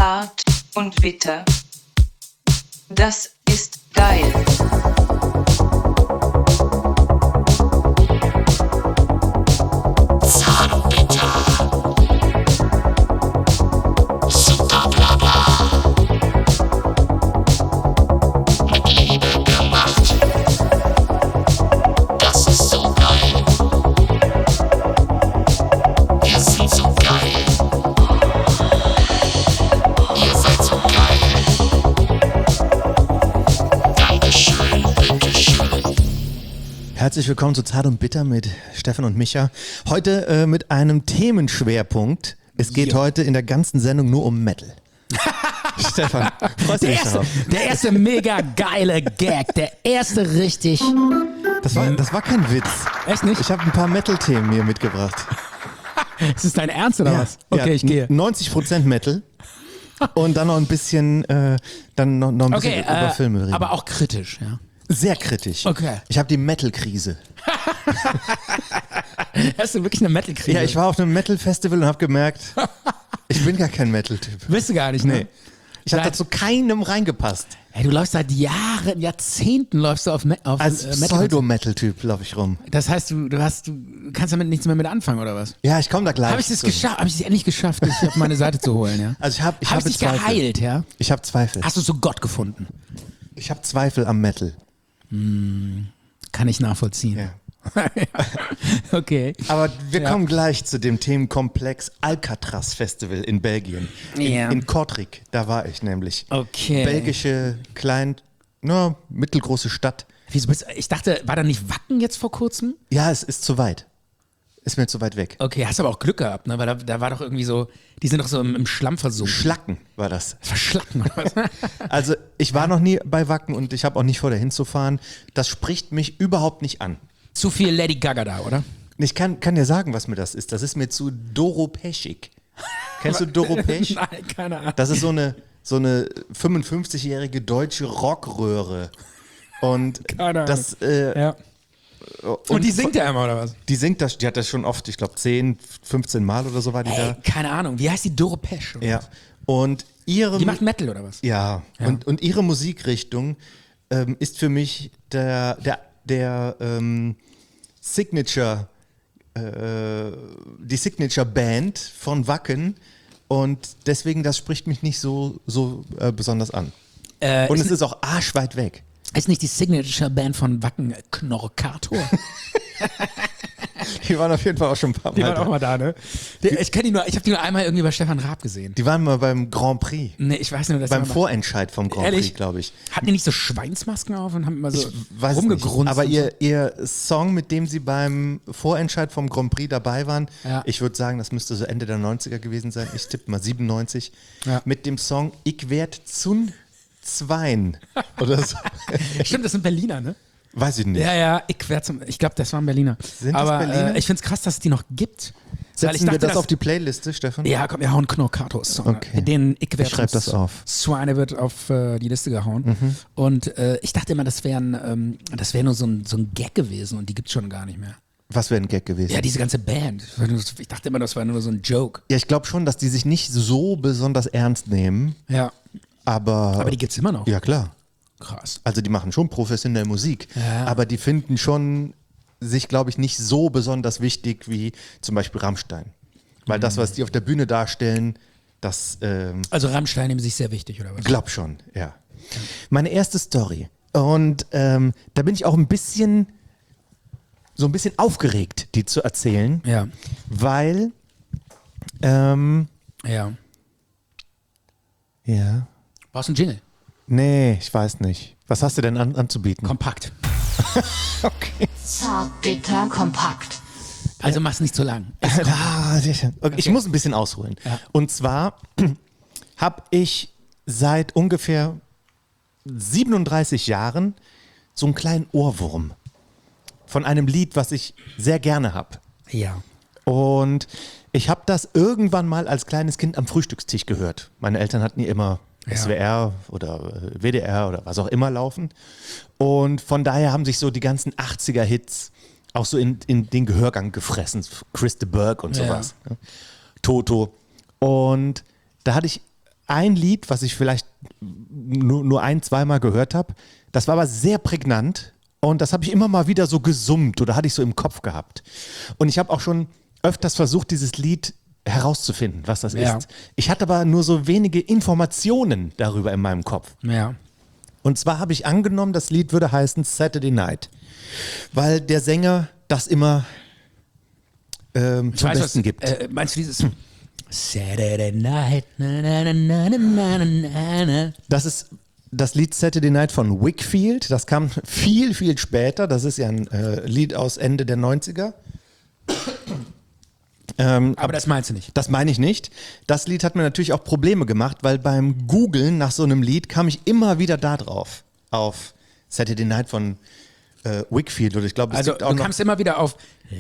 Zart und bitter. Das ist geil. Herzlich willkommen zu Zart und Bitter mit Stefan und Micha. Heute mit einem Themenschwerpunkt. Es geht heute in der ganzen Sendung nur um Metal. Stefan, freust du dich darauf? Der erste mega geile Gag, der erste richtig. Das war kein Witz. Echt nicht? Ich habe ein paar Metal-Themen mir mitgebracht. Ist das dein Ernst oder was? Okay, ich gehe. 90% Metal und dann noch ein bisschen, über Filme reden. Aber auch kritisch, ja. Sehr kritisch. Okay. Ich habe die Metal-Krise. Hast du wirklich eine Metal-Krise? Ja, ich war auf einem Metal-Festival und habe gemerkt, ich bin gar kein Metal-Typ. Bist du gar nicht, ne? Nee. Ich habe da zu keinem reingepasst. Hey, du läufst seit Jahren, Jahrzehnten läufst du auf Als Metal. Pseudo-Metal-Typ laufe ich rum. Das heißt, du kannst damit nichts mehr mit anfangen, oder was? Ja, ich komme da gleich. Habe ich es endlich geschafft, dich auf meine Seite zu holen, ja? Also ich habe dich Zweifel. geheilt, ja? Ich habe Zweifel. Hast du so Gott gefunden? Ich habe Zweifel am Metal. Kann ich nachvollziehen. Ja. Okay. Aber wir kommen gleich zu dem Themenkomplex Alcatraz Festival in Belgien. In Kortrijk, da war ich nämlich. Okay. Belgische, mittelgroße Stadt. Ich dachte, war da nicht Wacken jetzt vor kurzem? Ja, es ist zu weit. Ist mir zu weit weg. Okay, hast aber auch Glück gehabt, ne? Weil da war doch irgendwie so, die sind doch so im Schlamm versunken. Schlacken war das. Das war Schlacken oder was? Also ich war noch nie bei Wacken und ich habe auch nicht vor, dahin zu fahren. Das spricht mich überhaupt nicht an. Zu viel Lady Gaga da, oder? Ich kann dir sagen, was mir das ist. Das ist mir zu doropeschig. Kennst du Doropesch? Nein, keine Ahnung. Das ist so eine 55-jährige deutsche Rockröhre. Und Keine Ahnung. das Ja. Und die singt ja immer, oder was? Die singt das, die hat das schon oft, ich glaube 10, 15 Mal oder so war die da. Keine Ahnung, wie heißt die? Doro Pesch? Ja. Und ihre Die macht Metal, oder was? Ja. Und ihre Musikrichtung ist für mich der Signature, die Signature Band von Wacken und deswegen, das spricht mich nicht so besonders an. Und es ist auch arschweit weg. Ist nicht die Signature-Band von Wacken Knorkator? Die waren auf jeden Fall auch schon ein paar Mal. Die waren auch mal da, ne? Ich habe die nur einmal irgendwie bei Stefan Raab gesehen. Die waren mal beim Grand Prix. Nee, ich weiß nicht. Beim Vorentscheid vom Grand Prix, glaube ich. Hatten die nicht so Schweinsmasken auf und haben immer so rumgegrunzt? Aber so. ihr Song, mit dem sie beim Vorentscheid vom Grand Prix dabei waren, ich würde sagen, das müsste so Ende der 90er gewesen sein. Ich tippe mal 97. Ja. Mit dem Song Ich werd zum Zwein oder so. Stimmt, das sind Berliner, ne? Weiß ich nicht. Ja, ich glaube, das waren Berliner. Sind das Berliner? Ich finde es krass, dass es die noch gibt. Setzen wir das auf die Playliste, Stefan? Ja, komm, wir hauen Knorkator-Song. Okay. Den ich schreibe das auf. Swine wird auf die Liste gehauen. Mhm. Und ich dachte immer, das wäre nur so ein Gag gewesen und die gibt es schon gar nicht mehr. Was wäre ein Gag gewesen? Ja, diese ganze Band. Ich dachte immer, das war nur so ein Joke. Ja, ich glaube schon, dass die sich nicht so besonders ernst nehmen. Ja. Aber die gibt's immer noch. Ja, klar. Krass. Also die machen schon professionell Musik, ja. Aber die finden schon sich, glaube ich, nicht so besonders wichtig wie zum Beispiel Rammstein. Weil das, was die auf der Bühne darstellen, das... also Rammstein nehmen sich sehr wichtig, oder was? Glaub schon, ja. Meine erste Story. Und da bin ich auch ein bisschen aufgeregt, die zu erzählen. Ja. Weil... Ja. Brauchst du einen Jingle? Nee, ich weiß nicht. Was hast du denn anzubieten? Kompakt. Okay. Zart, bitter, kompakt. Also mach's nicht zu lang. Okay. Ich muss ein bisschen ausholen. Ja. Und zwar habe ich seit ungefähr 37 Jahren so einen kleinen Ohrwurm von einem Lied, was ich sehr gerne habe. Ja. Und ich habe das irgendwann mal als kleines Kind am Frühstückstisch gehört. Meine Eltern hatten immer SWR oder WDR oder was auch immer laufen. Und von daher haben sich so die ganzen 80er-Hits auch so in den Gehörgang gefressen. Chris de Burgh und sowas. Ja. Toto. Und da hatte ich ein Lied, was ich vielleicht nur ein-, zweimal gehört habe. Das war aber sehr prägnant und das habe ich immer mal wieder so gesummt oder hatte ich so im Kopf gehabt. Und ich habe auch schon öfters versucht, dieses Lied herauszufinden, was das ist. Ich hatte aber nur so wenige Informationen darüber in meinem Kopf. Ja. Und zwar habe ich angenommen, das Lied würde heißen Saturday Night, weil der Sänger das immer zum Besten gibt. Meinst du dieses Saturday Night? Na, na, na, na, na, na, na. Das ist das Lied Saturday Night von Wakefield. Das kam viel, viel später. Das ist ja ein Lied aus Ende der 90er. Aber das meinst du nicht. Das meine ich nicht. Das Lied hat mir natürlich auch Probleme gemacht, weil beim Googlen nach so einem Lied kam ich immer wieder da drauf. Auf Saturday Night von Wakefield. Oder ich glaube, es Also gibt auch du noch. kamst immer wieder auf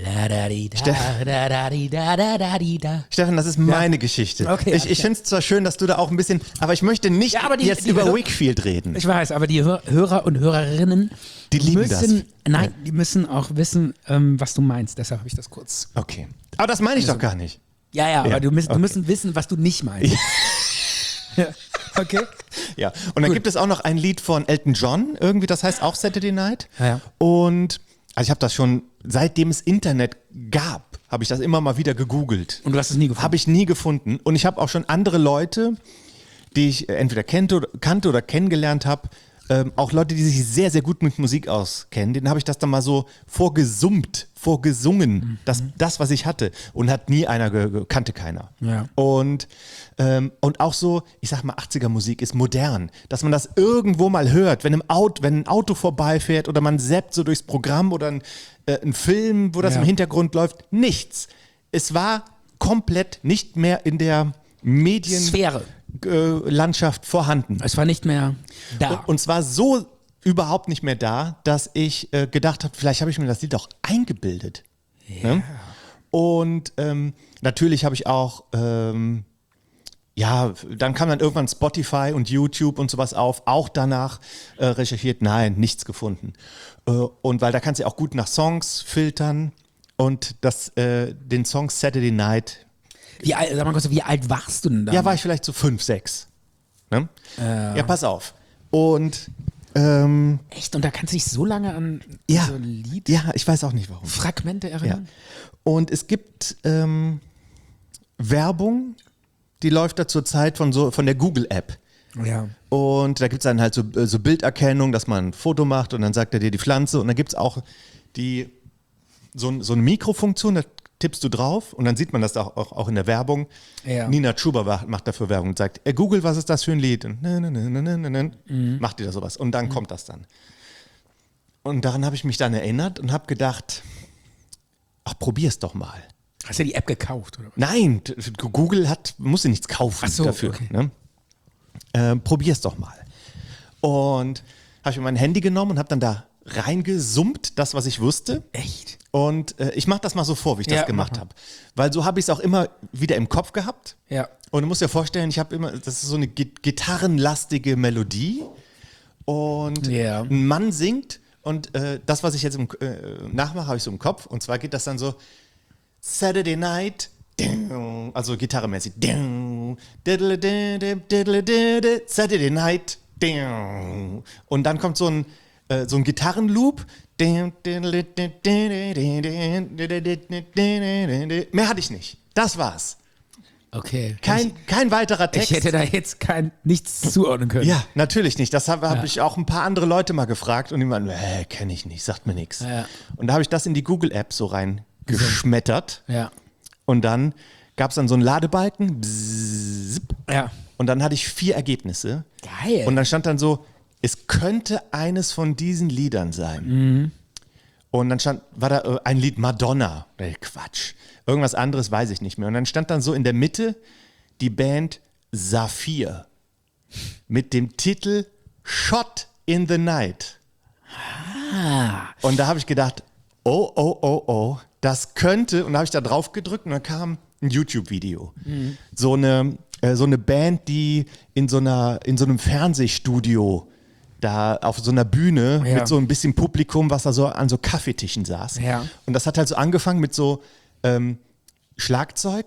Stefan, das ist meine Geschichte. Okay, ich finde es zwar schön, dass du da auch ein bisschen, aber ich möchte nicht Ja, aber jetzt die über Hör- Wakefield reden. Ich weiß, aber die Hörer und Hörerinnen Die lieben müssen, das. nein, die müssen auch wissen, was du meinst. Deshalb habe ich das kurz. Okay. Aber das meine ich doch gar nicht. Ja, aber Ja, du okay. müssen wissen, was du nicht meinst. Ja. Okay. Ja. Und dann gibt es auch noch ein Lied von Elton John, irgendwie, das heißt auch Saturday Night. Ja. Und also ich habe das schon, seitdem es Internet gab, habe ich das immer mal wieder gegoogelt. Und du hast es nie gefunden? Habe ich nie gefunden. Und ich habe auch schon andere Leute, die ich entweder kannte oder kennengelernt habe, auch Leute, die sich sehr, sehr gut mit Musik auskennen, denen habe ich das dann mal so vorgesungen, das, was ich hatte. Und hat nie einer, kannte keiner. Ja. Und auch so, ich sag mal, 80er Musik ist modern, dass man das irgendwo mal hört, wenn ein Auto vorbeifährt oder man zappt so durchs Programm oder ein Film, wo das Ja. im Hintergrund läuft. Nichts. Es war komplett nicht mehr in der Sphäre. Medienlandschaft vorhanden. Es war nicht mehr da. Und zwar so überhaupt nicht mehr da, dass ich gedacht habe, vielleicht habe ich mir das Lied auch eingebildet. Ne? Und natürlich habe ich auch, dann kam dann irgendwann Spotify und YouTube und sowas auf, auch danach recherchiert, nein, nichts gefunden. Und weil da kannst du ja auch gut nach Songs filtern und den Song Saturday Night, Sag mal kurz, wie alt warst du denn da? ja, war ich vielleicht so 5, 6. Ne? Ja, pass auf. Und Echt? Und da kannst du dich so lange an ja, so ein Lied, ja, ich weiß auch nicht warum. Fragmente Ja. erinnern? Und es gibt Werbung, die läuft da zurzeit von der Google-App. Ja. Und da gibt es dann halt so Bilderkennung, dass man ein Foto macht und dann sagt er dir die Pflanze. Und dann gibt es auch so eine Mikrofunktion, da tippst du drauf und dann sieht man das auch in der Werbung. Ja. Nina Chuba macht dafür Werbung und sagt, Google, was ist das für ein Lied? Und macht die da sowas. Und dann kommt das dann. Und daran habe ich mich dann erinnert und habe gedacht, ach, probier's doch mal. Hast du die App gekauft, oder was? Nein, Google muss dir nichts kaufen Ach so, dafür. okay. Ne? Probier's doch mal. Und habe ich mir mein Handy genommen und habe dann da reingesummt, das, was ich wusste. Echt? Und ich mache das mal so vor, wie ich Ja, das gemacht mach mal. habe. Weil so habe ich es auch immer wieder im Kopf gehabt. Ja. Und du musst dir vorstellen, das ist so eine gitarrenlastige Melodie. Und Ja. ein Mann singt. Und das, was ich jetzt nachmache, habe ich so im Kopf. Und zwar geht das dann so Saturday Night, also gitarremäßig. Saturday Night. Und dann kommt so ein Gitarrenloop. Mehr hatte ich nicht. Das war's. Okay. Kein weiterer Text. Ich hätte da jetzt nichts zuordnen können. Ja, natürlich nicht. Das hab ich auch ein paar andere Leute mal gefragt und die meinten, kenne ich nicht, sagt mir nichts. Ja. Und da habe ich das in die Google-App so reingeschmettert Ja. und dann gab es dann so einen Ladebalken bzzz, Ja. und dann hatte ich 4 Ergebnisse. Geil. Und dann stand dann so, es könnte eines von diesen Liedern sein. Und dann war da ein Lied Madonna. Quatsch. Irgendwas anderes weiß ich nicht mehr. Und dann stand dann so in der Mitte die Band Saphir mit dem Titel Shot in the Night. Und da habe ich gedacht, oh, das könnte, und da habe ich da drauf gedrückt und dann kam ein YouTube-Video. So eine Band, die in so einem Fernsehstudio da auf so einer Bühne mit so ein bisschen Publikum, was da so an so Kaffeetischen saß. Ja. Und das hat halt so angefangen mit so Schlagzeug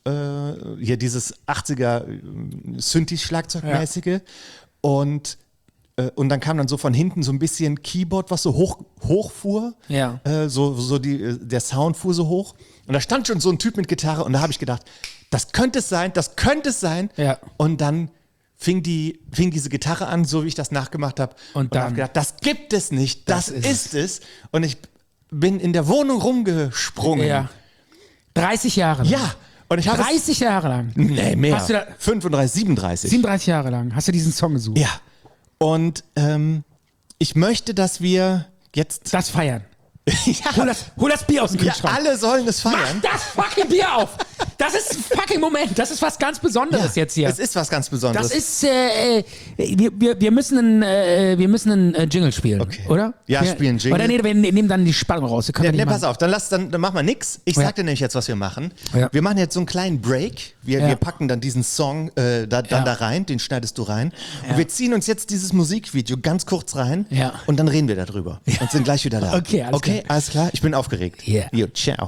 hier dieses 80er Synthi-Schlagzeugmäßige und dann kam dann so von hinten so ein bisschen Keyboard, was so hochfuhr. Ja. Der Sound fuhr so hoch. Und da stand schon so ein Typ mit Gitarre und da habe ich gedacht, das könnte es sein. Ja. Und dann fing diese Gitarre an, so wie ich das nachgemacht habe. Und dann habe gedacht, das gibt es nicht, das ist es. Und ich bin in der Wohnung rumgesprungen. Ja. 30 Jahre lang. Ja. Und ich habe 30 Jahre lang. Nee, mehr. Hast du da, 35, 37. 37 Jahre lang hast du diesen Song gesucht. Ja. Und ich möchte, dass wir jetzt... Das feiern. Ja. Hol das Bier aus dem Ja, Kühlschrank. alle sollen es Mach feiern. das fucking Bier auf. Das ist ein fucking Moment. Das ist was ganz Besonderes jetzt hier. Es ist was ganz Besonderes. Das ist, wir müssen einen Jingle spielen, Okay. oder? Ja, spielen Jingle. Oder nee, wir nehmen dann die Spannung raus. Wir können Ja, nicht pass machen. auf, dann machen wir nix. Ich Ja. sag dir nämlich jetzt, was wir machen. Ja. Wir machen jetzt so einen kleinen Break. Wir packen dann diesen Song da rein, den schneidest du rein. Und wir ziehen uns jetzt dieses Musikvideo ganz kurz rein Ja. und dann reden wir darüber und sind gleich wieder da. Okay, alles klar. Alles klar? Ich bin aufgeregt. Ja. Jo, ciao.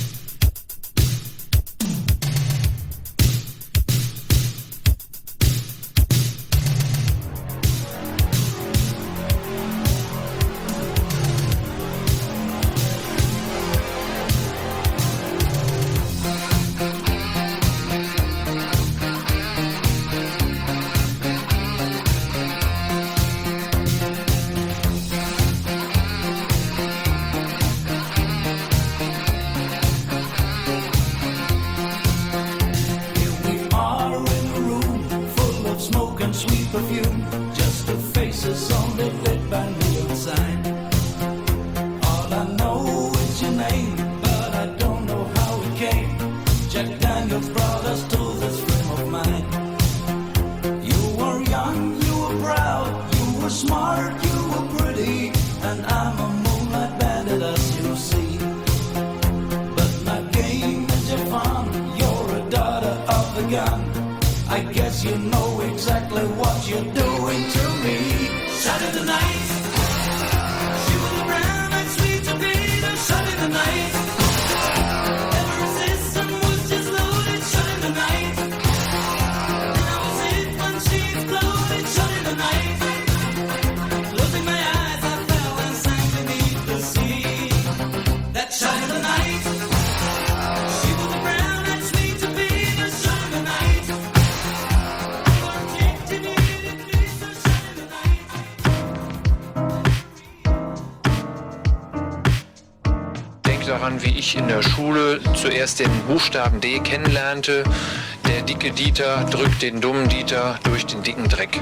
Daran, wie ich in der Schule zuerst den Buchstaben D kennenlernte. Der dicke Dieter drückt den dummen Dieter durch den dicken Dreck.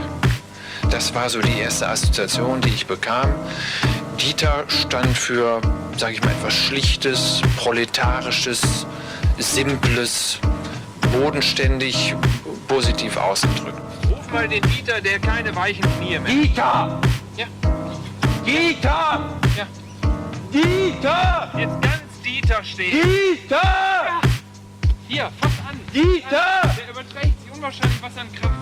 Das war so die erste Assoziation, die ich bekam. Dieter stand für, sage ich mal, etwas Schlichtes, Proletarisches, Simples, bodenständig, positiv ausgedrückt. Ruf mal den Dieter, der keine weichen Knie mehr. Dieter! Ja. Dieter! Ja. Dieter! Jetzt ganz Dieter stehen. Dieter! Ja. Hier, fass an. Dieter! Der überträgt sich unwahrscheinlich was an Kraft.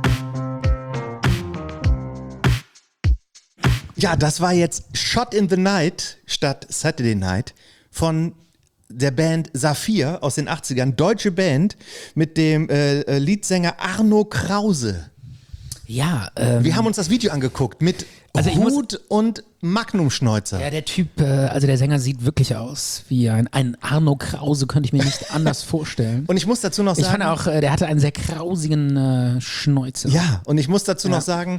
Ja, das war jetzt Shot in the Night statt Saturday Night von der Band Saphir aus den 80ern. Deutsche Band mit dem Leadsänger Arno Krause. Ja, Wir haben uns das Video angeguckt mit Also ich Hut und Magnumschnäuzer. ja, der Typ, also der Sänger sieht wirklich aus wie ein Arno Krause, könnte ich mir nicht anders vorstellen. Und ich muss dazu noch Ich sagen, fand auch, der hatte einen sehr krausigen Schnäuzer. ja, und ich muss dazu Ja. noch sagen,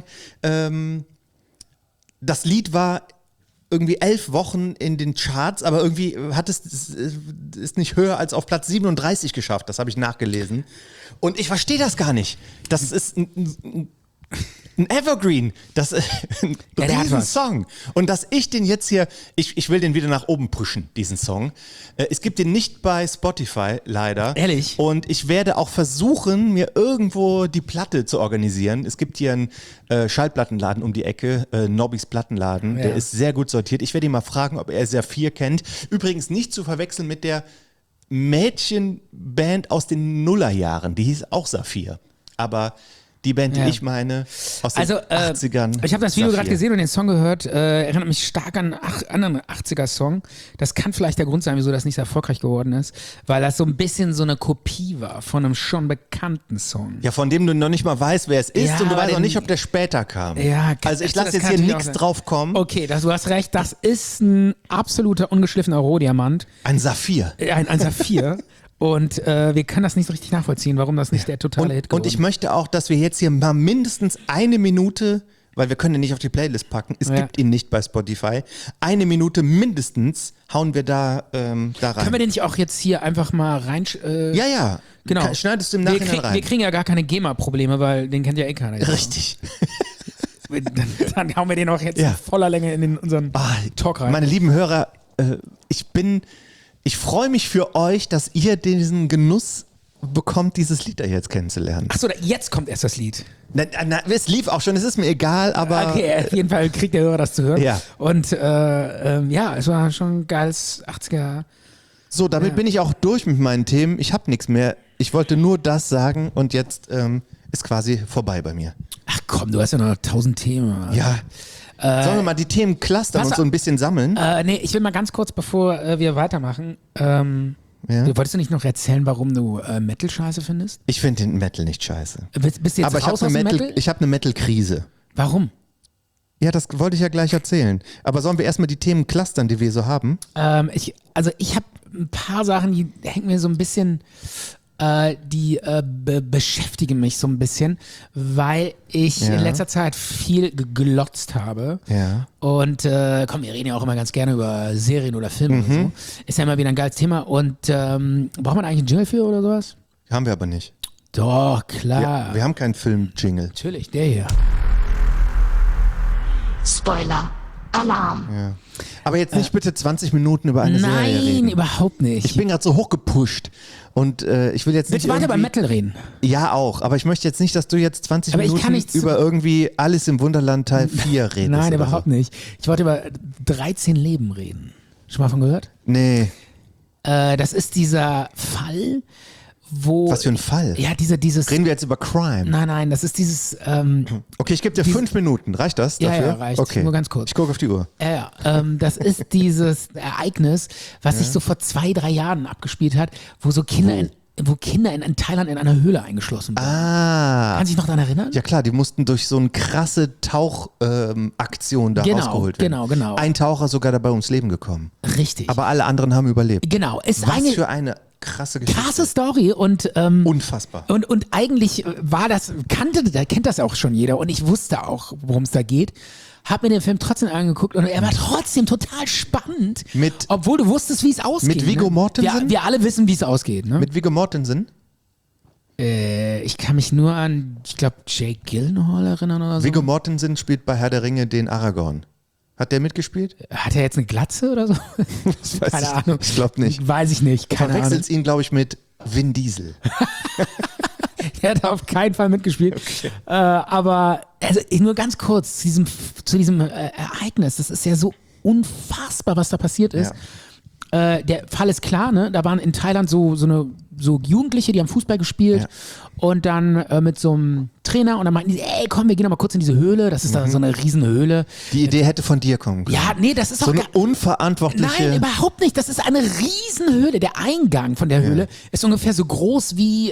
das Lied war irgendwie 11 Wochen in den Charts, aber irgendwie hat es ist nicht höher als auf Platz 37 geschafft. Das habe ich nachgelesen. Und ich verstehe das gar nicht. Das ist ein Evergreen, das ist ein der hat riesen was. Song. Und dass ich den jetzt hier, ich will den wieder nach oben pushen, diesen Song. Es gibt den nicht bei Spotify, leider. Ehrlich? Und ich werde auch versuchen, mir irgendwo die Platte zu organisieren. Es gibt hier einen Schallplattenladen um die Ecke, Nobbys Plattenladen. Ja. Der ist sehr gut sortiert. Ich werde ihn mal fragen, ob er Saphir kennt. Übrigens nicht zu verwechseln mit der Mädchenband aus den Nullerjahren. Die hieß auch Saphir. Aber Die Band, die Ja. ich meine, aus den Also, 80ern. ich habe das Video Saphir. gerade gesehen und den Song gehört, erinnert mich stark an einen anderen 80er-Song. Das kann vielleicht der Grund sein, wieso das nicht so erfolgreich geworden ist, weil das so ein bisschen so eine Kopie war von einem schon bekannten Song. Ja, von dem du noch nicht mal weißt, wer es ist Ja, und du aber weißt auch den- nicht, ob der später kam. Ja, also ich das lasse jetzt kann hier natürlich nichts auch sein. drauf kommen. Okay, du hast recht, das ist ein absoluter ungeschliffener Rohdiamant, Ein Saphir. ein Saphir. Und wir können das nicht so richtig nachvollziehen, warum das nicht der totale Hit geworden Und ich möchte auch, dass wir jetzt hier mal mindestens eine Minute, weil wir können ihn nicht auf die Playlist packen, es Ja. gibt ihn nicht bei Spotify, eine Minute mindestens hauen wir da rein. Können wir den nicht auch jetzt hier einfach mal rein... ja. Genau. Schneidest du im wir, Nachhinein rein. wir kriegen ja gar keine GEMA-Probleme, weil den kennt ja eh keiner. Richtig. Dann hauen wir den auch jetzt Ja. in voller Länge in unseren Talk rein. Meine lieben Hörer, ich freue mich für euch, dass ihr diesen Genuss bekommt, dieses Lied da jetzt kennenzulernen. Achso, jetzt kommt erst das Lied. Es lief auch schon, es ist mir egal, aber Okay, auf jeden Fall kriegt der Hörer das zu hören. Ja. Und ja, es war schon ein geiles 80er. so, damit bin ich auch durch mit meinen Themen. Ich habe nichts mehr. Ich wollte nur das sagen und jetzt ist quasi vorbei bei mir. Ach komm, du hast ja noch 1000 Themen. Ja. Sollen wir mal die Themen clustern pass und so ein bisschen sammeln? Nee, ich will mal ganz kurz, bevor wir weitermachen. Ja? Wolltest du nicht noch erzählen, warum du Metal scheiße findest? Ich finde den Metal nicht scheiße. Bist du jetzt Aber ich raus habe aus dem eine Metal? Metal-Krise. Warum? Ja, das wollte ich ja gleich erzählen. Aber sollen wir erstmal die Themen clustern, die wir so haben? Ich habe ein paar Sachen, die hängen mir so ein bisschen, die beschäftigen mich so ein bisschen, weil ich Ja. in letzter Zeit viel geglotzt habe. Ja. Und komm, wir reden ja auch immer ganz gerne über Serien oder Filme oder so. Ist ja immer wieder ein geiles Thema. Und braucht man eigentlich einen Jingle für oder sowas? Haben wir aber nicht. Doch, klar. Wir haben keinen Film-Jingle. Natürlich, der hier. Spoiler. Alarm. Ja. Aber jetzt nicht bitte 20 Minuten über eine Serie reden. Nein, überhaupt nicht. Ich bin gerade so hochgepusht und ich will jetzt nicht Willst du weiter über irgendwie- Metal reden? Ja, auch. Aber ich möchte jetzt nicht, dass du jetzt 20 Aber ich Minuten kann nicht zu- über irgendwie Alice im Wunderland Teil 4 redest. Nein, oder überhaupt so. nicht. Ich wollte über 13 Leben reden. Schon mal von gehört? Nee. Das ist dieser Fall, wo... Was für ein Fall. Ja, dieses... Reden wir jetzt über Crime? Nein, das ist dieses... Okay, ich gebe dir 5 Minuten. Reicht das Ja, dafür? ja, reicht. Okay. Nur ganz kurz. Ich gucke auf die Uhr. Das ist dieses Ereignis, was sich so vor 2-3 Jahren abgespielt hat, wo so Kinder in Thailand in einer Höhle eingeschlossen wurden. Ah. Kannst du dich noch daran erinnern? Ja klar, die mussten durch so eine krasse Tauchaktion da Genau, rausgeholt werden. genau. Ein Taucher sogar dabei ums Leben gekommen. Richtig. Aber alle anderen haben überlebt. genau, ist Was eine für eine krasse Geschichte. krasse Story und Unfassbar. Und eigentlich kennt das auch schon jeder und ich wusste auch, worum es da geht. Hab mir den Film trotzdem angeguckt und er war trotzdem total spannend, obwohl du wusstest, wie es ausgeht. mit Viggo ne? Mortensen? Wir alle wissen, wie es ausgeht. Ne? Mit Viggo Mortensen? Ich kann mich nur an, ich glaube, Jake Gyllenhaal erinnern oder so. Viggo Mortensen spielt bei Herr der Ringe den Aragorn. Hat der mitgespielt? Hat er jetzt eine Glatze oder so? Das weiß Keine ich, Ahnung. Ich glaube nicht. Weiß ich nicht, Du keine Ahnung. verwechselst ihn, glaube ich, mit Vin Diesel. Der hat auf keinen Fall mitgespielt. Aber also nur ganz kurz zu diesem Ereignis. Das ist ja so unfassbar, was da passiert ist. Der Fall ist klar, ne? Da waren in Thailand so Jugendliche, die haben Fußball gespielt und dann mit so einem Trainer und dann meinten die, ey komm, wir gehen noch mal kurz in diese Höhle. Das ist da so eine Riesenhöhle. Die Idee hätte von dir kommen können. Ja, nee, das ist So auch eine unverantwortliche... Nein, überhaupt nicht. Das ist eine Riesenhöhle. Der Eingang von der Höhle ist ungefähr so groß wie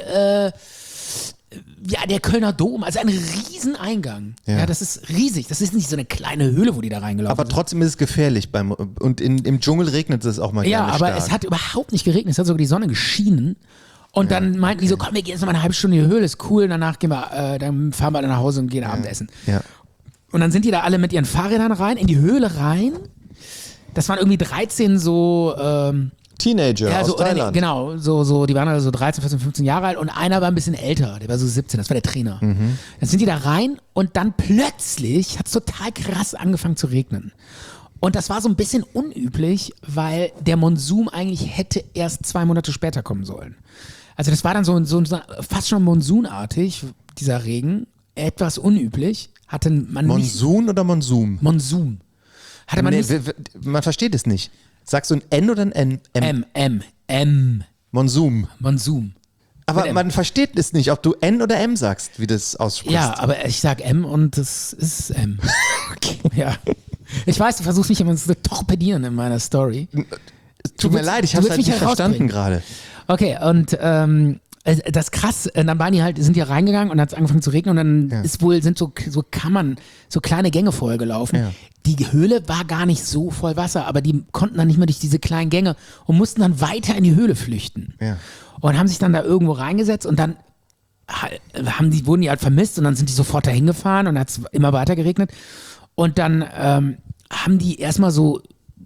der Kölner Dom. Also ein Rieseneingang. Ja. Ja, das ist riesig. Das ist nicht so eine kleine Höhle, wo die da reingelaufen Aber sind. trotzdem ist es gefährlich. Und im Dschungel regnet es auch mal Ja, gerne aber stark. es hat überhaupt nicht geregnet. Es hat sogar die Sonne geschienen. Und dann meinten die so, komm, wir gehen jetzt noch mal eine halbe Stunde in die Höhle, ist cool. Und danach dann fahren wir alle nach Hause und gehen Abendessen. Ja. Und dann sind die da alle mit ihren Fahrrädern rein, in die Höhle rein. Das waren irgendwie 13 so... Teenager Ja, aus so, oder nee, Thailand. genau, so, die waren also so 13, 14, 15 Jahre alt und einer war ein bisschen älter, der war so 17, das war der Trainer. Dann sind die da rein und dann plötzlich hat es total krass angefangen zu regnen. Und das war so ein bisschen unüblich, weil der Monsum eigentlich hätte erst 2 Monate später kommen sollen. Also das war dann so fast schon monsunartig, dieser Regen, etwas unüblich, hatte man nicht... Monsun oder Monsum? Monsum. Hatte man Nee, nicht... man versteht es nicht. Sagst du ein N oder ein N? M. Monsum. Monsum. Aber Mit M. man versteht es nicht, ob du N oder M sagst, wie das aussprichst. Ja, aber ich sag M und das ist M. Okay. Ja. Ich weiß, du versuchst mich immer zu torpedieren in meiner Story. Tut mir leid, ich habe es halt nicht verstanden gerade. Okay, und das ist krass, dann waren sind die reingegangen und dann hat es angefangen zu regnen und dann sind so Kammern, so kleine Gänge vollgelaufen. Ja. Die Höhle war gar nicht so voll Wasser, aber die konnten dann nicht mehr durch diese kleinen Gänge und mussten dann weiter in die Höhle flüchten. Ja. Und haben sich dann da irgendwo reingesetzt und dann wurden die halt vermisst und dann sind die sofort dahin gefahren und hat es immer weiter geregnet. Und dann haben die erstmal so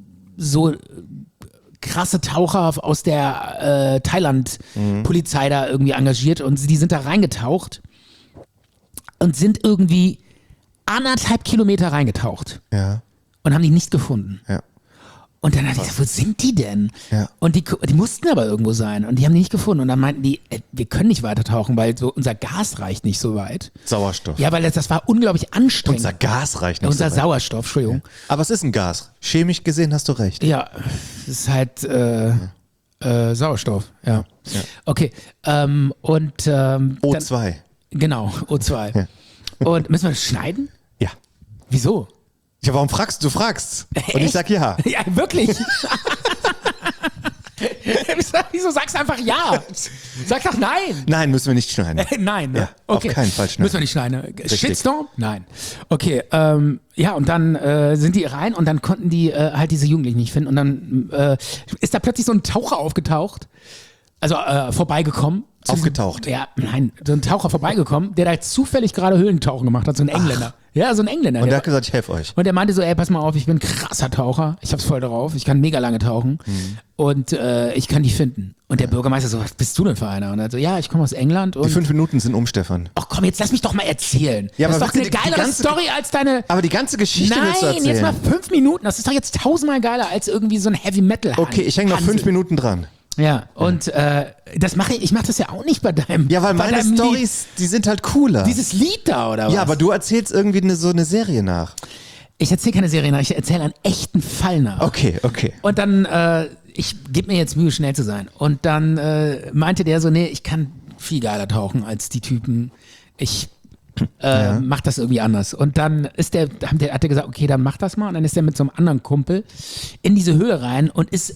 krasse Taucher aus der Thailand-Polizei da irgendwie engagiert und die sind da reingetaucht und sind irgendwie 1,5 Kilometer reingetaucht Ja. und haben die nicht gefunden. Ja. Und dann hat ich gesagt, wo sind die denn? Ja. Und die mussten aber irgendwo sein und die haben die nicht gefunden. Und dann meinten die, wir können nicht weiter tauchen, weil so unser Gas reicht nicht so weit. Sauerstoff. Ja, weil das war unglaublich anstrengend. Unser Gas reicht nicht Unser so weit. Sauerstoff, Entschuldigung. Aber es ist ein Gas. Chemisch gesehen hast du recht. Ja, es ist halt Sauerstoff, ja. Okay, und O2. Dann, genau, O2. Ja. Und müssen wir das schneiden? Ja. Wieso? Ja, warum fragst du? Du fragst. Und ich sag ja. Ja, wirklich. Wieso sagst du einfach ja? Sag doch nein. Nein, müssen wir nicht schneiden. Nein, ne? Ja, Okay. auf keinen Fall schneiden. Müssen wir nicht schneiden. Shitstorm? Nein. Okay, ja, und dann sind die rein und dann konnten die halt diese Jugendlichen nicht finden und dann ist da plötzlich so ein Taucher aufgetaucht, also vorbeigekommen. Aufgetaucht? Ja, nein, so ein Taucher vorbeigekommen, der da zufällig gerade Höhlentauchen gemacht hat, so ein Engländer. Ja, so ein Engländer. Und der der hat gesagt, ich helfe euch. und der meinte so, ey, pass mal auf, ich bin ein krasser Taucher, ich hab's voll drauf, ich kann mega lange tauchen und ich kann die finden. Und der Bürgermeister so, was bist du denn für einer? Und er so, ja, ich komme aus England und... Die 5 Minuten sind Stefan. Ach komm, jetzt lass mich doch mal erzählen. Ja, das ist aber doch eine bitte die geilere ganze- Story als deine... Aber die ganze Geschichte willst du Nein, erzählen. jetzt mal 5 Minuten, das ist doch jetzt 1000-mal geiler als irgendwie so ein Heavy-Metal. Okay, ich hänge noch 5 Minuten dran. Ja, und das mache ich mach das ja auch nicht bei deinem Ja, weil bei meine deinem Storys, die sind halt cooler. Lied. Dieses Lied da, oder was? Ja, aber du erzählst irgendwie so eine Serie nach. Ich erzähle keine Serie nach, ich erzähle einen echten Fall nach. Okay. Und dann, ich gebe mir jetzt Mühe, schnell zu sein. Und dann meinte der so, nee, ich kann viel geiler tauchen als die Typen. Ich mach das irgendwie anders. Und dann hat er gesagt, okay, dann mach das mal. Und dann ist er mit so einem anderen Kumpel in diese Höhle rein und ist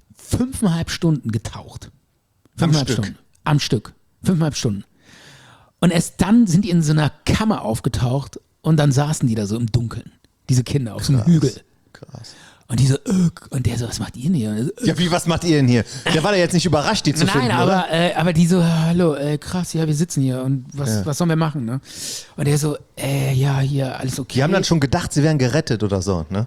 5,5 Stunden getaucht. 5,5 Stück. Stunden. Am Stück. 5,5 Stunden. Und erst dann sind die in so einer Kammer aufgetaucht und dann saßen die da so im Dunkeln. Diese Kinder auf so einem Hügel. Krass. Und die so, und der so, was macht ihr denn hier? Und er so, Ja, wie, was macht ihr denn hier? Der war da jetzt nicht überrascht, die zu Nein, finden, oder? aber die so, hallo, krass, ja, wir sitzen hier und was sollen wir machen, ne? Und der so, ja, hier, alles okay. Die haben dann schon gedacht, sie wären gerettet oder so, ne?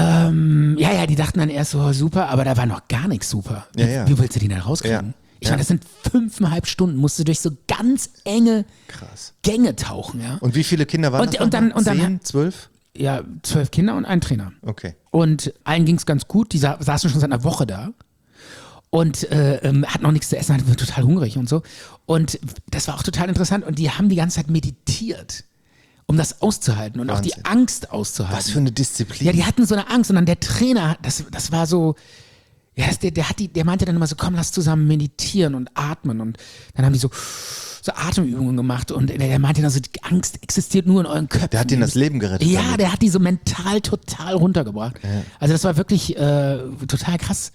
Ja, die dachten dann erst so, super, aber da war noch gar nichts super. Ja. Wie willst du die denn rauskriegen? Ja. Ich meine, das sind 5,5 Stunden, musst du durch so ganz enge Krass. Gänge tauchen, ja? Und wie viele Kinder waren Und- das? und dann- nochmal? und dann- 10, 12? Ja, 12 Kinder und ein Trainer. Okay. Und allen ging es ganz gut, die saßen schon seit einer Woche da und hatten noch nichts zu essen, waren total hungrig und so. Und das war auch total interessant und die haben die ganze Zeit meditiert, um das auszuhalten und auch die Wahnsinn. Angst auszuhalten. Was für eine Disziplin. Ja, die hatten so eine Angst und dann der Trainer, das war so, ja, der meinte dann immer so, komm, lass zusammen meditieren und atmen und dann haben die so Atemübungen gemacht und der meinte dann so, die Angst existiert nur in euren Köpfen. Der hat denen das Leben gerettet. Ja, damit. der hat die so mental total runtergebracht. Also das war wirklich total krass.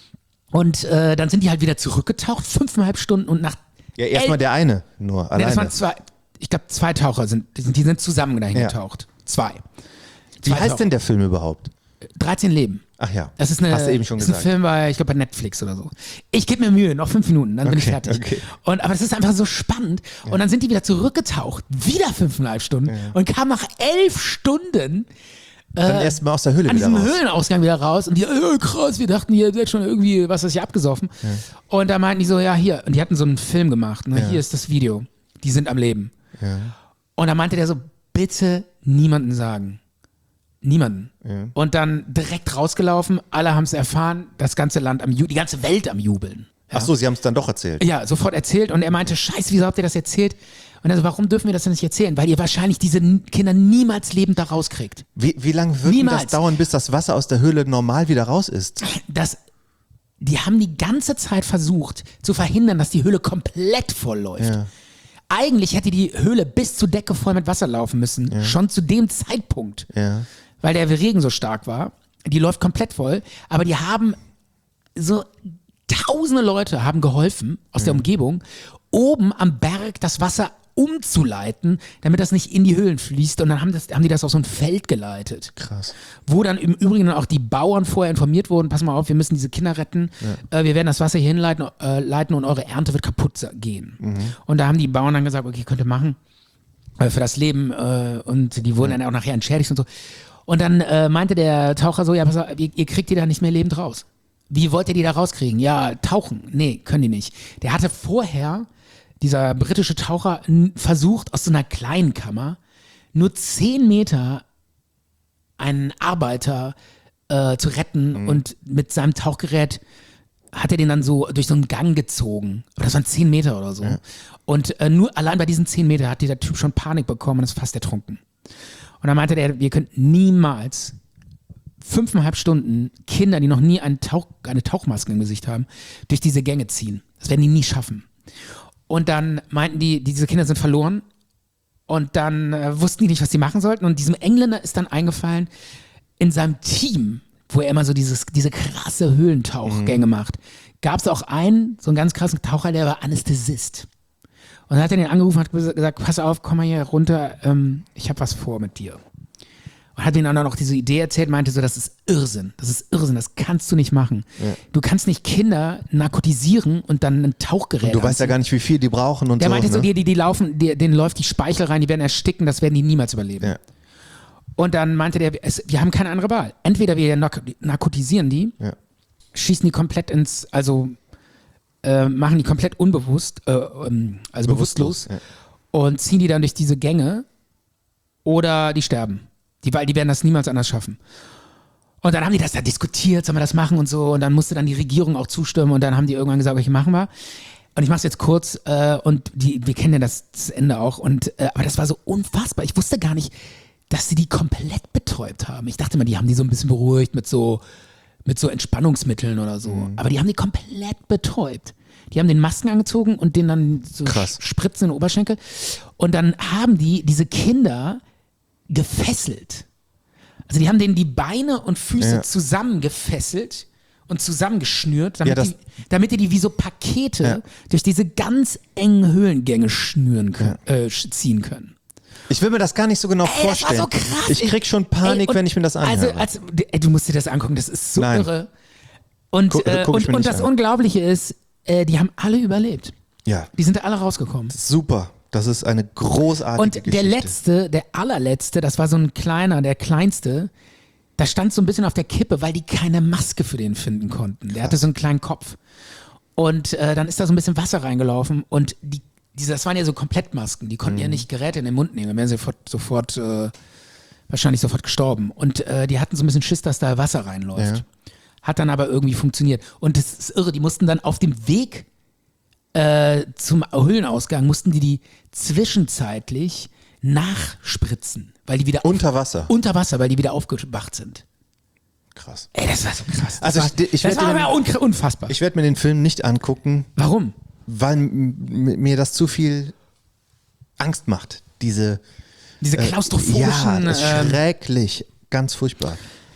Und dann sind die halt wieder zurückgetaucht, 5,5 Stunden und nach Ja, erstmal der eine nur, Nee, alleine. das waren zwei Taucher die sind zusammen dahin Ja. getaucht. Zwei. Wie heißt denn der Film überhaupt? 13 Leben. Ach ja, Das ist hast du eben schon ist gesagt. ein Film bei Netflix oder so. Ich gebe mir Mühe, noch 5 Minuten, dann bin ich Okay, fertig. okay. Aber das ist einfach so spannend. Und dann sind die wieder zurückgetaucht, wieder 5,5 Stunden und kamen nach 11 Stunden Dann erst mal aus der Höhle an wieder diesem raus. Höhlenausgang wieder raus und die, krass, wir dachten, ihr seid schon irgendwie, was ist hier abgesoffen. Und da meinten die so, ja, hier. Und die hatten so einen Film gemacht. Ne? Hier ist das Video. Die sind am Leben. Und da meinte der so, bitte niemanden sagen. Niemanden. Und dann direkt rausgelaufen, alle haben es erfahren, das ganze Land die ganze Welt am Jubeln. Ach so, sie haben es dann doch erzählt. Ja, sofort erzählt und er meinte, scheiße, wieso habt ihr das erzählt? Und er so, warum dürfen wir das denn nicht erzählen? Weil ihr wahrscheinlich diese Kinder niemals lebend da rauskriegt. Wie lange wird denn das Niemals. dauern, bis das Wasser aus der Höhle normal wieder raus ist? Das die haben die ganze Zeit versucht zu verhindern, dass die Höhle komplett voll läuft. Ja. Eigentlich hätte die Höhle bis zur Decke voll mit Wasser laufen müssen, schon zu dem Zeitpunkt, Ja. weil der Regen so stark war. Die läuft komplett voll, aber die haben so tausende Leute haben geholfen aus der Umgebung, oben am Berg das Wasser umzuleiten, damit das nicht in die Höhlen fließt. Und dann haben die das auf so ein Feld geleitet. Krass. Wo dann im Übrigen auch die Bauern vorher informiert wurden, pass mal auf, wir müssen diese Kinder retten, wir werden das Wasser hier hinleiten leiten und eure Ernte wird kaputt gehen. Und da haben die Bauern dann gesagt, okay, könnt ihr machen für das Leben und die wurden dann auch nachher entschädigt und so. Und dann meinte der Taucher so, ja, pass auf, ihr kriegt die da nicht mehr lebend raus. Wie wollt ihr die da rauskriegen? Ja, tauchen. Nee, können die nicht. Der hatte vorher, dieser britische Taucher, versucht, aus so einer kleinen Kammer nur 10 Meter einen Arbeiter zu retten und mit seinem Tauchgerät hat er den dann so durch so einen Gang gezogen. Aber das waren 10 Meter oder so. Ja. Und nur allein bei diesen 10 Meter hat dieser Typ schon Panik bekommen und ist fast ertrunken. Und dann meinte der, wir können niemals 5,5 Stunden Kinder, die noch nie eine Tauchmaske im Gesicht haben, durch diese Gänge ziehen. Das werden die nie schaffen. Und dann meinten die, diese Kinder sind verloren. Und dann wussten die nicht, was sie machen sollten. Und diesem Engländer ist dann eingefallen, in seinem Team, wo er immer so diese krasse Höhlentauchgänge macht, gab es auch einen, so einen ganz krassen Taucher, der war Anästhesist. Und dann hat er den angerufen und hat gesagt, pass auf, komm mal hier runter, ich habe was vor mit dir. Und hat denen dann noch diese Idee erzählt, meinte so, das ist Irrsinn, das kannst du nicht machen. Ja. Du kannst nicht Kinder narkotisieren und dann ein Tauchgerät und du weißt ja gar nicht, wie viel die brauchen und der so. Der meinte so, ne? die laufen, denen läuft die Speichel rein, die werden ersticken, das werden die niemals überleben. Ja. Und dann meinte der, wir haben keine andere Wahl. Entweder wir narkotisieren die, schießen die komplett machen die komplett unbewusst, also bewusstlos und ziehen die dann durch diese Gänge oder die sterben. Weil die werden das niemals anders schaffen. Und dann haben die das da diskutiert, sollen wir das machen und so. Und dann musste dann die Regierung auch zustimmen. Und dann haben die irgendwann gesagt, okay, machen wir. Und ich mache es jetzt kurz. Und wir kennen ja das Ende auch. Aber das war so unfassbar. Ich wusste gar nicht, dass sie die komplett betäubt haben. Ich dachte mal, die haben die so ein bisschen beruhigt mit so Entspannungsmitteln oder so. Aber die haben die komplett betäubt. Die haben den Masken angezogen und denen dann so Spritzen in den Oberschenkel. Und dann haben diese Kinder gefesselt. Also die haben denen die Beine und Füße zusammengefesselt und zusammengeschnürt, damit die wie so Pakete durch diese ganz engen Höhlengänge ziehen können. Ich will mir das gar nicht so genau vorstellen. Das war so krass. Ich krieg schon Panik, wenn ich mir das anhöre. Also, du musst dir das angucken, das ist so irre. Und das Unglaubliche ist, die haben alle überlebt. Ja. Die sind alle rausgekommen. Super. Das ist eine großartige Geschichte. Und der allerletzte, das war so ein kleiner, der kleinste, da stand so ein bisschen auf der Kippe, weil die keine Maske für den finden konnten. Der hatte so einen kleinen Kopf. Und dann ist da so ein bisschen Wasser reingelaufen und das waren ja so Komplettmasken, die konnten ja nicht Geräte in den Mund nehmen, dann wären sie wahrscheinlich sofort gestorben. Und die hatten so ein bisschen Schiss, dass da Wasser reinläuft. Ja. Hat dann aber irgendwie funktioniert. Und das ist irre, die mussten dann auf dem Weg zum Höhlenausgang, mussten die zwischenzeitlich nachspritzen, weil die wieder unter Wasser, weil die wieder aufgewacht sind. Krass. Ey, das war so krass. Das war unfassbar. Ich werde mir den Film nicht angucken. Warum? Weil mir das zu viel Angst macht. Diese klaustrophobischen... das ist schrecklich. Ganz furchtbar.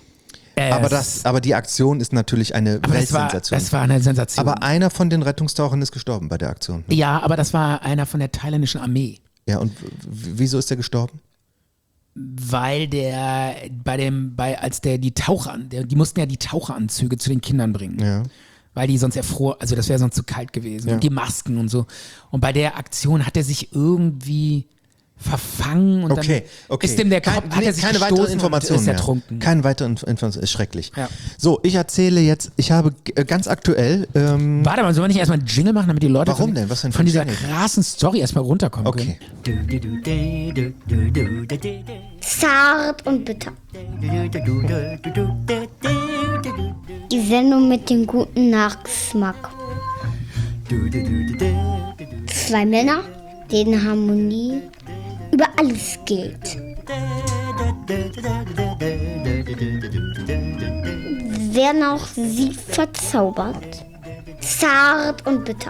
Aber die Aktion ist natürlich eine Weltsensation. Das war eine Sensation. Aber einer von den Rettungstauchern ist gestorben bei der Aktion. Ne? Ja, aber das war einer von der thailändischen Armee. Ja, und wieso ist der gestorben? Weil die mussten ja die Taucheranzüge zu den Kindern bringen. Ja. Weil die sonst erfroren, also das wäre sonst zu kalt gewesen. Ja. Und die Masken und so. Und bei der Aktion hat er sich irgendwie verfangen und dann ist dem der Kopf, hat er sich keine gestoßen weiteren Informationen und ist ertrunken. Keine weiteren Informationen, ist schrecklich. Ja. So, ich erzähle jetzt, ich habe ganz aktuell... Warte mal, sollen wir nicht erstmal einen Jingle machen, damit die Leute Warum denn? Was denn von dieser krassen Story erstmal runterkommen können? Zart und bitter. Die Sendung mit dem guten Nachgeschmack. 2 Männer, denen Harmonie über alles gilt. werden auch sie verzaubert. Zart und bitter.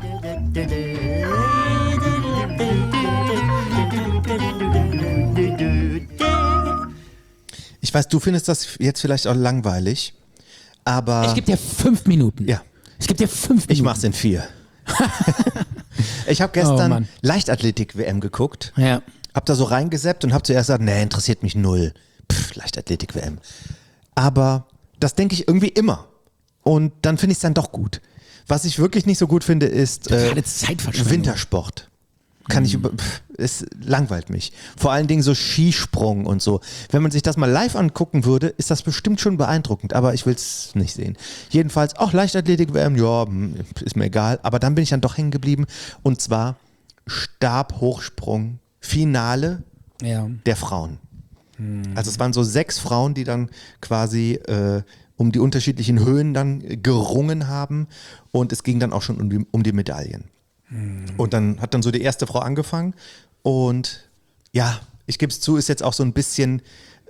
Ich weiß, du findest das jetzt vielleicht auch langweilig, aber... Ich gebe dir 5 Minuten. Ja. Ich gebe dir 5 Minuten. Ich mach's in 4. Ich habe Oh, gestern Mann. Leichtathletik-WM geguckt, Ja. hab da so reingesappt und hab zuerst gesagt, nee, interessiert mich null. Leichtathletik-WM. Aber das denke ich irgendwie immer. Und dann finde ich es dann doch gut. Was ich wirklich nicht so gut finde, ist Gerade Zeitverschwendung. Wintersport. Es langweilt mich. Vor allen Dingen so Skisprung und so. Wenn man sich das mal live angucken würde, ist das bestimmt schon beeindruckend, aber ich will es nicht sehen. Jedenfalls auch Leichtathletik-WM, ja, ist mir egal. Aber dann bin ich dann doch hängen geblieben und zwar Stabhochsprung, Finale Ja. der Frauen. Also es waren so 6 Frauen, die dann quasi um die unterschiedlichen Höhen dann gerungen haben und es ging dann auch schon um die Medaillen. Und dann hat dann so die erste Frau angefangen und ja, ich gebe es zu, ist jetzt auch so ein bisschen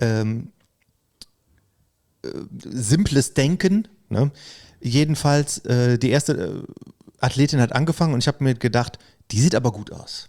simples Denken. Ne? Jedenfalls, die erste Athletin hat angefangen und ich habe mir gedacht, die sieht aber gut aus.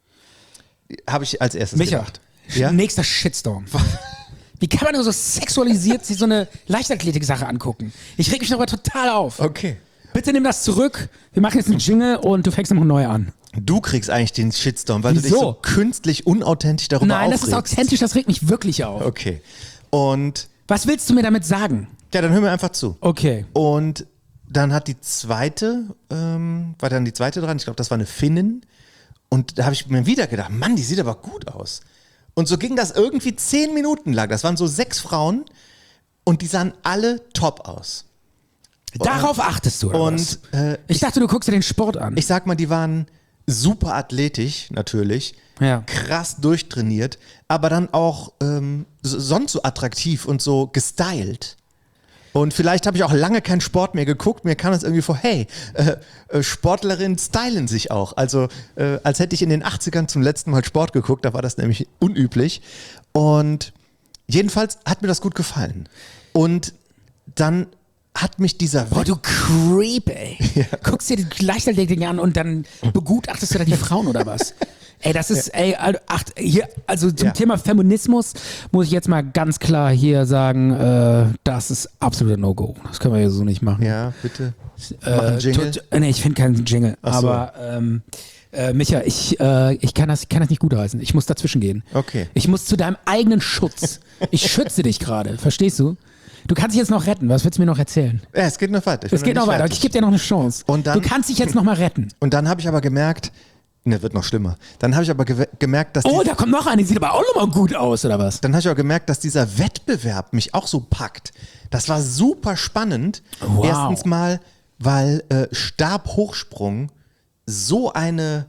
Habe ich als erstes Micha, gedacht. Ja? nächster Shitstorm. Wie kann man nur so sexualisiert sich so eine Leichtathletik-Sache angucken? Ich reg mich darüber total auf. Okay. Bitte nimm das zurück. Wir machen jetzt einen Jingle und du fängst nochmal neu an. Du kriegst eigentlich den Shitstorm, weil du dich Wieso? so künstlich unauthentisch darüber Nein, das aufregst. ist authentisch, das regt mich wirklich auf. Okay. Und Was willst du mir damit sagen? ja, dann hör mir einfach zu. Okay. Und dann hat die zweite, war dann die zweite dran, ich glaube, das war eine Finnin. Und da habe ich mir wieder gedacht, Mann, die sieht aber gut aus. Und so ging das irgendwie 10 Minuten lang. Das waren so 6 Frauen und die sahen alle top aus. Darauf achtest du, oder Und was? Ich dachte, du guckst dir den Sport an. ich sag mal, die waren super athletisch, natürlich. Ja. Krass durchtrainiert, aber dann auch sonst so attraktiv und so gestylt. Und vielleicht habe ich auch lange keinen Sport mehr geguckt. Mir kam es irgendwie vor, hey, Sportlerinnen stylen sich auch. Also als hätte ich in den 80ern zum letzten Mal Sport geguckt, da war das nämlich unüblich. Und jedenfalls hat mir das gut gefallen. Und dann hat mich dieser Boah, du Creep, ey. Guckst dir die Leichtathletik an und dann begutachtest du da die Frauen oder was? Ey, das ist, also zum Ja. Thema Feminismus muss ich jetzt mal ganz klar hier sagen, das ist absoluter No-Go. Das können wir hier so nicht machen. Ja, bitte. Mach einen Jingle. Nee, ich finde keinen Jingle. Ach so. Aber Micha, ich kann das nicht gutheißen. Ich muss dazwischen gehen. Okay. Ich muss zu deinem eigenen Schutz. Ich schütze dich gerade, verstehst du? Du kannst dich jetzt noch retten. Was willst du mir noch erzählen? Ja, es geht noch weiter. Ich Es bin geht noch noch nicht weiter. fertig. Ich gebe dir noch eine Chance. Und dann- du kannst dich jetzt noch mal retten. Und dann habe ich aber gemerkt, ne, wird noch schlimmer. Dann habe ich aber gemerkt, dass Oh, da kommt noch eine, die sieht aber auch noch mal gut aus, oder was? dann habe ich auch gemerkt, dass dieser Wettbewerb mich auch so packt. Das war super spannend. Wow. Erstens mal, weil Stabhochsprung so eine,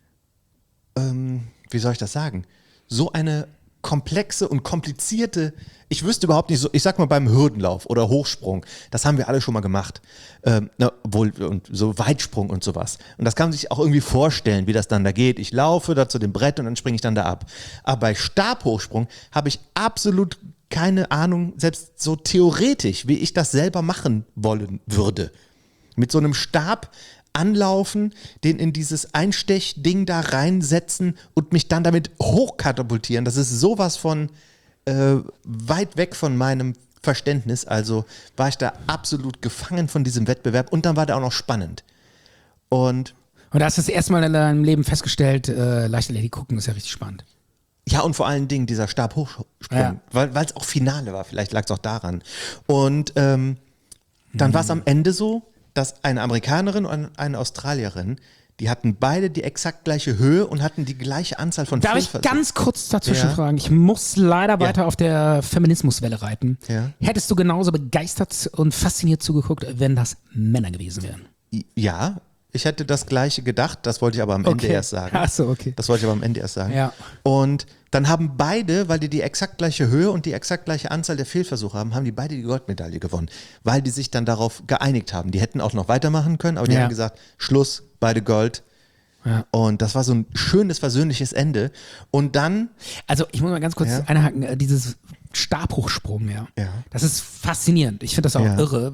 wie soll ich das sagen, so eine komplexe und komplizierte, ich wüsste überhaupt nicht so, ich sag mal beim Hürdenlauf oder Hochsprung, das haben wir alle schon mal gemacht, und so Weitsprung und sowas. Und das kann man sich auch irgendwie vorstellen, wie das dann da geht. Ich laufe da zu dem Brett und dann springe ich dann da ab. Aber bei Stabhochsprung habe ich absolut keine Ahnung, selbst so theoretisch, wie ich das selber machen wollen würde. Mit so einem Stab anlaufen, den in dieses Einstechding da reinsetzen und mich dann damit hochkatapultieren. Das ist sowas von weit weg von meinem Verständnis. Also war ich da absolut gefangen von diesem Wettbewerb und dann war der auch noch spannend. Und Und da hast du das erste Mal in deinem Leben festgestellt, Leichtathletik gucken ist ja richtig spannend. ja, und vor allen Dingen dieser Stabhochsprung, Ja. weil es auch Finale war, vielleicht lag es auch daran. Und dann war es am Ende so, dass eine Amerikanerin und eine Australierin, die hatten beide die exakt gleiche Höhe und hatten die gleiche Anzahl von Darf ich Fehlversuchen. ganz kurz dazwischen Ja. fragen? Ich muss leider weiter auf der Feminismuswelle reiten. Ja. Hättest du genauso begeistert und fasziniert zugeguckt, wenn das Männer gewesen wären? Ja, ich hätte das Gleiche gedacht, das wollte ich aber am Ende Okay. erst sagen. Ach so, okay. Das wollte ich aber am Ende erst sagen. Ja. Und dann haben beide, weil die exakt gleiche Höhe und die exakt gleiche Anzahl der Fehlversuche haben, haben die beide die Goldmedaille gewonnen, weil die sich dann darauf geeinigt haben. Die hätten auch noch weitermachen können, aber die Ja. haben gesagt, Schluss, beide Gold. Ja. Und das war so ein schönes, versöhnliches Ende. Und dann, Also ich muss mal ganz kurz Ja. einhaken, dieses Stabhochsprung, ja. Ja. Das ist faszinierend. Ich finde das auch Ja. irre.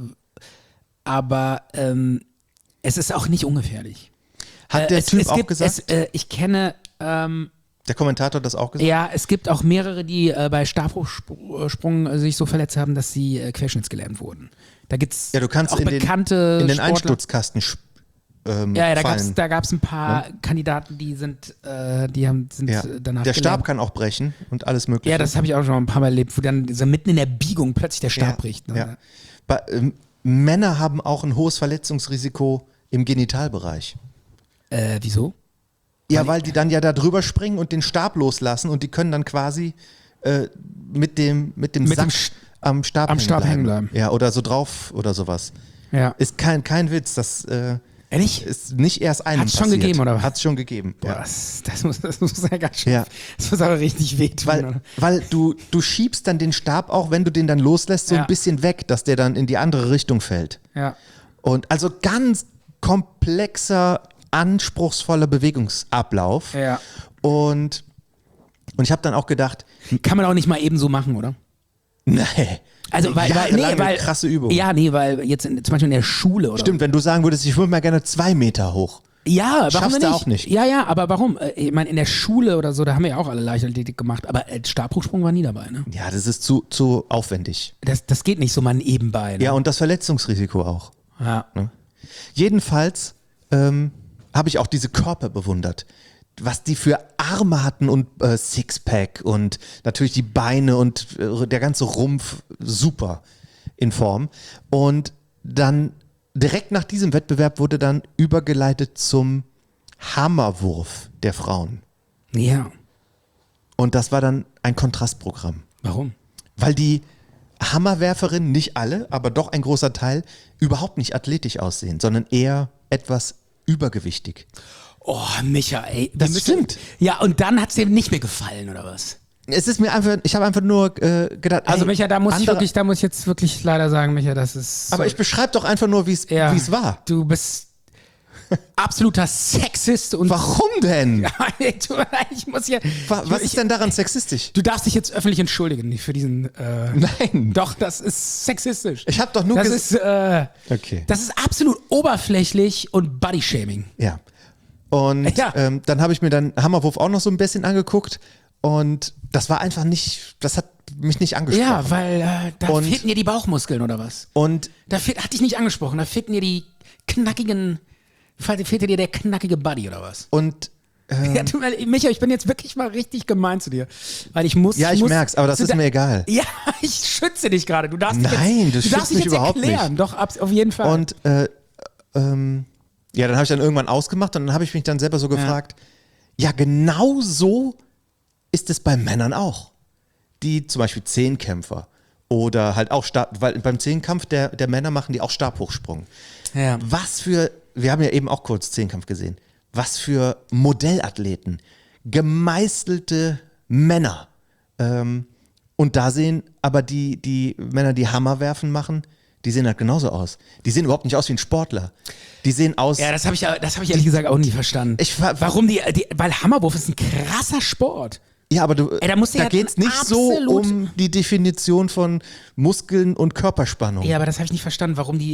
Aber es ist auch nicht ungefährlich. Hat der Typ auch gesagt? Ich kenne, Der Kommentator hat das auch gesagt? ja, es gibt auch mehrere, die bei Stabhochsprung sich so verletzt haben, dass sie querschnittsgelähmt wurden. Da gibt es Ja, du kannst auch in bekannte den Sportler. Einsturzkasten Ja, fallen. da gab's ein paar Kandidaten, die sind Ja. danach Der Stab gelähmt. kann auch brechen und alles mögliche. Ja, das habe ich auch schon ein paar Mal erlebt, wo dann so mitten in der Biegung plötzlich der Stab bricht. Ne? Ja. Männer haben auch ein hohes Verletzungsrisiko im Genitalbereich. Wieso? Ja, weil die dann ja da drüber springen und den Stab loslassen und die können dann quasi mit dem Mit Sack dem am Stab, hängen bleiben. Ja, oder so drauf oder sowas. Ja. Ist kein Witz, das Ehrlich? ist nicht erst einem Hat's schon passiert. gegeben, oder was? Hat's schon gegeben, Boah, ja. das muss ja ganz schön. Ja. Das muss aber richtig wehtun. oder? Weil du schiebst dann den Stab auch, wenn du den dann loslässt, so Ja. ein bisschen weg, dass der dann in die andere Richtung fällt. Ja. Und also ganz komplexer, anspruchsvoller Bewegungsablauf. Ja. Und ich habe dann auch gedacht, Kann man auch nicht mal eben so machen, oder? nee. Also, weil krasse Übung. Ja, nee, weil jetzt zum Beispiel in der Schule oder. Stimmt, wenn du sagen würdest, ich würde mal gerne 2 Meter hoch. Ja, warum Schaffst denn du nicht? auch nicht. Ja, aber warum? Ich meine, in der Schule oder so, da haben wir ja auch alle Leichtathletik gemacht, aber Stabhochsprung war nie dabei, ne? Ja, das ist zu aufwendig. Das geht nicht so mal nebenbei. Ne? Ja, und das Verletzungsrisiko auch. Ja. Jedenfalls habe ich auch diese Körper bewundert. Was die für Arme hatten und Sixpack und natürlich die Beine und der ganze Rumpf super in Form. Und dann direkt nach diesem Wettbewerb wurde dann übergeleitet zum Hammerwurf der Frauen. Ja. Und das war dann ein Kontrastprogramm. Warum? Weil die Hammerwerferinnen, nicht alle, aber doch ein großer Teil, überhaupt nicht athletisch aussehen, sondern eher etwas übergewichtig. Oh, Micha, ey. Das stimmt. Ja, und dann hat's dir nicht mehr gefallen, oder was? Es ist mir einfach, ich habe einfach nur gedacht, Also, ey, Micha, da muss andere- ich jetzt wirklich leider sagen, Micha, das ist. Aber ich beschreibe doch einfach nur, wie es war. Du bist absoluter Sexist und. Warum denn? Ich muss hier. Was ist denn daran sexistisch? Du darfst dich jetzt öffentlich entschuldigen für diesen. Nein. Doch, das ist sexistisch. Ich habe doch nur Das gesagt. ist, Okay. das ist absolut oberflächlich und Bodyshaming. Ja. Und Ja. dann habe ich mir dann Hammerwurf auch noch so ein bisschen angeguckt und das war einfach nicht, das hat mich nicht angesprochen. Ja, weil da Und- fehlten dir die Bauchmuskeln oder was? Und Hat dich nicht angesprochen, da fehlten dir die fehlte dir der knackige Buddy oder was? Ja, Micha, ich bin jetzt wirklich mal richtig gemein zu dir. Weil ich muss. ja, ich merk's, aber das ist mir egal. Ja, ich schütze dich gerade. Du darfst Nein, dich du jetzt, darfst schützt dich mich jetzt überhaupt erklären. nicht. Doch, auf jeden Fall. Und ja, dann habe ich dann irgendwann ausgemacht und dann habe ich mich dann selber so gefragt, ja, genau so ist es bei Männern auch. Die zum Beispiel Zehnkämpfer oder halt auch weil beim Zehnkampf der Männer machen die auch Stabhochsprung. ja. Wir haben ja eben auch kurz Zehnkampf gesehen, was für Modellathleten, gemeißelte Männer. Und da sehen aber die Männer, die Hammerwerfen machen, die sehen halt genauso aus. Die sehen überhaupt nicht aus wie ein Sportler. Die sehen aus. Ja, das habe ich ehrlich gesagt auch nie verstanden. Warum weil Hammerwurf ist ein krasser Sport. Ja, aber da musst du ja geht es nicht so absolut- um die Definition von Muskeln und Körperspannung. Ja, aber das habe ich nicht verstanden, warum die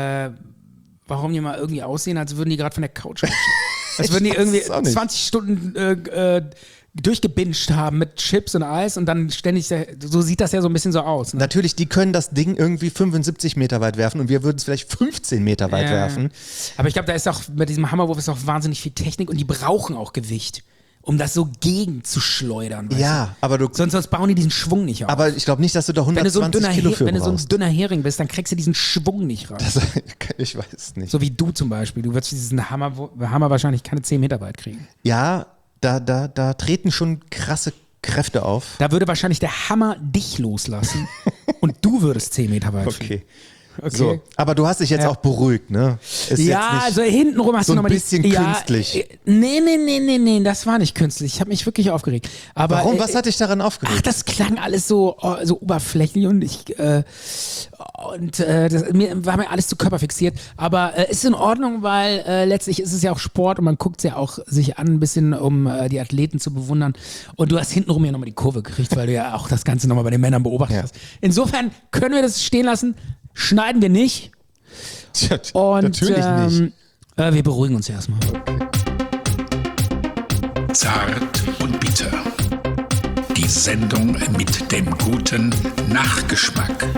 mal irgendwie aussehen, als würden die gerade von der Couch rutschen. Als würden die weiß irgendwie es auch nicht. 20 Stunden durchgebinged haben mit Chips und Eis und dann ständig, so sieht das ja so ein bisschen so aus. Ne? Natürlich, die können das Ding irgendwie 75 Meter weit werfen und wir würden es vielleicht 15 Meter weit werfen. Aber ich glaube, da ist auch, bei diesem Hammerwurf ist auch wahnsinnig viel Technik und die brauchen auch Gewicht, um das so gegen zu schleudern. weißt Ja, aber du? Sonst bauen die diesen Schwung nicht auf. aber ich glaube nicht, dass du da wenn du so ein 120 Kilo für wenn du so ein brauchst. dünner Hering bist, dann kriegst du diesen Schwung nicht rein. Ich weiß es nicht. So wie du zum Beispiel. Du wirst diesen Hammer wahrscheinlich keine 10 Meter weit kriegen. Ja, da treten schon krasse Kräfte auf. Da würde wahrscheinlich der Hammer dich loslassen und du würdest 10 Meter weit fliegen. Okay. Okay. So, aber du hast dich jetzt auch beruhigt, ne? Ist Ja, jetzt also nicht hintenrum hast so du ein nochmal bisschen künstlich. Nee, das war nicht künstlich. Ich habe mich wirklich aufgeregt. Aber, Warum? Was hat dich daran Ach, aufgeregt? das klang alles so oberflächlich und mir war mir alles zu körperfixiert. Aber ist in Ordnung, weil letztlich ist es ja auch Sport und man guckt es ja auch sich an, ein bisschen, um die Athleten zu bewundern. Und du hast hintenrum ja nochmal die Kurve gekriegt, weil du ja auch das Ganze nochmal bei den Männern beobachtet hast. Insofern können wir das stehen lassen, schneiden wir nicht. Tja, Und natürlich nicht. wir beruhigen uns erstmal. Zart und bitter. Die Sendung mit dem guten Nachgeschmack.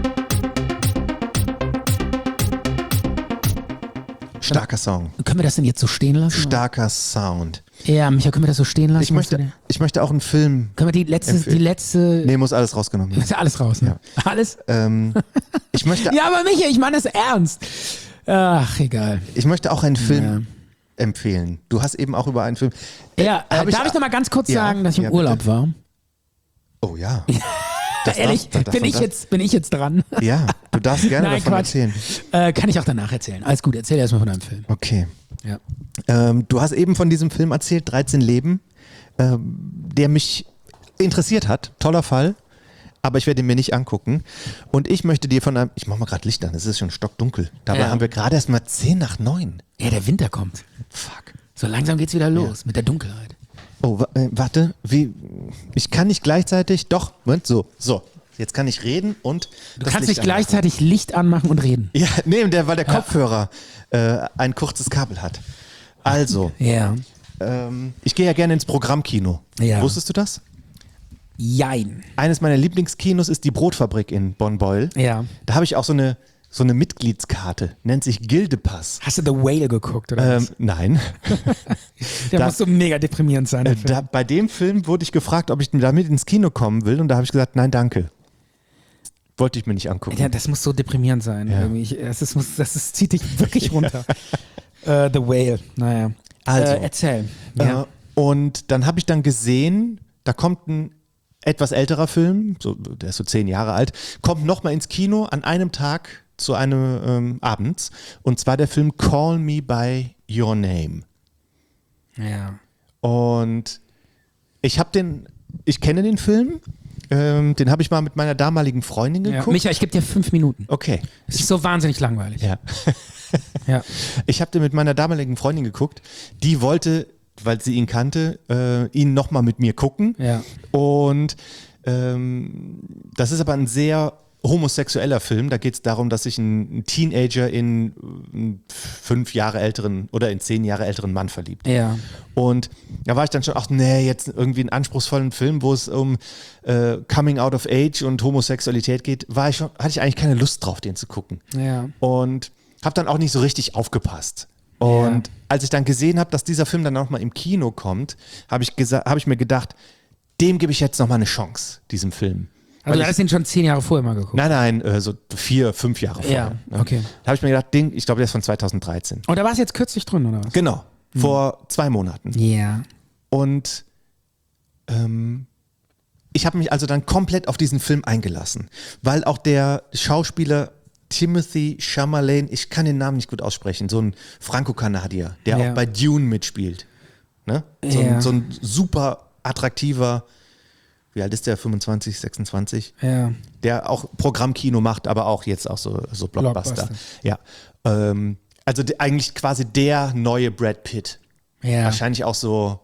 Starker Song. Können wir das denn jetzt so stehen lassen? Starker Sound. Ja, Micha, können wir das so stehen lassen? Ich möchte auch einen Film. Können wir die letzte. Nee, muss alles rausgenommen werden. Ist ja alles raus, ne? Ja. Alles? Ich möchte, Ja, aber Micha, ich meine das ernst. Ach, egal. ich möchte auch einen Film empfehlen. Du hast eben auch über einen Film. Ja, Hab darf ich noch mal ganz kurz Ja, sagen, dass ich im ja, Urlaub bitte. war? Oh ja. Ehrlich, bin ich jetzt dran? Ja, du darfst gerne Nein, davon Quatsch. erzählen. Kann ich auch danach erzählen. Alles gut, erzähl erstmal von deinem Film. Okay. Ja. Du hast eben von diesem Film erzählt, 13 Leben, der mich interessiert hat. Toller Fall. Aber ich werde ihn mir nicht angucken. Und ich möchte dir von einem. Ich mach mal gerade Licht an, es ist schon stockdunkel. Dabei haben wir gerade erst mal 10:09. Ja, der Winter kommt. Fuck. So langsam geht's wieder los mit der Dunkelheit. Oh, warte. Ich kann nicht gleichzeitig. Doch, Moment, so. Jetzt kann ich reden und. Du kannst nicht gleichzeitig Licht anmachen und reden. Ja, nee, weil der Kopfhörer ein kurzes Kabel hat. Also, Ja. ich gehe ja gerne ins Programmkino. Ja. Wusstest du das? Jein. Eines meiner Lieblingskinos ist die Brotfabrik in Bonn-Beuel. Ja. Da habe ich auch so eine Mitgliedskarte, nennt sich Gildepass. Hast du The Whale geguckt, oder was? Nein. Der da- muss so mega deprimierend sein. der Film. Bei dem Film wurde ich gefragt, ob ich damit ins Kino kommen will und da habe ich gesagt, nein, danke. Wollte ich mir nicht angucken. Ja, das muss so deprimierend sein. Ja. Irgendwie. Das zieht dich wirklich runter. The Whale, naja. Also. Erzähl. Ja. Und dann habe ich dann gesehen, da kommt ein etwas älterer Film, der ist so 10 Jahre alt, kommt nochmal ins Kino an einem Tag zu einem abends. Und zwar der Film Call Me By Your Name. Ja. Und ich kenne den Film, den habe ich mal mit meiner damaligen Freundin Ja. geguckt. Micha, ich gebe dir 5 Minuten. Okay. Es ist so wahnsinnig langweilig. Ja. Ja. Ich habe den mit meiner damaligen Freundin geguckt. Die wollte, weil sie ihn kannte, ihn nochmal mit mir gucken. Ja. Und das ist aber ein sehr homosexueller Film. Da geht es darum, dass sich ein Teenager in einen 5 Jahre älteren oder in 10 Jahre älteren Mann verliebt. Ja. Und da war ich dann schon, ach nee, jetzt irgendwie einen anspruchsvollen Film, wo es um Coming Out of Age und Homosexualität geht, hatte ich eigentlich keine Lust drauf, den zu gucken. Ja. Und habe dann auch nicht so richtig aufgepasst. Und als ich dann gesehen habe, dass dieser Film dann nochmal im Kino kommt, habe ich mir gedacht, dem gebe ich jetzt nochmal eine Chance, diesem Film. Also du hast ihn schon 10 Jahre vorher mal geguckt. Nein, so 4, 5 Jahre vorher. Ja, okay. Da habe ich mir gedacht, ich glaube, der ist von 2013. Und da war es jetzt kürzlich drin, oder was? Genau, vor 2 Monaten. Ja. Und ich habe mich also dann komplett auf diesen Film eingelassen, weil auch der Schauspieler Timothy Chalamet, ich kann den Namen nicht gut aussprechen, so ein Franco-Kanadier, der Ja. auch bei Dune mitspielt. Ne? Ja. So ein super attraktiver, wie alt ist der, 25, 26? Ja. Der auch Programmkino macht, aber auch jetzt auch so Blockbuster. Blockbuster. Ja. Also eigentlich quasi der neue Brad Pitt. Ja. Wahrscheinlich auch so.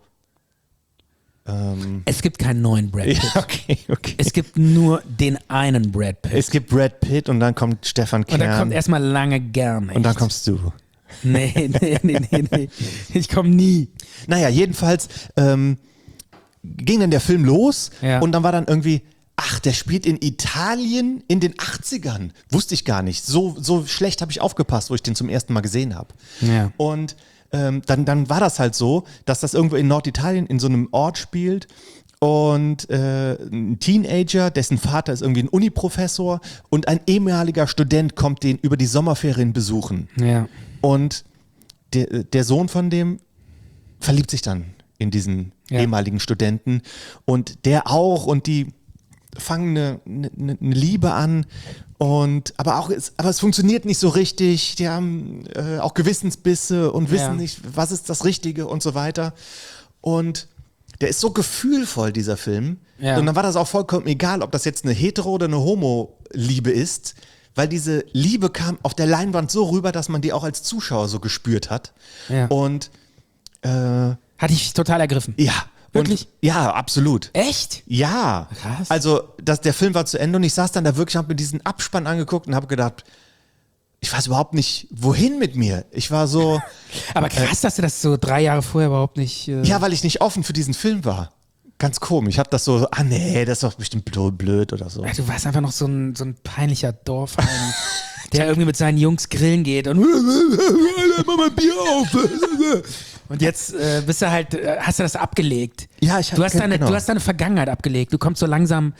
Es gibt keinen neuen Brad Pitt. Ja, okay. Es gibt nur den einen Brad Pitt. Es gibt Brad Pitt und dann kommt Stefan Kern. Und dann kommt erstmal lange gar nicht. Und dann kommst du. Nee. Ich komme nie. Naja, jedenfalls ging dann der Film los Ja. und dann war dann irgendwie, ach, der spielt in Italien in den 80ern. Wusste ich gar nicht. So schlecht habe ich aufgepasst, wo ich den zum ersten Mal gesehen habe. Ja. Und dann war das halt so, dass das irgendwo in Norditalien in so einem Ort spielt und ein Teenager, dessen Vater ist irgendwie ein Uniprofessor und ein ehemaliger Student kommt den über die Sommerferien besuchen. Ja. Und der Sohn von dem verliebt sich dann in diesen Ja. ehemaligen Studenten und der auch und die fangen eine Liebe an aber es funktioniert nicht so richtig. Die haben auch Gewissensbisse und wissen nicht, was ist das Richtige und so weiter. Und der ist so gefühlvoll, dieser Film. Ja. Und dann war das auch vollkommen egal, ob das jetzt eine Hetero- oder eine Homo-Liebe ist, weil diese Liebe kam auf der Leinwand so rüber, dass man die auch als Zuschauer so gespürt hat. Ja. Und Hat dich total ergriffen. ja. Wirklich? Und, ja, absolut. Echt? Ja. Krass. Also, der Film war zu Ende und ich saß dann da wirklich, habe mir diesen Abspann angeguckt und habe gedacht, ich weiß überhaupt nicht, wohin mit mir. Ich war so, Aber krass, dass du das so 3 Jahre vorher überhaupt nicht... ja, weil ich nicht offen für diesen Film war. Ganz komisch. Ich habe das so, nee, das ist doch bestimmt blöd oder so. Du warst einfach noch so ein peinlicher Dorfheim, der irgendwie mit seinen Jungs grillen geht und mach mal Bier auf. Und jetzt bist du halt, hast du das abgelegt. Ja, du hast deine Vergangenheit abgelegt. Du kommst so langsam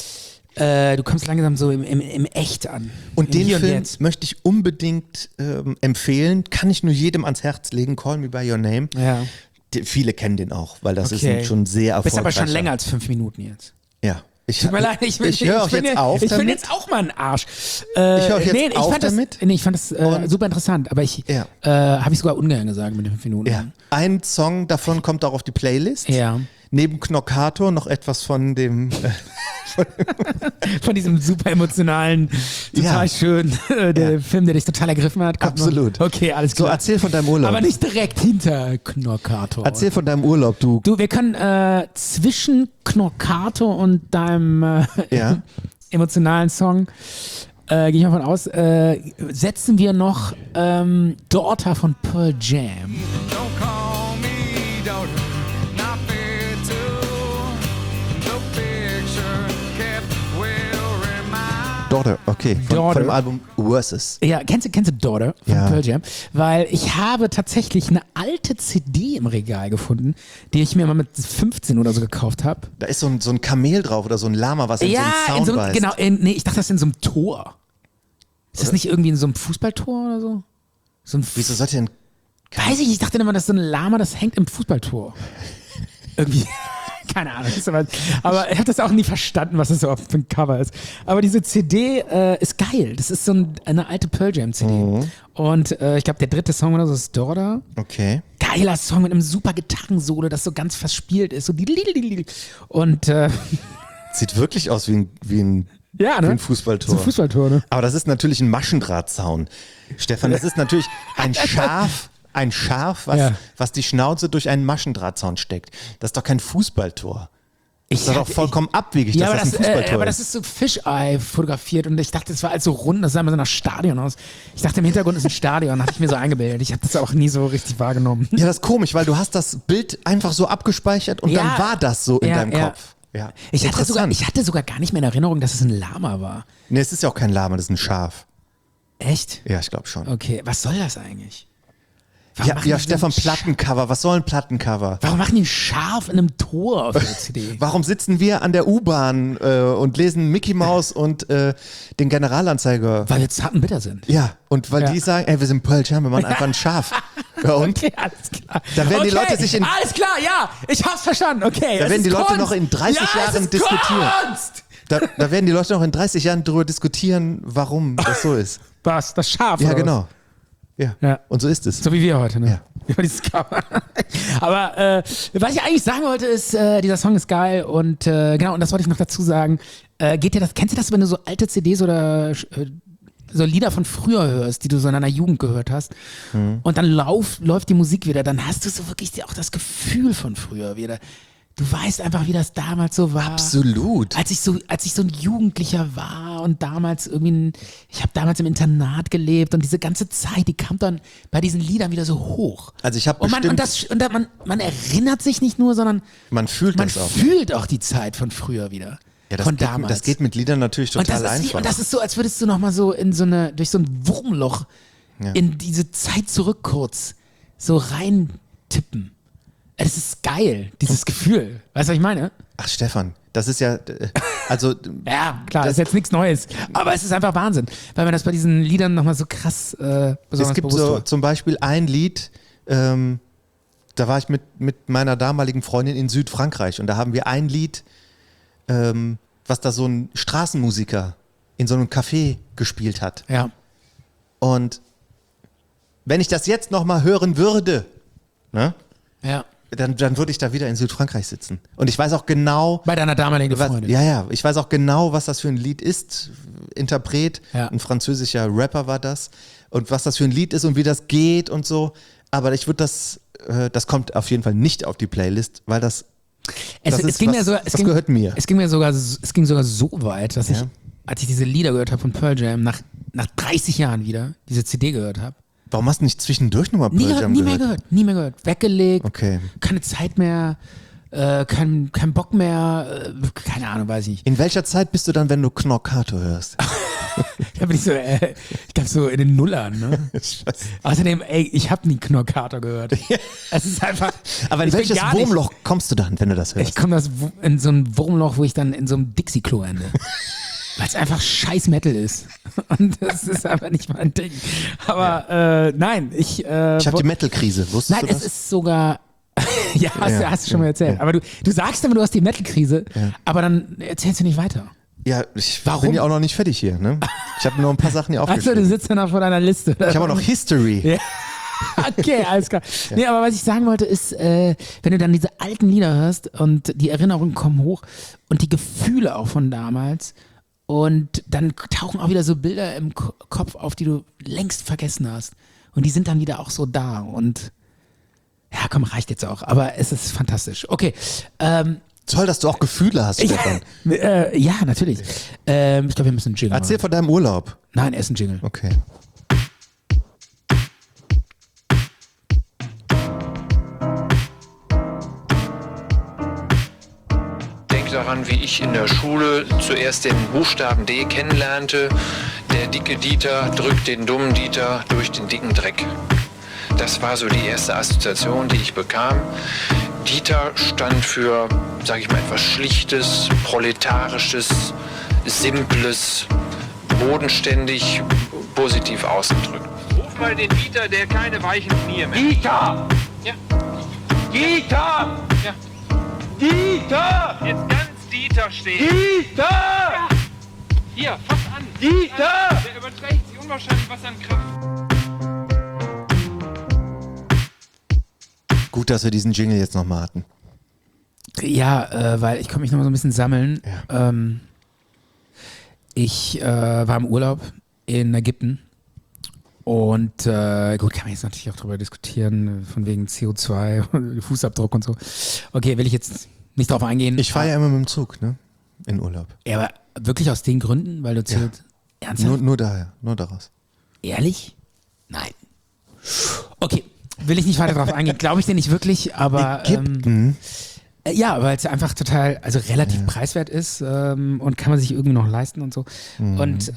so im Echt an. Und Im den Hier und Film Jetzt. möchte ich unbedingt empfehlen. Kann ich nur jedem ans Herz legen. Call Me By Your Name. Ja. Viele kennen den auch, weil das Okay. ist schon sehr erfolgreich. Bist aber schon länger als 5 Minuten jetzt. Ja. Tut mir leid, ich höre auch jetzt auf Ich bin damit. jetzt auch mal ein Arsch. Ich höre jetzt auf damit. Ich fand das super interessant, aber Ja. habe ich sogar ungern gesagt mit den 5 Minuten. Ja. Ein Song davon kommt auch auf die Playlist. Ja. Neben Knockator noch etwas von dem Von diesem super emotionalen, total Ja. schön, der Film, der dich total ergriffen hat. kommt Absolut. Noch. Okay, alles So, klar. erzähl von deinem Urlaub. Aber nicht direkt hinter Knockator. Erzähl von deinem Urlaub, du. Du, wir können zwischen Knockator und deinem Ja. emotionalen Song, gehe ich mal von aus, setzen wir noch Daughter von Pearl Jam. Daughter, okay. Daughter. Von dem Album Versus. Ja, kennst du Daughter von Ja. Pearl Jam? Weil ich habe tatsächlich eine alte CD im Regal gefunden, die ich mir mal mit 15 oder so gekauft habe. Da ist so ein Kamel drauf oder so ein Lama, was in so einen Sound so beißt. genau, nee, ich dachte, das ist in so einem Tor. Ist das nicht irgendwie in so einem Fußballtor oder so? So ein Wieso sollte denn... Weiß ich, ich dachte immer, das ist so ein Lama, das hängt im Fußballtor. Irgendwie. Keine Ahnung. Aber ich habe das auch nie verstanden, was das so für ein Cover ist. Aber diese CD ist geil. Das ist so eine alte Pearl Jam CD. Mhm. Und ich glaube, der 3. Song oder so ist Daughter. Okay. Geiler Song mit einem super Gitarrensolo, das so ganz verspielt ist. So und Sieht wirklich aus wie ein ja, ne? wie ein Fußballtor. So ein Fußballtor, ne? Aber das ist natürlich ein Maschendrahtzaun. Stefan, das ist natürlich ein Schaf, was die Schnauze durch einen Maschendrahtzaun steckt. Das ist doch kein Fußballtor. Das ist doch vollkommen abwegig, dass das ein Fußballtor aber ist. das ist so Fisheye fotografiert und ich dachte, das war alles so rund, das sah immer so nach Stadion aus. Ich dachte, im Hintergrund ist ein Stadion, hatte ich mir so eingebildet. Ich habe das auch nie so richtig wahrgenommen. Ja, das ist komisch, weil du hast das Bild einfach so abgespeichert und Ja. dann war das so in Ja, deinem ja. Kopf. Ja. Ich hatte Interessant. sogar gar nicht mehr in Erinnerung, dass es ein Lama war. Nee, es ist ja auch kein Lama, das ist ein Schaf. Echt? Ja, ich glaube schon. Okay, was soll das eigentlich? Warum machen Ja, die Stefan, so ein Plattencover. Was soll ein Plattencover? Warum machen die ein Schaf in einem Tor auf der CD? Warum sitzen wir an der U-Bahn und lesen Mickey Mouse und den Generalanzeiger? Weil wir zartenbitter sind. Ja, und weil Ja. die sagen, ey, wir sind Pearl Jam, wir machen einfach ein Schaf. Ja, und? Okay, alles klar. Da werden die Leute sich in- Alles klar, ja, ich hab's verstanden, okay. Da es werden ist die Leute Kunst. noch in 30 ja, Jahren es ist diskutieren. Kunst. Da werden die Leute noch in 30 Jahren darüber diskutieren, warum das so ist. Was? Das Schaf? Ja, oder was? genau. Ja. Ja. Und so ist es. So wie wir heute, ne? Ja. Über dieses Cover. Aber was ich eigentlich sagen wollte, ist, dieser Song ist geil und genau, und das wollte ich noch dazu sagen. Kennst du das, wenn du so alte CDs oder so Lieder von früher hörst, die du so in deiner Jugend gehört hast und dann läuft die Musik wieder, dann hast du so wirklich auch das Gefühl von früher wieder. Du weißt einfach, wie das damals so war. Absolut. Als ich so ein Jugendlicher war und damals ich habe damals im Internat gelebt und diese ganze Zeit, die kam dann bei diesen Liedern wieder so hoch. Also ich habe Und man erinnert sich nicht nur, sondern man fühlt man das auch. fühlt auch die Zeit von früher wieder. Ja, von damals. das geht mit Liedern natürlich total einfach. Und das ist so, als würdest du nochmal so durch so ein Wurmloch in diese Zeit zurück kurz so reintippen. Es ist geil, dieses Gefühl. Weißt du, was ich meine? Ach, Stefan, das ist ja, also, Ja, klar, das ist jetzt nichts Neues. Aber es ist einfach Wahnsinn, weil man das bei diesen Liedern nochmal so krass besonders es gibt bewusst so wird. zum Beispiel ein Lied, da war ich mit meiner damaligen Freundin in Südfrankreich und da haben wir ein Lied was da so ein Straßenmusiker in so einem Café gespielt hat. Ja. Und wenn ich das jetzt nochmal hören würde, ne, Ja. dann würde ich da wieder in Südfrankreich sitzen. Und ich weiß auch genau, Bei deiner damaligen Freundin. ich weiß auch genau, was das für ein Lied ist. Interpret, ein französischer Rapper war das. Und was das für ein Lied ist und wie das geht und so. Aber ich würde das kommt auf jeden Fall nicht auf die Playlist, weil das gehört mir. Es ging sogar so weit, dass ich, als ich diese Lieder gehört habe von Pearl Jam, nach 30 Jahren wieder diese CD gehört habe. Warum hast du nicht zwischendurch nochmal Pearl Jam gehört? Nie mehr gehört. Weggelegt, okay. Keine Zeit mehr, kein Bock mehr, keine Ahnung, weiß ich nicht. In welcher Zeit bist du dann, wenn du Knockato hörst? Da bin ich so, ich glaube so in den Nullern, ne? Außerdem, ich habe nie Knockato gehört. Es ist einfach. Aber in welches Wurmloch kommst du dann, wenn du das hörst? Ich komme in so ein Wurmloch, wo ich dann in so einem Dixie-Klo ende. Weil es einfach scheiß Metal ist. Und das ist einfach nicht mein Ding. Aber nein, ich habe die Metal-Krise, wusstest du das? Nein, es ist sogar. Hast du schon mal erzählt. Ja. Aber du sagst immer, du hast die Metal-Krise, aber dann erzählst du nicht weiter. Ja, ich bin ja auch noch nicht fertig hier. Ne? Ich habe nur ein paar Sachen hier aufgeschrieben. Also du sitzt ja noch vor deiner Liste. Ich habe auch noch History. Ja. Okay, alles klar. Ja. Nee, aber was ich sagen wollte ist, wenn du dann diese alten Lieder hörst und die Erinnerungen kommen hoch und die Gefühle auch von damals und dann tauchen auch wieder so Bilder im Kopf auf, die du längst vergessen hast. Und die sind dann wieder auch so da und ja, komm, reicht jetzt auch. Aber es ist fantastisch. Okay, toll, dass du auch Gefühle hast, Stefan. Ja, natürlich. Ich glaube, wir müssen einen Jingle Erzähl machen. von deinem Urlaub. Nein, er ist ein Jingle. Okay. Denk daran, wie ich in der Schule zuerst den Buchstaben D kennenlernte. Der dicke Dieter drückt den dummen Dieter durch den dicken Dreck. Das war so die erste Assoziation, die ich bekam. Dieter stand für, sage ich mal, etwas Schlichtes, Proletarisches, Simples, bodenständig, positiv ausgedrückt. Ruf mal den Dieter, der keine weichen Knie mehr. Dieter! Ja. Dieter! Ja. Dieter! Jetzt ganz Dieter stehen. Dieter! Ja. Hier, fass an. Dieter! Der überträgt sich unwahrscheinlich was an Kraft. Gut, dass wir diesen Jingle jetzt nochmal hatten. Ja, weil ich konnte mich noch mal so ein bisschen sammeln. Ja. Ich war im Urlaub in Ägypten und gut, kann man jetzt natürlich auch darüber diskutieren, von wegen CO2, Fußabdruck und so. Okay, will ich jetzt nicht drauf eingehen. Ich fahre ja immer mit dem Zug, ne? In Urlaub. Ja, aber wirklich aus den Gründen, weil du zählt. Ernsthaft? Nur daher, nur daraus. Ehrlich? Nein. Okay, will ich nicht weiter drauf eingehen. Glaube ich dir nicht wirklich, aber Ägypten? Ja, weil es einfach total, also relativ preiswert ist und kann man sich irgendwie noch leisten und so. Und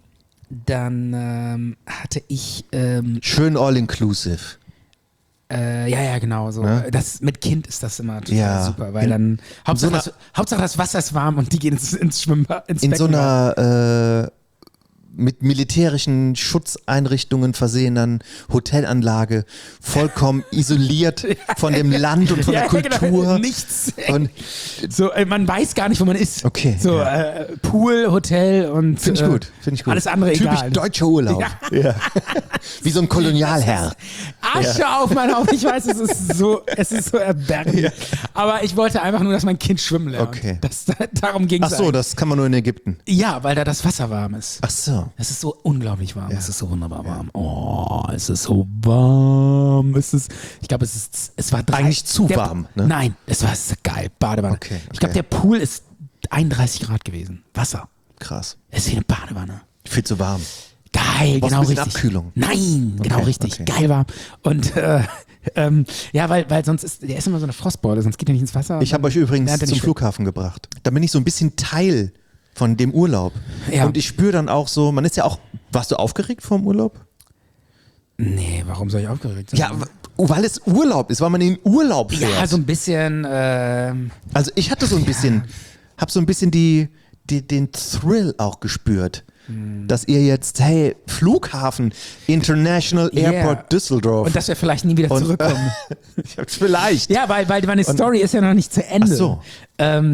dann hatte ich schön all-inclusive. Ja, genau. So. Ja? Das mit Kind ist das immer total super, weil dann Hauptsache das Wasser ist warm und die gehen ins Schwimmbad, ins in Becken. So einer mit militärischen Schutzeinrichtungen versehenen Hotelanlage, vollkommen isoliert von dem Land und von der Kultur. Genau, nichts. Und so, man weiß gar nicht, wo man ist. Okay. So, Pool, Hotel und Finde ich gut, finde ich gut. Alles andere Typisch egal. deutscher Urlaub. Ja. Wie so ein Kolonialherr. Asche auf mein Haupt. Ich weiß, es ist so erbärmlich. Ja. Aber ich wollte einfach nur, dass mein Kind schwimmen lernt. Okay. Darum ging es. Ach so, das kann man nur in Ägypten. Ja, weil da das Wasser warm ist. Ach so. Es ist so unglaublich warm. Ja. Es ist so wunderbar warm. Oh, es ist so warm. Ich glaube, es war eigentlich zu warm. Ne? Nein, es war geil. Badewanne. Okay. Ich glaube, der Pool ist 31 Grad gewesen. Wasser. Krass. Es ist wie eine Badewanne. Viel zu warm. Geil, genau richtig. Abkühlung. Nein, genau richtig. Okay. Geil warm. Und ja, weil sonst der ist immer so eine Frostbeule, sonst geht er nicht ins Wasser. Ich habe euch übrigens zum Flughafen gebracht. Da bin ich so ein bisschen Teil von dem Urlaub. Ja. Und ich spüre dann auch so, man ist ja auch, warst du aufgeregt vor dem Urlaub? Nee, warum soll ich aufgeregt sein? Ja, weil es Urlaub ist, weil man in Urlaub fährt. Ja, so ein bisschen. Also ich hatte so ein bisschen, habe so ein bisschen den Thrill auch gespürt. Dass ihr jetzt, hey, Flughafen, International Airport Düsseldorf. Und dass wir vielleicht nie wieder zurückkommen. Vielleicht. Ja, weil meine Story ist ja noch nicht zu Ende. Ach so.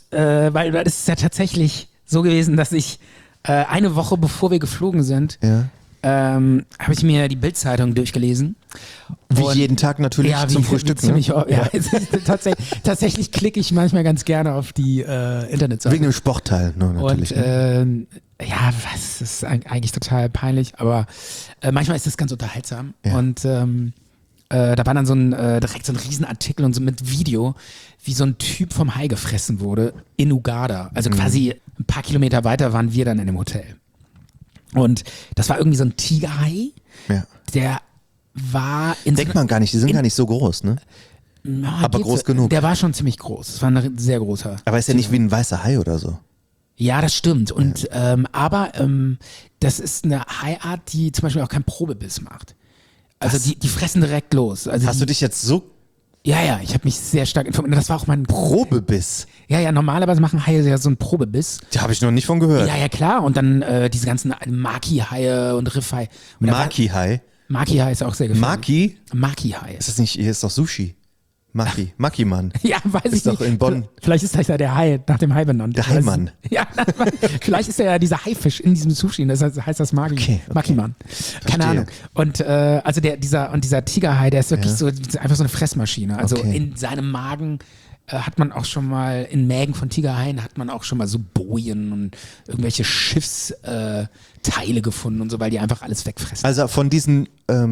weil das ist ja tatsächlich so gewesen, dass ich eine Woche bevor wir geflogen sind, habe ich mir die Bild-Zeitung durchgelesen. Wie Und- jeden Tag natürlich zum Frühstück. Ziemlich, Ne? tatsächlich klicke ich manchmal ganz gerne auf die Internetseite. Wegen dem Sportteil, ne, natürlich. Und ja, das ist eigentlich total peinlich, aber manchmal ist das ganz unterhaltsam. Ja. Und da war dann direkt so ein Riesenartikel und so mit Video, wie so ein Typ vom Hai gefressen wurde in Uganda. Also quasi ein paar Kilometer weiter waren wir dann in dem Hotel. Und das war irgendwie so ein Tigerhai, Ja. der war in Denkt man gar nicht, die sind gar nicht so groß, ne? aber geht's groß so. genug. Der war schon ziemlich groß. Es war ein sehr großer. Aber ist ja nicht wie ein weißer Hai oder so. Ja, das stimmt. Und aber das ist eine Haiart, die zum Beispiel auch keinen Probebiss macht. Also die fressen direkt los. Also Hast du dich jetzt so Ja, ich habe mich sehr stark informiert. Das war auch mein Probebiss? Ja, normalerweise machen Haie ja so einen Probebiss. Da habe ich noch nicht von gehört. Ja, klar. Und dann diese ganzen Maki-Haie und Riffhai. Maki-Hai? Maki-Hai ist auch sehr gefährlich. Maki? Maki-Hai. Ist das nicht, hier ist doch Sushi. Maki-Mann. Ja, weiß ich Ist doch nicht. in Bonn. Vielleicht ist das ja der Hai, nach dem Hai benannt. Der Haimann. Ja, vielleicht ist er ja dieser Haifisch in diesem Sushi. Das heißt das Okay. Maki-Mann. Keine Verstehe. Ahnung. Und also dieser Tigerhai, der ist wirklich so einfach so eine Fressmaschine. Also Okay. in seinem Magen hat man auch schon mal, in Mägen von Tigerhaien hat man auch schon mal so Bojen und irgendwelche Schiffsteile gefunden und so, weil die einfach alles wegfressen. Also von diesen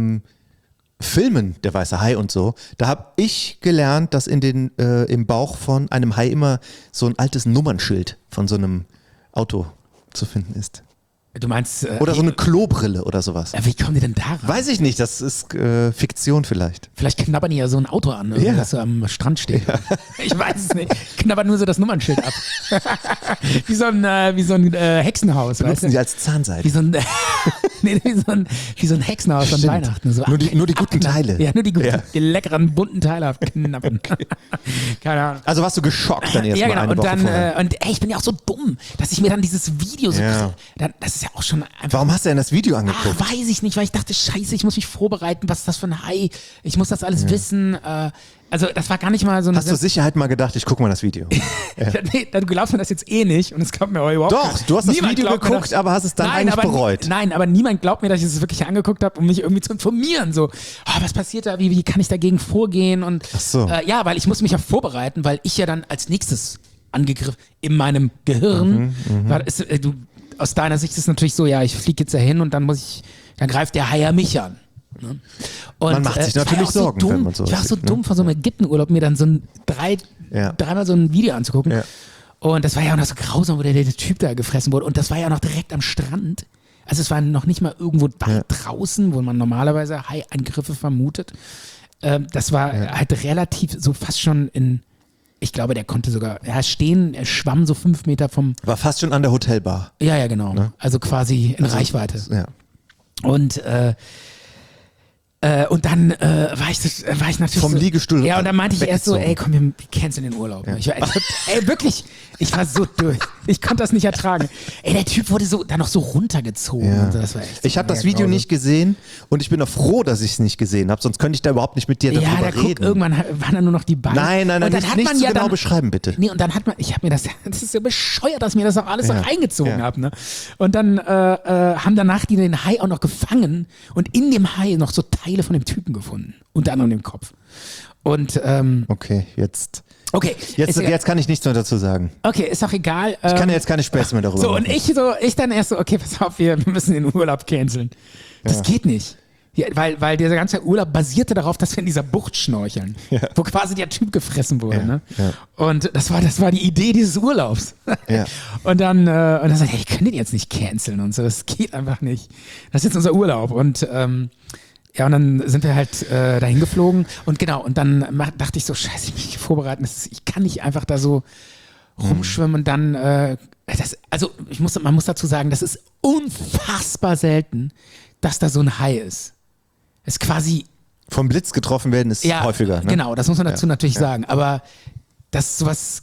Filmen, der weiße Hai und so, da habe ich gelernt, dass im Bauch von einem Hai immer so ein altes Nummernschild von so einem Auto zu finden ist. Du meinst... Oder so eine Klobrille oder sowas. wie kommen die denn da ran? Weiß ich nicht, das ist Fiktion vielleicht. Vielleicht knabbern die ja so ein Auto an, Ja. das so am Strand steht. Ich weiß es nicht. Knabbern nur so das Nummernschild ab. wie so ein Hexenhaus, weißt Benutzen du? die als Zahnseide. Wie so ein, wie so ein Hexenhaus an Stimmt. Weihnachten. So Nur die guten Teile. Ja, nur die guten, Ja. die leckeren, bunten Teile abknabbern. Keine Ahnung. Also warst du geschockt dann erst Ja, mal genau. eine Und Woche dann, vorher. ich bin ja auch so dumm, dass ich mir dann dieses Video so, Ja. das ist ja auch schon einfach. Warum hast du denn das Video angeguckt? Ach, weiß ich nicht, weil ich dachte, scheiße, ich muss mich vorbereiten, was ist das für ein Hai? Ich muss das alles wissen. Also das war gar nicht mal so eine... Hast du Sicherheit mal gedacht, ich gucke mal das Video? Nee, dann glaubst du das jetzt eh nicht und es glaubt mir auch überhaupt Doch, keiner. du hast das Niemand Video glaubt mir geguckt, das. aber hast es dann Nein, eigentlich bereut. Nein, aber niemand glaubt mir, dass ich es wirklich angeguckt habe, um mich irgendwie zu informieren. So, was passiert da, wie kann ich dagegen vorgehen? Und Ach so. ja, weil ich muss mich ja vorbereiten, weil ich ja dann als nächstes angegriffen in meinem Gehirn. Aus deiner Sicht ist es natürlich so, ja, ich fliege jetzt dahin und dann greift der Hai ja mich an. Ne? Und, Man macht sich ich war natürlich auch so Sorgen, dumm, wenn man sowas Ich war auch so sieht, ne? dumm, von so einem Ägyptenurlaub mir dann so dreimal so ein Video anzugucken. Ja. Und das war ja auch noch so grausam, wo der Typ da gefressen wurde. Und das war ja noch direkt am Strand. Also es war noch nicht mal irgendwo weit draußen, wo man normalerweise Hai-Angriffe vermutet. Das war halt relativ, so fast schon ich glaube, der konnte sogar stehen, er schwamm so 5 Meter vom... War fast schon an der Hotelbar. Ja, genau. Ne? Also quasi in Reichweite. Ja. Und dann war ich natürlich Vom so, Liegestuhl Ja, und dann meinte ich erst so, weggezogen. ey, komm, wir canceln den Urlaub. Ich war, wirklich, ich war so durch. Ich konnte das nicht ertragen. Ey, der Typ wurde dann noch so runtergezogen. Ja. Und so, das war echt Ich habe das mega Video grausam. nicht gesehen und ich bin auch froh, dass ich es nicht gesehen habe, sonst könnte ich da überhaupt nicht mit dir darüber Ja, reden. irgendwann waren dann nur noch die Beine. Nein, und dann nicht, hat nicht man so ja genau dann, beschreiben, bitte. Nee, und dann hat man, das ist so bescheuert, dass mir das auch alles so reingezogen Ja. habe. Ne? Und dann haben danach die den Hai auch noch gefangen und in dem Hai noch so Teile von dem Typen gefunden. Unter anderem im Kopf. Und, Okay, jetzt okay. ist egal. jetzt kann ich nichts mehr dazu sagen. Okay, ist auch egal. Ich kann ja jetzt keine Späße mehr darüber So, und machen. ich dann erst so, okay, pass auf, wir müssen den Urlaub canceln. Das geht nicht. Ja, weil dieser ganze Urlaub basierte darauf, dass wir in dieser Bucht schnorcheln, wo quasi der Typ gefressen wurde. Ja, Ne? ja. Und das war die Idee dieses Urlaubs. Ja. Und dann sagt er, hey, ich kann den jetzt nicht canceln und so, das geht einfach nicht. Das ist jetzt unser Urlaub. Und und dann sind wir halt dahin geflogen und genau, und dann dachte ich so, scheiße, ich muss mich vorbereiten, ich kann nicht einfach da so rumschwimmen und dann, man muss dazu sagen, das ist unfassbar selten, dass da so ein Hai ist. Ist quasi, Vom Blitz getroffen werden ist häufiger. Ne? genau, das muss man dazu natürlich sagen, aber dass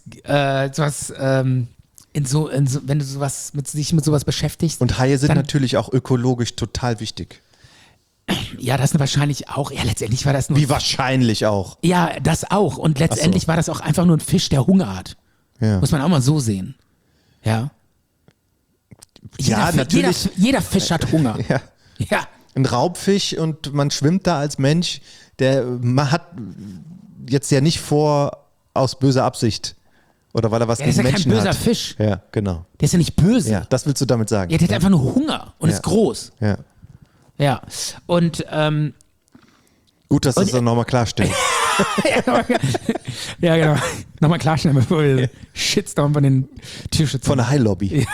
wenn du dich mit sowas beschäftigst. Und Haie sind dann, natürlich auch ökologisch total wichtig. Ja, das wahrscheinlich auch, letztendlich war das nur. Wie wahrscheinlich auch. Ja, das auch. Und letztendlich war das auch einfach nur ein Fisch, der Hunger hat. Ja. Muss man auch mal so sehen. Ja. Ja, natürlich. Jeder Fisch hat Hunger. Ja. Ja. Ein Raubfisch und man schwimmt da als Mensch, man hat jetzt ja nicht vor aus böser Absicht oder weil er was Der ist gegen ja kein Menschen böser hat. Fisch. Ja, genau. Der ist ja nicht böse. Ja, das willst du damit sagen. Der hat einfach nur Hunger und Ja. ist groß. Ja. Ja. Und Gut, dass du das dann nochmal klarstellst. ja, genau. Nochmal klarstellen, bevor wir Shitstorm von den Tierschützern. Von der High Lobby.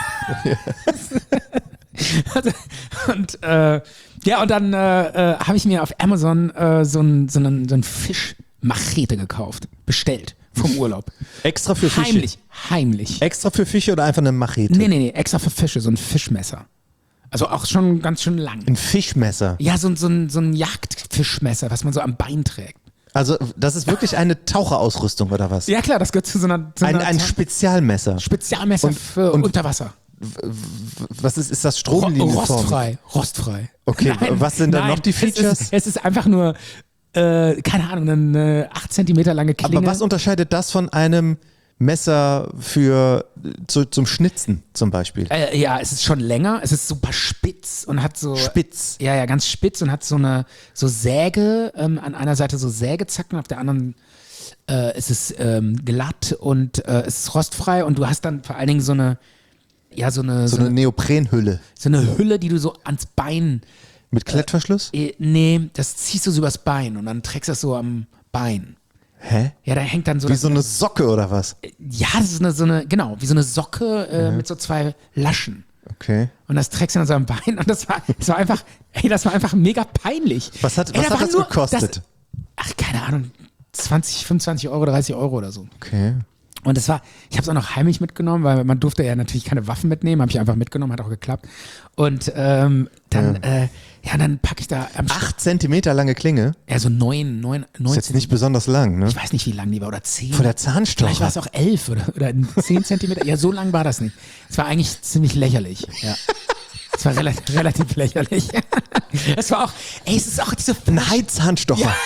Und dann habe ich mir auf Amazon so ein Fischmachete gekauft. Bestellt. Vom Urlaub. Extra für Fische? Heimlich. Extra für Fische oder einfach eine Machete? Nee, extra für Fische, so ein Fischmesser. Also auch schon ganz schön lang. Ein Fischmesser? Ja, so ein Jagdfischmesser, was man so am Bein trägt. Also das ist wirklich eine Taucherausrüstung oder was? Ja klar, das gehört zu so einer Ein Spezialmesser? Spezialmesser für unter Wasser. Was ist das Stromlinienform? Rostfrei. Okay, was sind dann noch die Features? Es ist einfach nur, keine Ahnung, eine 8 cm lange Klinge. Aber was unterscheidet das von einem Messer zum Schnitzen zum Beispiel? Ja, es ist schon länger, es ist super spitz und hat so... Spitz? Ja, ganz spitz und hat so Säge, an einer Seite so Sägezacken, auf der anderen ist es glatt und es ist rostfrei und du hast dann vor allen Dingen so eine Neoprenhülle. So eine Hülle, die du so ans Bein... Mit Klettverschluss? Nee, das ziehst du so übers Bein und dann trägst du das so am Bein. Hä? Ja, da hängt dann so... Wie so eine Socke oder was? Ja, das ist genau, wie so eine Socke mit so 2 Laschen. Okay. Und das trägst du dann so am Bein und das war einfach mega peinlich. Was hat das gekostet? Keine Ahnung, 20, 25 Euro, 30 Euro oder so. Okay. Und ich habe es auch noch heimlich mitgenommen, weil man durfte ja natürlich keine Waffen mitnehmen, habe ich einfach mitgenommen, hat auch geklappt. Und dann packe ich da am 8 Zentimeter lange Klinge? Ja, so 9 Ist jetzt nicht besonders lang, ne? Ich weiß nicht, wie lang die war, oder 10. Von der Zahnstocher. Vielleicht war es auch 11 oder 10 Zentimeter. Ja, so lang war das nicht. Es war eigentlich ziemlich lächerlich. Ja. Es war relativ lächerlich. Es war auch, es ist auch diese... Ein Heizzahnstocher. Ja.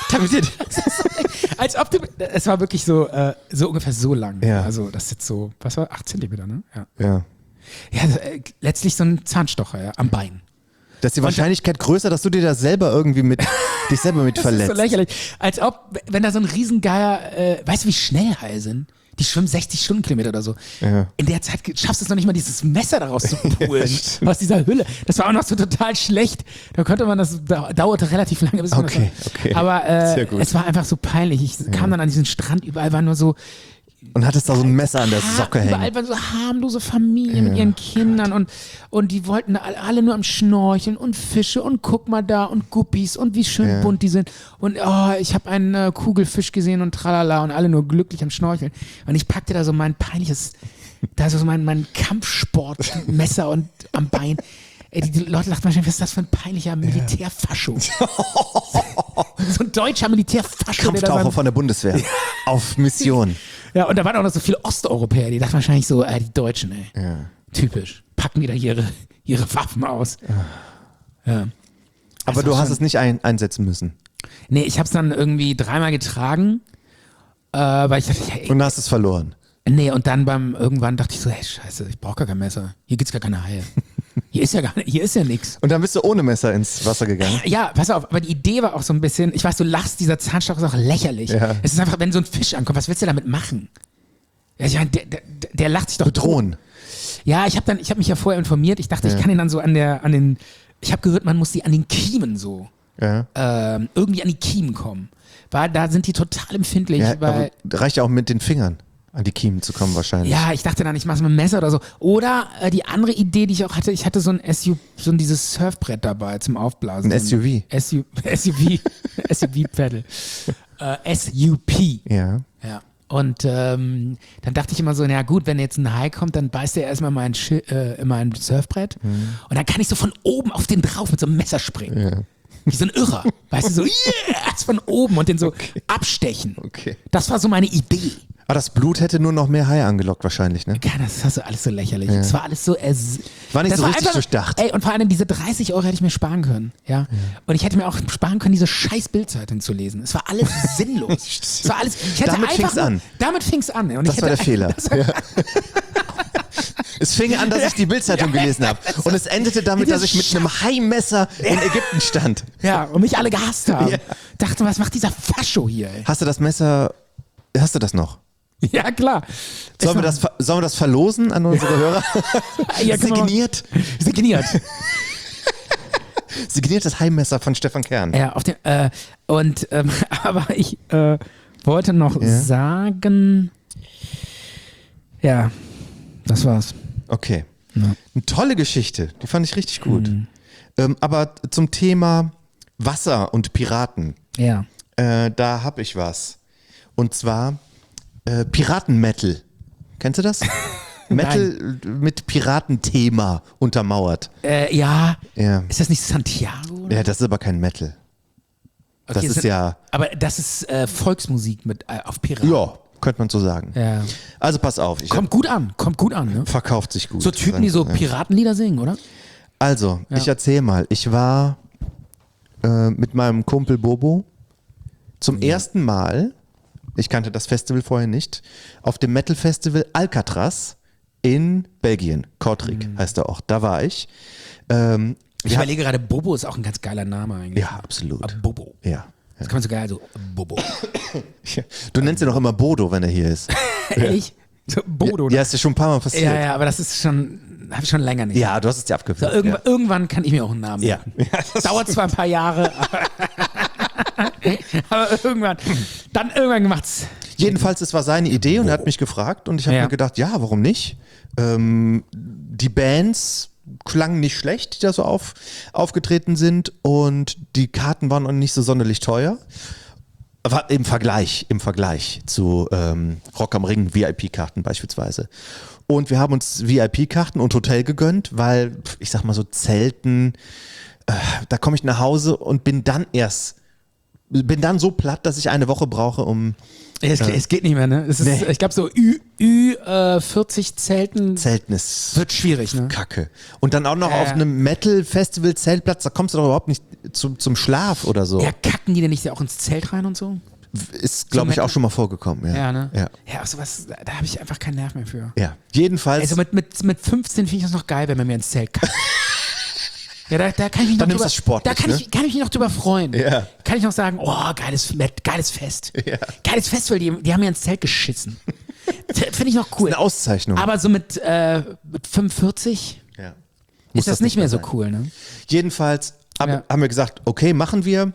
Als ob es war wirklich so ungefähr so lang. Ja. Also das ist jetzt so, was war, 8 Zentimeter, ne? Ja. Ja, letztlich so ein Zahnstocher, ja, am Bein. Da ist die Wahrscheinlichkeit größer, dass du dir da selber irgendwie dich selber mit verletzt. Das ist so lächerlich. Als ob, wenn da so ein Riesengeier, weißt du, wie schnell Haie sind? Die schwimmen 60 Stundenkilometer oder so. Ja. In der Zeit schaffst du es noch nicht mal, dieses Messer daraus zu pullen. Ja, aus dieser Hülle. Das war auch noch so total schlecht. Da konnte man dauerte relativ lange. Bis man okay. Aber es war einfach so peinlich. Ich kam dann an diesen Strand, überall war nur so... Und hattest da so ein Messer an der Socke hängen. Überall waren so harmlose Familien mit ihren Kindern und die wollten alle nur am Schnorcheln und Fische und guck mal da und Guppies und wie schön bunt die sind und ich habe einen Kugelfisch gesehen und tralala und alle nur glücklich am Schnorcheln und ich packte da so mein peinliches, mein Kampfsportmesser und am Bein. Die Leute lachten wahrscheinlich, was ist das für ein peinlicher Militärfascho? So ein deutscher Militärfascho. Kampftaucher von der Bundeswehr. Auf Mission. Ja, und da waren auch noch so viele Osteuropäer, die dachten wahrscheinlich so, die Deutschen, ey. Ja. Typisch. Packen wieder ihre Waffen aus. Ja. Aber du hast es nicht einsetzen müssen. Nee, ich habe es dann irgendwie 3-mal getragen, weil ich dachte, hey, und hast es verloren. Nee, und dann irgendwann dachte ich so, hey, scheiße, ich brauche gar kein Messer. Hier gibt's gar keine Haie. Hier ist ja nichts. Und dann bist du ohne Messer ins Wasser gegangen? Ja, pass auf, aber die Idee war auch so ein bisschen, ich weiß, du lachst, dieser Zahnstocher ist auch lächerlich. Ja. Es ist einfach, wenn so ein Fisch ankommt, was willst du damit machen? Ja, ich meine, der lacht sich doch bedrohen. Tot. Ja, ich habe mich ja vorher informiert, ich dachte, ich kann ihn dann so ich habe gehört, man muss die an den Kiemen so, irgendwie an die Kiemen kommen. Weil da sind die total empfindlich. Ja, aber reicht ja auch mit den Fingern. An die Kiemen zu kommen wahrscheinlich. Ja, ich dachte dann, ich mach's mit dem Messer oder so. Oder die andere Idee, die ich auch hatte, ich hatte so ein dieses Surfbrett dabei zum Aufblasen. Ein SUV. SUV-Pedal. SUP. Ja. Ja. Und dann dachte ich immer so, na gut, wenn jetzt ein Hai kommt, dann beißt er erstmal mein Surfbrett. Und dann kann ich so von oben auf den drauf mit so einem Messer springen. Ja. Wie so ein Irrer. Weißt du, so, yes, von oben und den so abstechen. Okay. Das war so meine Idee. Aber das Blut hätte nur noch mehr Haie angelockt wahrscheinlich, ne? Ja, das war alles so lächerlich. Es war alles so. War nicht das so war richtig einfach, durchdacht. Ey, und vor allem diese 30 Euro hätte ich mir sparen können. Ja? Und ich hätte mir auch sparen können, diese scheiß Bildzeitung zu lesen. Es war alles sinnlos. Es war alles. Ich hätte Damit einfach fing's an. Damit fing es an. Und Das ich war hätte der Fehler. Ja. Es fing an, dass ich die Bildzeitung gelesen habe. Und es endete damit, dass ich mit einem Haimesser in Ägypten stand. Ja, und mich alle gehasst haben. Ja. Dachte, was macht dieser Fascho hier? Ey? Hast du das noch? Ja, klar. Sollen wir das verlosen an unsere Hörer? Ja, Signiert. Signiert. Signiertes Heimmesser von Stefan Kern. Ja, aber ich wollte noch sagen, ja, das war's. Okay. Ja. Eine tolle Geschichte, die fand ich richtig gut. Aber zum Thema Wasser und Piraten, Ja. da habe ich was. Und zwar Piraten-Metal. Kennst du das? Metal mit Piratenthema untermauert. Ja. Ja. Ist das nicht Santiago? Oder? Ja, das ist aber kein Metal. Das Okay, ist ja... Aber das ist Volksmusik mit auf Piraten. Ja, könnte man so sagen. Ja. Also pass auf. Kommt gut an, ne? Verkauft sich gut. So Typen, die so Piratenlieder singen, oder? Also, ich erzähle mal. Ich war mit meinem Kumpel Bobo zum ersten Mal, ich kannte das Festival vorher nicht, auf dem Metal Festival Alcatraz in Belgien. Kortrijk heißt der Ort. Da war ich. Ich überlege gerade, Bobo ist auch ein ganz geiler Name eigentlich. Ja, absolut. Bobo. Ja. Das kann man so geil, so Bobo. Du nennst ihn doch immer Bodo, wenn er hier ist. Ehrlich? So, Bodo. Ja, ist ja schon ein paar Mal passiert. Ja, aber das ist schon, habe ich schon länger nicht. Ja, du hast es dir So, abgewöhnt. irgendwann kann ich mir auch einen Namen Ja. merken. Dauert zwar ein paar Jahre, aber irgendwann gemacht's. Jedenfalls, es war seine Idee und er hat mich gefragt und ich habe Ja. mir gedacht, ja, warum nicht? Die Bands klangen nicht schlecht, die da so aufgetreten sind und die Karten waren auch nicht so sonderlich teuer. Aber im Vergleich zu Rock am Ring VIP-Karten beispielsweise. Und wir haben uns VIP-Karten und Hotel gegönnt, weil, ich sag mal so, Zelten, da komme ich nach Hause und bin dann so platt, dass ich eine Woche brauche, um Es geht nicht mehr, ne? Es ist, Nee. Ich glaube, so 40 Zelten Zelten ist wird schwierig, ne? Kacke. Und dann auch noch auf einem Metal-Festival-Zeltplatz, da kommst du doch überhaupt nicht zum Schlaf oder so. Ja, kacken die denn nicht auch ins Zelt rein und so? Ist, glaube ich, Metal- auch schon mal vorgekommen. Ja, Ja, ne? Ja. Ja, aber sowas, da habe ich einfach keinen Nerv mehr für. Ja. Jedenfalls, Also mit 15 finde ich das noch geil, wenn man mir ins Zelt kackt. Ja, da kann ich mich Dann noch nimmst du das sportlich, da kann ich mich noch drüber freuen. Ja. Kann ich noch sagen, oh, geiles Fest. Ja. Geiles Fest, weil die haben mir ins Zelt geschissen. Finde ich noch cool. eine Auszeichnung. Aber so mit 45 ja. Muss ist das nicht mehr so sein. cool, ne? Jedenfalls Ja. haben wir gesagt, okay, machen wir.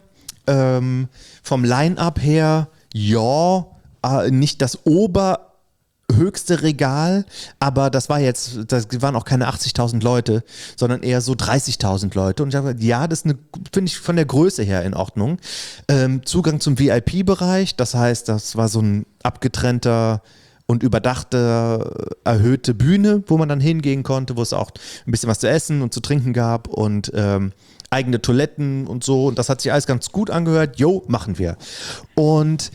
Vom Line-Up her, ja, nicht das höchste Regal, aber das waren auch keine 80.000 Leute, sondern eher so 30.000 Leute. Und ich habe gesagt, ja, das finde ich von der Größe her in Ordnung. Zugang zum VIP-Bereich, das heißt, das war so ein abgetrennter und überdachte, erhöhte Bühne, wo man dann hingehen konnte, wo es auch ein bisschen was zu essen und zu trinken gab und eigene Toiletten und so. Und das hat sich alles ganz gut angehört. Jo, machen wir. Und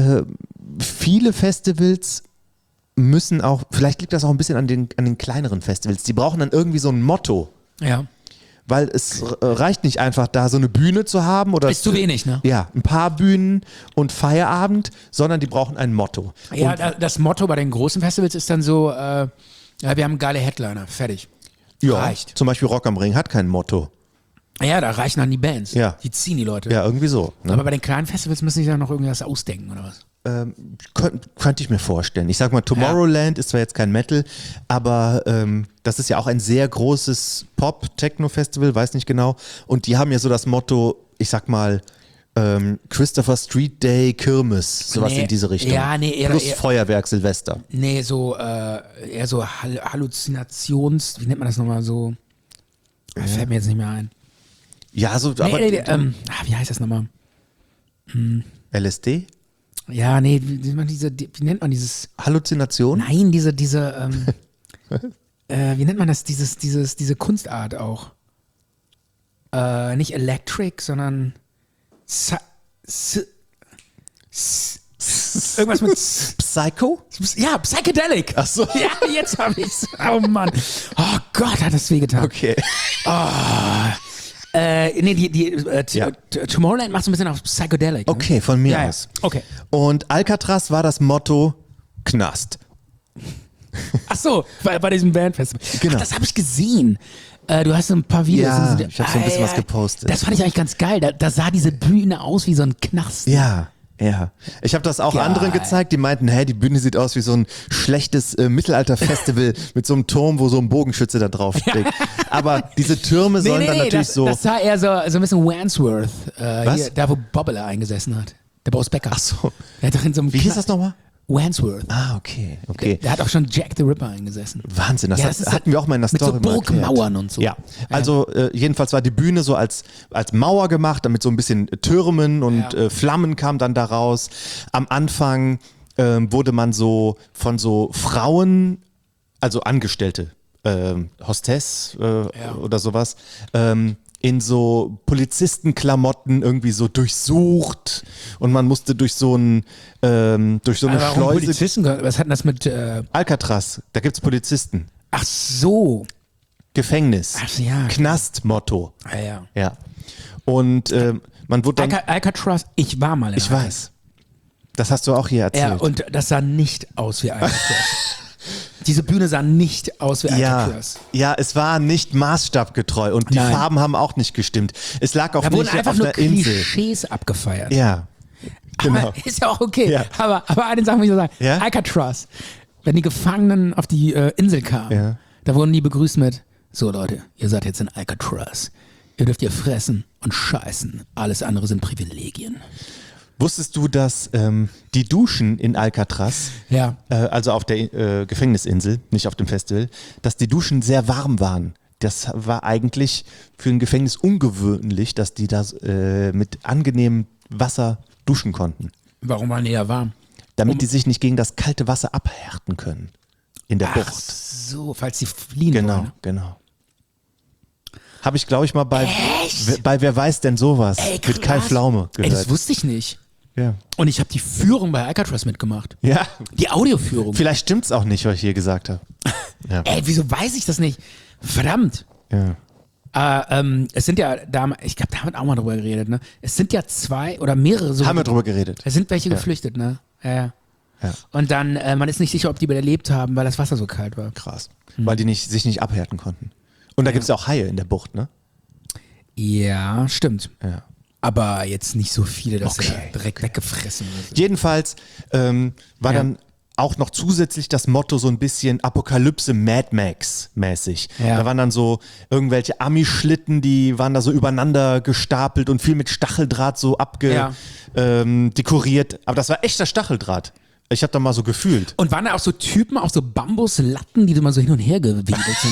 viele Festivals müssen auch, vielleicht liegt das auch ein bisschen an den kleineren Festivals, die brauchen dann irgendwie so ein Motto. Ja. Weil es reicht nicht einfach, da so eine Bühne zu haben oder Ist zu wenig, ne? Ja, ein paar Bühnen und Feierabend, sondern die brauchen ein Motto. Ja, Und, das Motto bei den großen Festivals ist dann so, ja, wir haben geile Headliner, fertig. ja, reicht. zum Beispiel Rock am Ring hat kein Motto. Ja, da reichen dann die Bands. Ja. Die ziehen die Leute. Ja, irgendwie so. Ne? Aber bei den kleinen Festivals müssen sich dann noch irgendwas ausdenken, oder was? Könnte ich mir vorstellen. Ich sag mal, Tomorrowland ist zwar jetzt kein Metal, aber das ist ja auch ein sehr großes Pop-Techno-Festival, weiß nicht genau. Und die haben ja so das Motto, ich sag mal, Christopher Street Day, Kirmes, sowas Nee, in diese Richtung. ja, nee, eher- Plus eher- Feuerwerk, Silvester. Nee, so, eher so Halluzinations, wie nennt man das nochmal so? Fällt mir jetzt nicht mehr ein. Ja, so, Nee, aber wie heißt das nochmal? LSD? Ja, nee, wie nennt man dieses? Halluzination? Nein, wie nennt man das? Diese Kunstart auch. Nicht Electric, sondern Irgendwas mit Psycho? ja, Psychedelic. Ach so. Ja, jetzt hab ich's. Oh Mann. Oh Gott, hat das wehgetan. Okay. Tomorrowland macht so ein bisschen auf Psychedelic. Ne? Okay, von mir Ja. aus. Okay. Und Alcatraz war das Motto Knast. Ach so, bei diesem Bandfestival. Genau. Ach, das habe ich gesehen. Du hast so ein paar Videos. Ja, ich habe so ein bisschen was gepostet. Das fand ich eigentlich ganz geil. Da sah diese Bühne aus wie so ein Knast. Ja. Ich habe das auch Geil. anderen gezeigt, die meinten, hey, die Bühne sieht aus wie so ein schlechtes Mittelalter-Festival mit so einem Turm, wo so ein Bogenschütze da drauf steht. Aber diese Türme sollen dann natürlich das, so... Das sah eher so ein bisschen Wandsworth. Was? Hier, da, wo Bobbele eingesessen hat. Der Boris Becker. Ach so. Der hat doch in so einem Wie hieß das nochmal? Wandsworth. Ah, okay. Der hat auch schon Jack the Ripper eingesessen. Wahnsinn, das, Ja, das ist hatten wir auch mal in der mit Story so mal Burgmauern erklärt. und so. Ja, also jedenfalls war die Bühne so als Mauer gemacht, damit so ein bisschen Türmen und Flammen kam dann daraus. Am Anfang wurde man so von so Frauen, also Angestellte, Hostess oder sowas, in so Polizistenklamotten irgendwie so durchsucht und man musste durch so eine Warum Schleuse. Polizisten? Was hat denn das mit... Alcatraz, da gibt's Polizisten. Ach so. Gefängnis. Ach ja. Knastmotto. Ja. Ja. Und man wurde dann. Alcatraz, ich war mal in Ich weiß. Das hast du auch hier erzählt. Ja, und das sah nicht aus wie Alcatraz. Diese Bühne sah nicht aus wie Alcatraz. Ja, es war nicht maßstabgetreu und die Nein. Farben haben auch nicht gestimmt. Es lag auch Da wurden nicht einfach auf nur der Insel. Klischees abgefeiert. Ja. Genau. Aber ist ja auch okay. Ja. Aber eine Sache muss ich noch sagen. Ja? Alcatraz, wenn die Gefangenen auf die Insel kamen, Ja. da wurden die begrüßt mit: So Leute, ihr seid jetzt in Alcatraz. Ihr dürft hier fressen und scheißen. Alles andere sind Privilegien. Wusstest du, dass die Duschen in Alcatraz, Ja. also auf der Gefängnisinsel, nicht auf dem Festival, dass die Duschen sehr warm waren? Das war eigentlich für ein Gefängnis ungewöhnlich, dass die da mit angenehmem Wasser duschen konnten. Warum waren die da warm? Damit die sich nicht gegen das kalte Wasser abhärten können. In der Ach Bucht. so, falls sie fliehen Genau, wollen. genau. Habe ich, glaube ich, mal bei Wer weiß denn sowas Ey, mit Kai krass. Pflaume Ey, gehört. das wusste ich nicht. Ja. Und ich habe die Führung bei Alcatraz mitgemacht. Ja. Die Audioführung. Vielleicht stimmt's auch nicht, was ich hier gesagt habe. Ja. Ey, wieso weiß ich das nicht? Verdammt. Ja. Es sind ja, ich glaube, da haben wir auch mal drüber geredet, ne? Es sind ja zwei oder mehrere so. Haben wir drüber geredet. Es sind welche geflüchtet, ne? Ja. Ja. Und dann, man ist nicht sicher, ob die überlebt haben, weil das Wasser so kalt war. Krass. Weil die sich nicht abhärten konnten. Und da gibt's ja auch Haie in der Bucht, ne? Ja, stimmt. Ja. Aber jetzt nicht so viele, dass sie Okay. da direkt weggefressen wird. Jedenfalls war dann auch noch zusätzlich das Motto so ein bisschen Apokalypse Mad Max mäßig. Ja. Da waren dann so irgendwelche Ami-Schlitten, die waren da so übereinander gestapelt und viel mit Stacheldraht so dekoriert. Aber das war echter Stacheldraht. Ich habe da mal so gefühlt. Und waren da auch so Typen auf so Bambuslatten, die immer so hin und her gewedelt sind?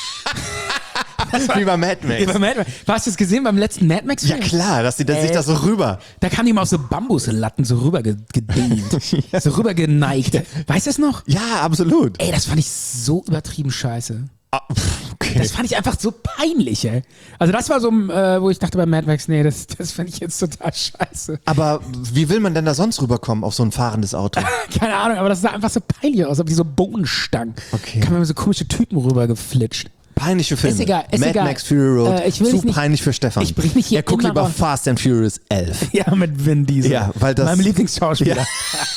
Wie bei Mad Max. Hast du es gesehen beim letzten Mad Max Ja Film? klar, dass die sich da so rüber. Da kamen die mal auf so Bambuslatten so rüber gedehnt, so rüber geneigt. Weißt du es noch? Ja, absolut. Ey, das fand ich so übertrieben scheiße. Okay. Das fand ich einfach so peinlich, ey. Also das war so, wo ich dachte bei Mad Max, nee, das fand ich jetzt total scheiße. Aber wie will man denn da sonst rüberkommen auf so ein fahrendes Auto? Keine Ahnung, aber das sah einfach so peinlich aus, wie so Bohnenstangen. Okay. Kamen so komische Typen rübergeflitscht. Peinliche Filme. Ist egal, ist Mad egal. Max Fury Road. Ich will zu dich nicht- peinlich für Stefan. ich bring mich hier Er guckt immer lieber raus. Fast and Furious 11. Ja, mit Vin Diesel. Ja, weil das- meinem Lieblingsschauspieler. Ja.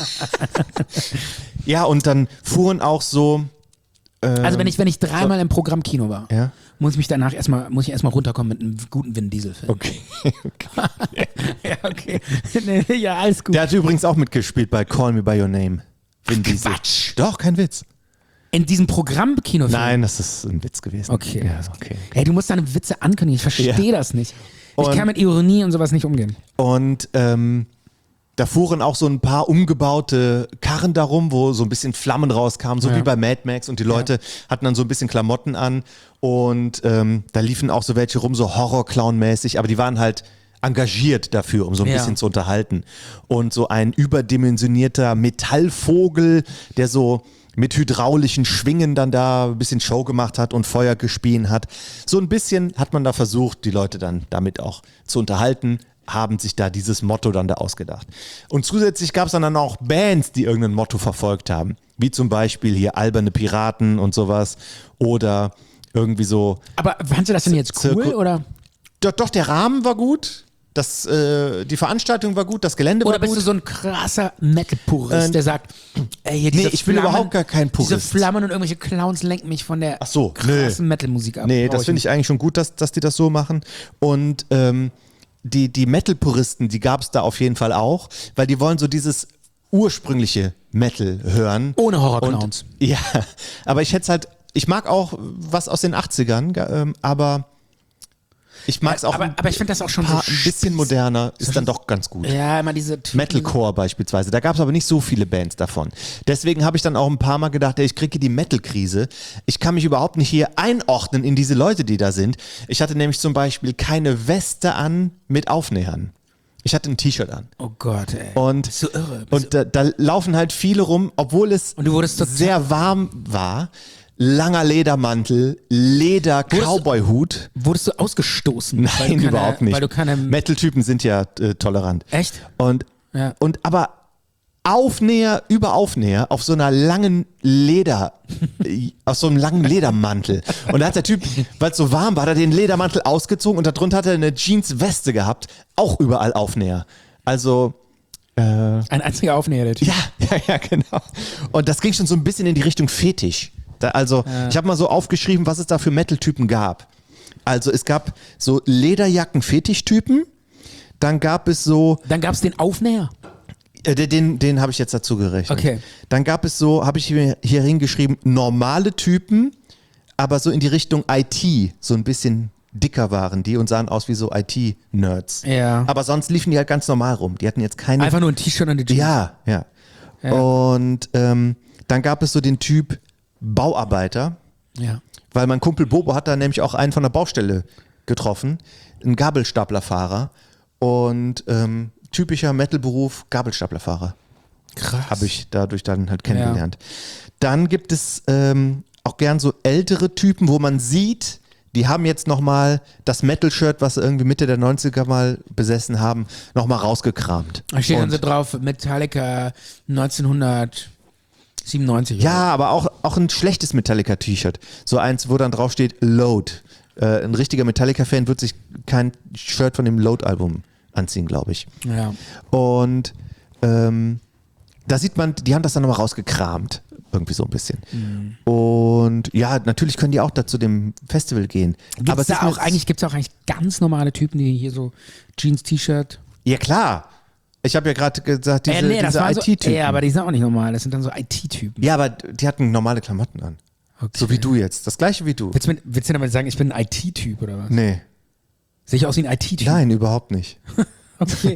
Ja, und dann fuhren auch so. Also wenn ich dreimal im Programmkino war, Ja. muss ich erstmal runterkommen mit einem guten Vin Diesel-Film. Okay. Ja, okay. Nee, ja, alles gut. Der hat übrigens auch mitgespielt bei Call Me By Your Name. Vin Diesel. Quatsch. Doch, kein Witz. In diesem Programmkinofilm? Nein, das ist ein Witz gewesen. Okay. Ja, okay. Ey, du musst deine Witze ankündigen. Ich verstehe das nicht. Ich Und- kann mit Ironie und sowas nicht umgehen. Und da fuhren auch so ein paar umgebaute Karren darum, wo so ein bisschen Flammen rauskamen, so wie bei Mad Max. Und die Leute hatten dann so ein bisschen Klamotten an. Und da liefen auch so welche rum, so Horror-Clown-mäßig. Aber die waren halt engagiert dafür, um so ein Ja. bisschen zu unterhalten. Und so ein überdimensionierter Metallvogel, der so mit hydraulischen Schwingen dann da ein bisschen Show gemacht hat und Feuer gespien hat. So ein bisschen hat man da versucht, die Leute dann damit auch zu unterhalten. haben sich da dieses Motto dann da ausgedacht. Und zusätzlich gab es dann auch Bands, die irgendein Motto verfolgt haben. Wie zum Beispiel hier Alberne Piraten und sowas. Oder irgendwie so. Aber fandst du das denn jetzt cool, oder? Doch, der Rahmen war gut. Die Veranstaltung war gut, das Gelände war Oder bist gut. du so ein krasser Metal-Purist, der sagt, ey, hier diese ich bin Flammen, überhaupt gar kein Purist. Diese Flammen und irgendwelche Clowns lenken mich von der krassen Metal-Musik ab. Nee, das finde ich eigentlich schon gut, dass die das so machen. Und die Metal-Puristen, die gab es da auf jeden Fall auch, weil die wollen so dieses ursprüngliche Metal hören. Ohne Horror-Clowns. Ja, aber ich mag auch was aus den 80ern, aber ich mag es auch aber ich finde das auch schon ein so bisschen moderner, ist dann doch ganz gut. Ja, immer diese Typen. Metalcore beispielsweise, da gab es aber nicht so viele Bands davon. Deswegen habe ich dann auch ein paar Mal gedacht, ich kriege die Metal-Krise. Ich kann mich überhaupt nicht hier einordnen in diese Leute, die da sind. Ich hatte nämlich zum Beispiel keine Weste an mit Aufnähern. Ich hatte ein T-Shirt an. Oh Gott, ey. Und, so irre. Und da laufen halt viele rum, obwohl es Und du wurdest sehr warm war. Langer Ledermantel, Leder-Cowboy-Hut. Wurdest du ausgestoßen? Nein, überhaupt nicht. Weil du keine Metal-Typen sind ja tolerant. Echt? Und Ja. aber Aufnäher über Aufnäher auf so einer langen auf so einem langen Ledermantel. Und da hat der Typ, weil es so warm war, hat er den Ledermantel ausgezogen und darunter hat er eine Jeans-Weste gehabt. Auch überall Aufnäher. Also ein einziger Aufnäher, der Typ. ja, genau. Und das ging schon so ein bisschen in die Richtung Fetisch. Ich habe mal so aufgeschrieben, was es da für Metal-Typen gab. Also es gab so Lederjacken-Fetischtypen, dann gab es so... Dann gab es den Aufnäher. Den habe ich jetzt dazu gerechnet. Okay. Dann gab es so, habe ich hier hingeschrieben, normale Typen, aber so in die Richtung IT, so ein bisschen dicker waren die und sahen aus wie so IT-Nerds. Ja. Aber sonst liefen die halt ganz normal rum. Die hatten jetzt keine... Einfach nur ein T-Shirt und eine Jeans. Ja. Und dann gab es so den Typ Bauarbeiter, Ja. weil mein Kumpel Bobo hat da nämlich auch einen von der Baustelle getroffen, einen Gabelstaplerfahrer und typischer Metal-Beruf Gabelstaplerfahrer. Krass. Habe ich dadurch dann halt kennengelernt. Dann gibt es auch gern so ältere Typen, wo man sieht, die haben jetzt nochmal das Metal-Shirt, was sie irgendwie Mitte der 90er mal besessen haben, nochmal rausgekramt. Da steht dann Und- so drauf, Metallica 1997. Ja, aber auch ein schlechtes Metallica-T-Shirt. So eins, wo dann drauf steht Load. Ein richtiger Metallica-Fan wird sich kein Shirt von dem Load-Album anziehen, glaube ich. Ja. Und da sieht man, die haben das dann nochmal rausgekramt. Irgendwie so ein bisschen. Und ja, natürlich können die auch da zu dem Festival gehen. Aber es ist mir- gibt's auch eigentlich ganz normale Typen, die hier so Jeans, T-Shirt. Ja, klar. Ich habe ja gerade gesagt, diese das waren so, IT-Typen. ja, aber die sind auch nicht normal. Das sind dann so IT-Typen. Ja, aber die hatten normale Klamotten an. Okay. So wie du jetzt. Das gleiche wie du. Willst du damit sagen, ich bin ein IT-Typ oder was? Nee. Sehe ich aus wie ein IT-Typ? Nein, überhaupt nicht. Okay.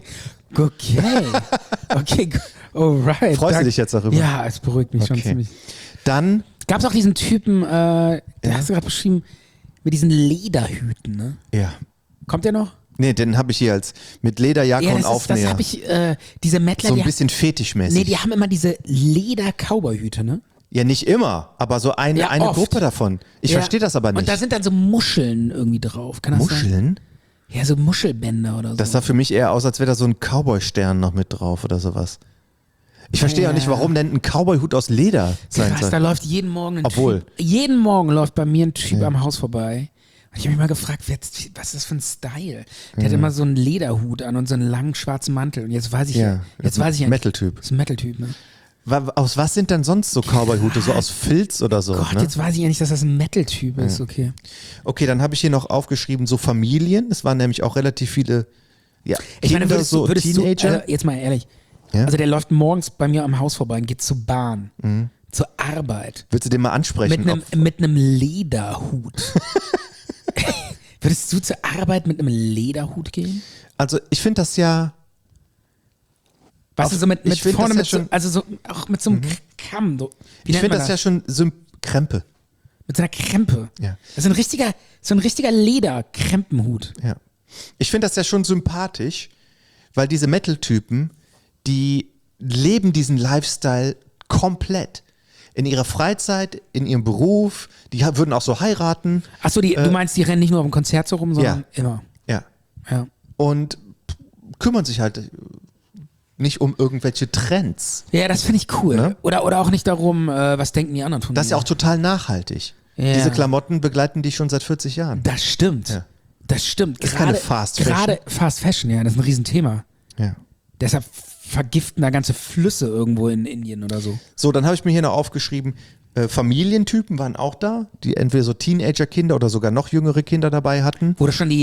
Okay. Alright. Freust du dich jetzt darüber? Ja, es beruhigt mich schon Okay. ziemlich. Dann, Gab es auch diesen Typen, den hast du gerade beschrieben, mit diesen Lederhüten, ne? ja. Kommt der noch? Nee, den habe ich hier als mit Lederjacke und das Aufnäher. habe ich, diese Mettler, So ein die, bisschen fetischmäßig. nee, die haben immer diese Leder-Cowboy-Hüte, ne? Ja, nicht immer, aber so eine Ja, oft. Gruppe davon. Ich Ja. verstehe das aber nicht. Und da sind dann so Muscheln irgendwie drauf. Kann das sein? Muscheln? Ja, so Muschelbänder oder so. Das sah für mich eher aus, als wäre da so ein Cowboy-Stern noch mit drauf oder sowas. Ich verstehe auch nicht, warum denn ein Cowboy-Hut aus Leder sein Krass, da soll. läuft jeden Morgen ein Obwohl. Typ. Jeden Morgen läuft bei mir ein Typ am Haus vorbei. Und ich habe mich mal gefragt, was ist das für ein Style? Der hat immer so einen Lederhut an und so einen langen schwarzen Mantel. Und jetzt weiß ich Ja, jetzt weiß ich ja. Metal-Typ. Das ist ein Metal-Typ, ne? Aus was sind denn sonst so Cowboy-Hute? So aus Filz oder so? Gott, Ne? jetzt weiß ich ja nicht, dass das ein Metal-Typ ist, okay. Okay, dann habe ich hier noch aufgeschrieben, so Familien. Es waren nämlich auch relativ viele Ich meine, Kinder, so Teenager. also jetzt mal ehrlich, Ja? also der läuft morgens bei mir am Haus vorbei und geht zur Bahn, zur Arbeit, Würdest du den mal ansprechen? mit einem Lederhut. Würdest du zur Arbeit mit einem Lederhut gehen? Also ich finde das ja... Weißt du, so mit ich find vorne das ja mit so, also so, auch mit so einem Kamm. So, wie Ich nennt finde man das ja schon Krempe. Mit so einer Krempe. Ja. Das ist so ein richtiger Lederkrempenhut. Ja. Ich finde das ja schon sympathisch, weil diese Metal-Typen, die leben diesen Lifestyle komplett. In ihrer Freizeit, in ihrem Beruf, die würden auch so heiraten. Achso, du meinst, die rennen nicht nur auf dem Konzert so rum, sondern Ja. immer. Ja. Ja. Und kümmern sich halt nicht um irgendwelche Trends. Ja, das finde ich cool. Ne? Oder auch nicht darum, was denken die anderen von mir. Das ist ja auch total nachhaltig. Ja. Diese Klamotten begleiten dich schon seit 40 Jahren. Das stimmt. Ja. Das stimmt. Das ist keine Fast Fashion. Gerade Fast Fashion, ja, das ist ein Riesenthema. Ja. Deshalb vergiften da ganze Flüsse irgendwo in Indien oder so. So, dann habe ich mir hier noch aufgeschrieben, Familientypen waren auch da, die entweder so Teenager-Kinder oder sogar noch jüngere Kinder dabei hatten. Wo schon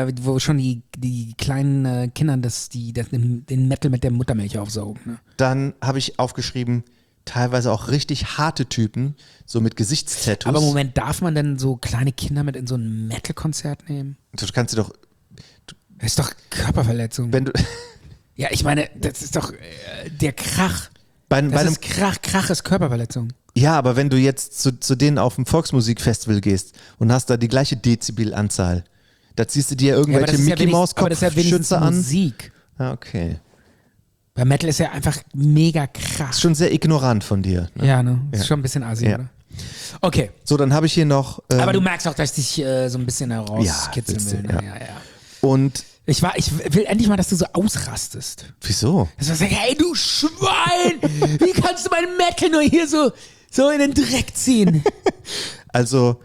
die kleinen Kinder den Metal mit der Muttermilch aufsaugen. Ne? Dann habe ich aufgeschrieben, teilweise auch richtig harte Typen, so mit Gesichtstattoos. Aber Moment, darf man denn so kleine Kinder mit in so ein Metal-Konzert nehmen? Du kannst dir doch, Das ist doch Körperverletzung. wenn du Ja, ich meine, das ist doch der Krach. bei Das einem ist Krach ist Körperverletzung. Ja, aber wenn du jetzt zu denen auf dem Volksmusikfestival gehst und hast da die gleiche Dezibelanzahl, da ziehst du dir Ja, aber irgendwelche das ist Mickey Maus aber das ist ja wenigstens Kopfschützer an. Musik. Ah, okay. Bei Metal ist ja einfach mega krass. Ist schon sehr ignorant von dir. Ne? Ja, ne? Ist Ja. schon ein bisschen assi, Ja. oder? Okay, So, dann habe ich hier noch aber du merkst auch, dass ich dich so ein bisschen herauskitzeln willst will. du, Ne? ja. Ja. und Ich will endlich mal, dass du so ausrastest. wieso? Dass du sagst, hey du Schwein, wie kannst du mein Metal nur hier so in den Dreck ziehen? Also,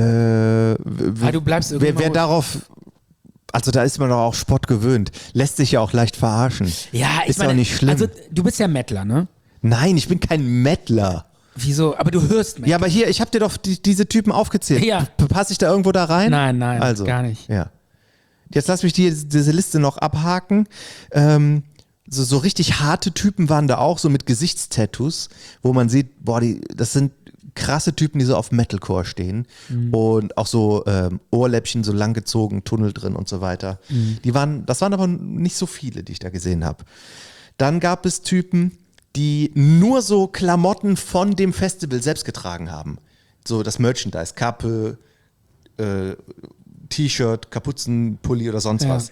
du bleibst irgendwie wer mal- darauf, also da ist man doch auch Spott gewöhnt, lässt sich ja auch leicht verarschen. Ja, ich ist meine, auch nicht schlimm. Also du bist ja Mettler, ne? Nein, ich bin kein Mettler. Wieso? Aber du hörst Metal. Ja, aber hier, ich habe dir doch diese Typen aufgezählt. Ja. Passe ich da irgendwo da rein? Nein, also, gar nicht. Ja. Jetzt lass mich diese Liste noch abhaken. So richtig harte Typen waren da auch, so mit Gesichtstattoos, wo man sieht, boah, das sind krasse Typen, die so auf Metalcore stehen. Und auch so Ohrläppchen so langgezogen, Tunnel drin und so weiter. Das waren aber nicht so viele, die ich da gesehen habe. Dann gab es Typen, die nur so Klamotten von dem Festival selbst getragen haben. So das Merchandise, Kappe, T-Shirt, Kapuzenpulli oder sonst Ja. was.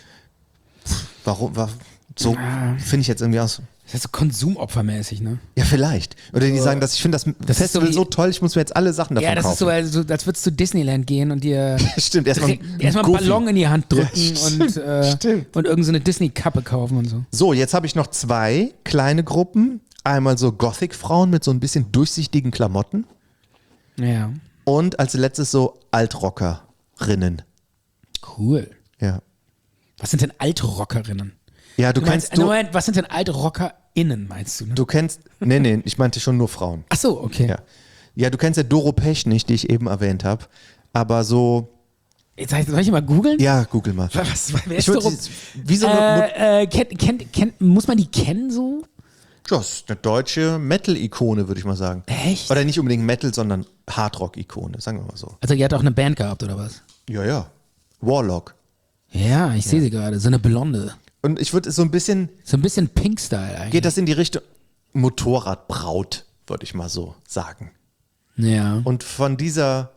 Warum? So finde ich jetzt irgendwie aus. Das ist so konsumopfermäßig, ne? Ja, vielleicht. Oder die sagen, ich finde das ist Festival so so toll, ich muss mir jetzt alle Sachen davon Ja, das kaufen. ist so, als würdest du zu Disneyland gehen und dir Stimmt, erstmal einen Ballon in die Hand drücken Ja, stimmt. und irgend so eine Disney-Kappe kaufen und so. So, jetzt habe ich noch 2 kleine Gruppen. Einmal so Gothic-Frauen mit so ein bisschen durchsichtigen Klamotten. Ja. Und als letztes so Altrockerinnen. Cool. Ja. Was sind denn Altrockerinnen? Ja, Moment, was sind denn AltrockerInnen, meinst du? Ne? du kennst, nee, ich meinte schon nur Frauen. Ach so, okay. Ja, du kennst ja Doro Pech nicht, die ich eben erwähnt habe. Aber so, Jetzt soll ich mal googeln? ja, google mal. Wer Ich ist darum? wie so eine, Muss man die kennen so? das ist eine deutsche Metal-Ikone, würde ich mal sagen. Echt? Oder nicht unbedingt Metal, sondern Hardrock-Ikone, sagen wir mal so. Also die hat auch eine Band gehabt, oder was? Ja. Warlock. Ja, ich sehe sie gerade. So eine Blonde. Und ich würde so ein bisschen, So ein bisschen Pink-Style eigentlich. geht das in die Richtung Motorradbraut, würde ich mal so sagen. Ja. Und von dieser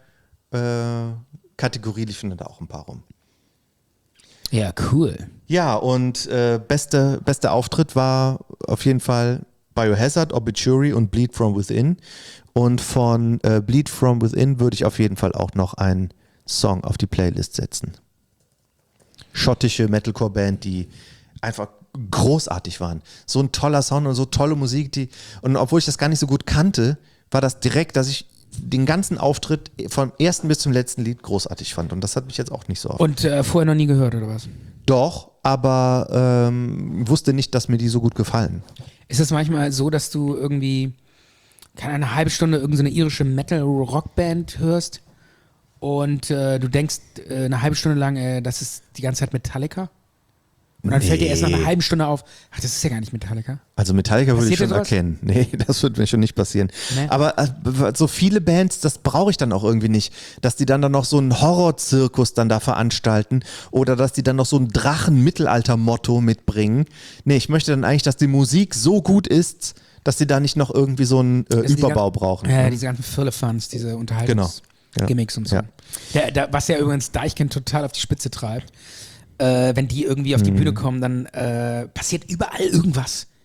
Kategorie liefen da auch ein paar rum. Ja, cool. Ja, und bester Auftritt war auf jeden Fall Biohazard, Obituary und Bleed From Within. Und von Bleed From Within würde ich auf jeden Fall auch noch einen Song auf die Playlist setzen. Schottische Metalcore-Band, die einfach großartig waren. So ein toller Sound und so tolle Musik. Und obwohl ich das gar nicht so gut kannte, war das direkt, dass ich den ganzen Auftritt vom ersten bis zum letzten Lied großartig fand. Und das hat mich jetzt auch nicht so oft. Und vorher noch nie gehört, oder was? Doch, aber wusste nicht, dass mir die so gut gefallen. Ist es manchmal so, dass du irgendwie eine halbe Stunde irgendeine irische Metal-Rock-Band hörst und du denkst eine halbe Stunde lang, das ist die ganze Zeit Metallica? Und dann fällt dir erst nach einer halben Stunde auf, ach, das ist ja gar nicht Metallica. Also Metallica würde ich Passiert schon dir sowas? erkennen. Nee, das wird mir schon nicht passieren. Nee. Aber so viele Bands, das brauche ich dann auch irgendwie nicht. Dass die dann noch so einen Horrorzirkus dann da veranstalten oder dass die dann noch so ein Drachen-Mittelalter-Motto mitbringen. Nee, ich möchte dann eigentlich, dass die Musik so gut ist, dass die da nicht noch irgendwie so einen Überbau brauchen. Ja, diese ganzen Firlefanz, diese Unterhaltungs-Gimmicks und so. Ja. Was ja übrigens Deichkind total auf die Spitze treibt. Wenn die irgendwie auf die Bühne kommen, dann passiert überall irgendwas.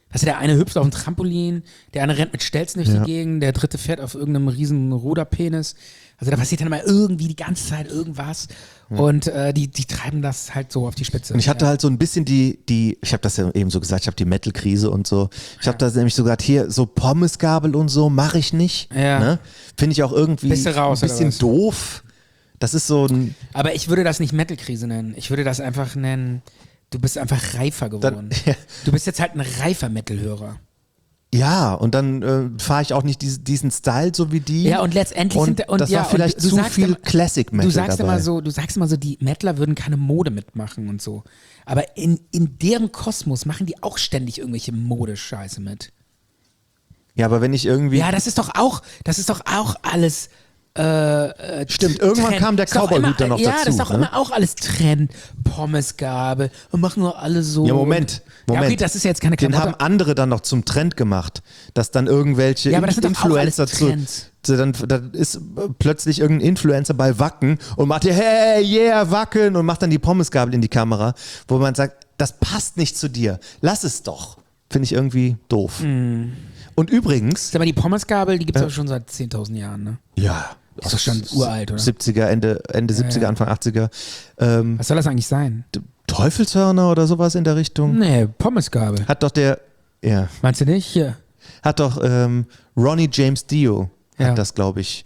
Weißt du, der eine hüpft auf dem Trampolin, der eine rennt mit Stelzen durch die Gegend, der dritte fährt auf irgendeinem riesen Ruderpenis. Also da passiert dann immer irgendwie die ganze Zeit irgendwas. Und die treiben das halt so auf die Spitze. Und ich hatte halt so ein bisschen ich habe das ja eben so gesagt, ich habe die Metal-Krise und so. Ich habe da nämlich so gesagt, hier so Pommesgabel und so mache ich nicht. Ja. Ne? Finde ich auch irgendwie Bist du raus, ein bisschen oder was? doof. Das ist so ein... Aber ich würde das nicht Metal-Krise nennen. Ich würde das einfach nennen, du bist einfach reifer geworden. Ja. Du bist jetzt halt ein reifer Metal-Hörer. Ja, und dann fahre ich auch nicht diesen Style so wie die. Ja, und letztendlich und sind das war vielleicht du zu sagst viel immer- Classic Metal Du sagst dabei. immer so, die Mettler würden keine Mode mitmachen und so. Aber in deren Kosmos machen die auch ständig irgendwelche Modescheiße mit. Ja, aber wenn ich irgendwie... Ja, das ist doch auch alles. Stimmt, irgendwann kam der Ist doch Cowboy-Hut immer- dann noch ja, dazu. das ist doch ne? immer auch alles Trend. Pommesgabel und machen nur alle so. Ja, Moment. Ja, okay, das ist jetzt keine Den Klamotte. haben andere dann noch zum Trend gemacht, dass dann irgendwelche Ja, aber das sind doch auch Influencer alles Trends. dann ist plötzlich irgendein Influencer bei Wacken und macht hier, hey, yeah, Wacken und macht dann die Pommesgabel in die Kamera, wo man sagt, das passt nicht zu dir. Lass es doch. Finde ich irgendwie doof. Und übrigens, Aber die Pommesgabel, die gibt es aber schon seit 10.000 Jahren, ne? ja, Ist doch schon uralt, oder? 70er, Ende 70er, Anfang 80er. Was soll das eigentlich sein? Teufelshörner oder sowas in der Richtung. Nee, Pommesgabel. Hat doch Meinst du nicht? Hier. hat doch Ronnie James Dio Ja. hat das, glaube ich,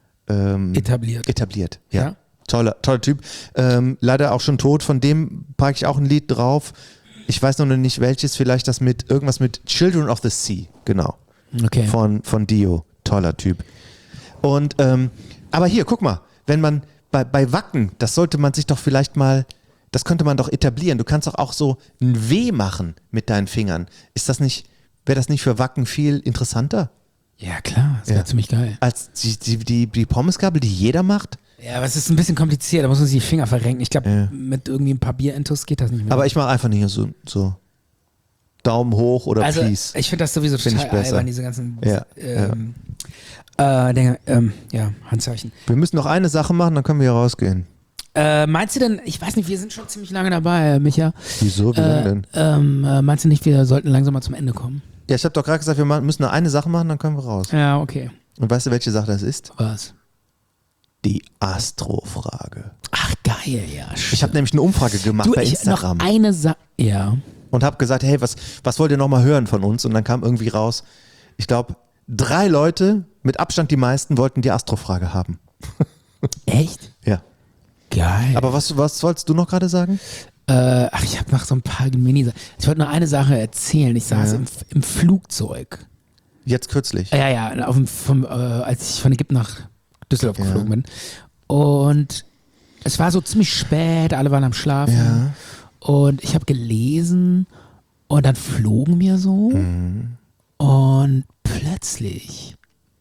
Etabliert. Ja. Ja. Toller Typ. Leider auch schon tot. Von dem packe ich auch ein Lied drauf. Ich weiß noch nicht welches, vielleicht das mit irgendwas mit Children of the Sea. Genau. Okay. Von Dio. Toller Typ. Und aber hier, guck mal, wenn man bei Wacken, das sollte man sich doch vielleicht mal, das könnte man doch etablieren. Du kannst doch auch so ein W machen mit deinen Fingern. Wäre das nicht für Wacken viel interessanter? Ja, klar. Das wäre Ja. ziemlich geil. Als die Pommesgabel, die jeder macht? Ja, aber es ist ein bisschen kompliziert. Da muss man sich die Finger verrenken. Ich glaube, Ja. mit irgendwie ein paar Bierintus geht das nicht mehr. Aber ich mache einfach nicht so Daumen hoch oder also, please. ich finde das sowieso Find ich total besser. albern, diese ganzen Ja, Dinge, Handzeichen. Wir müssen noch eine Sache machen, dann können wir hier rausgehen. Meinst du denn, ich weiß nicht, wir sind schon ziemlich lange dabei, Micha. Wieso? Wie lange denn? Meinst du nicht, wir sollten langsam mal zum Ende kommen? Ja, ich habe doch gerade gesagt, wir müssen noch eine Sache machen, dann können wir raus. Ja, okay. Und weißt du, welche Sache das ist? Was? Die Astro-Frage. Ach, geil, ja. Ich habe nämlich eine Umfrage gemacht bei noch Instagram eine Sache. Ja. und habe gesagt, hey, was wollt ihr noch mal hören von uns? Und dann kam irgendwie raus, ich glaube, 3 Leute, mit Abstand die meisten, wollten die Astro-Frage haben. Echt? Ja. Geil. Aber was wolltest du noch gerade sagen? Ich habe noch so ein paar Mini. Ich wollte nur eine Sache erzählen. Ich saß im Flugzeug. Jetzt kürzlich. Ja, als ich von Ägypten nach Düsseldorf geflogen bin. Und es war so ziemlich spät, alle waren am Schlafen. Ja. Und ich habe gelesen und dann flogen wir so. Und plötzlich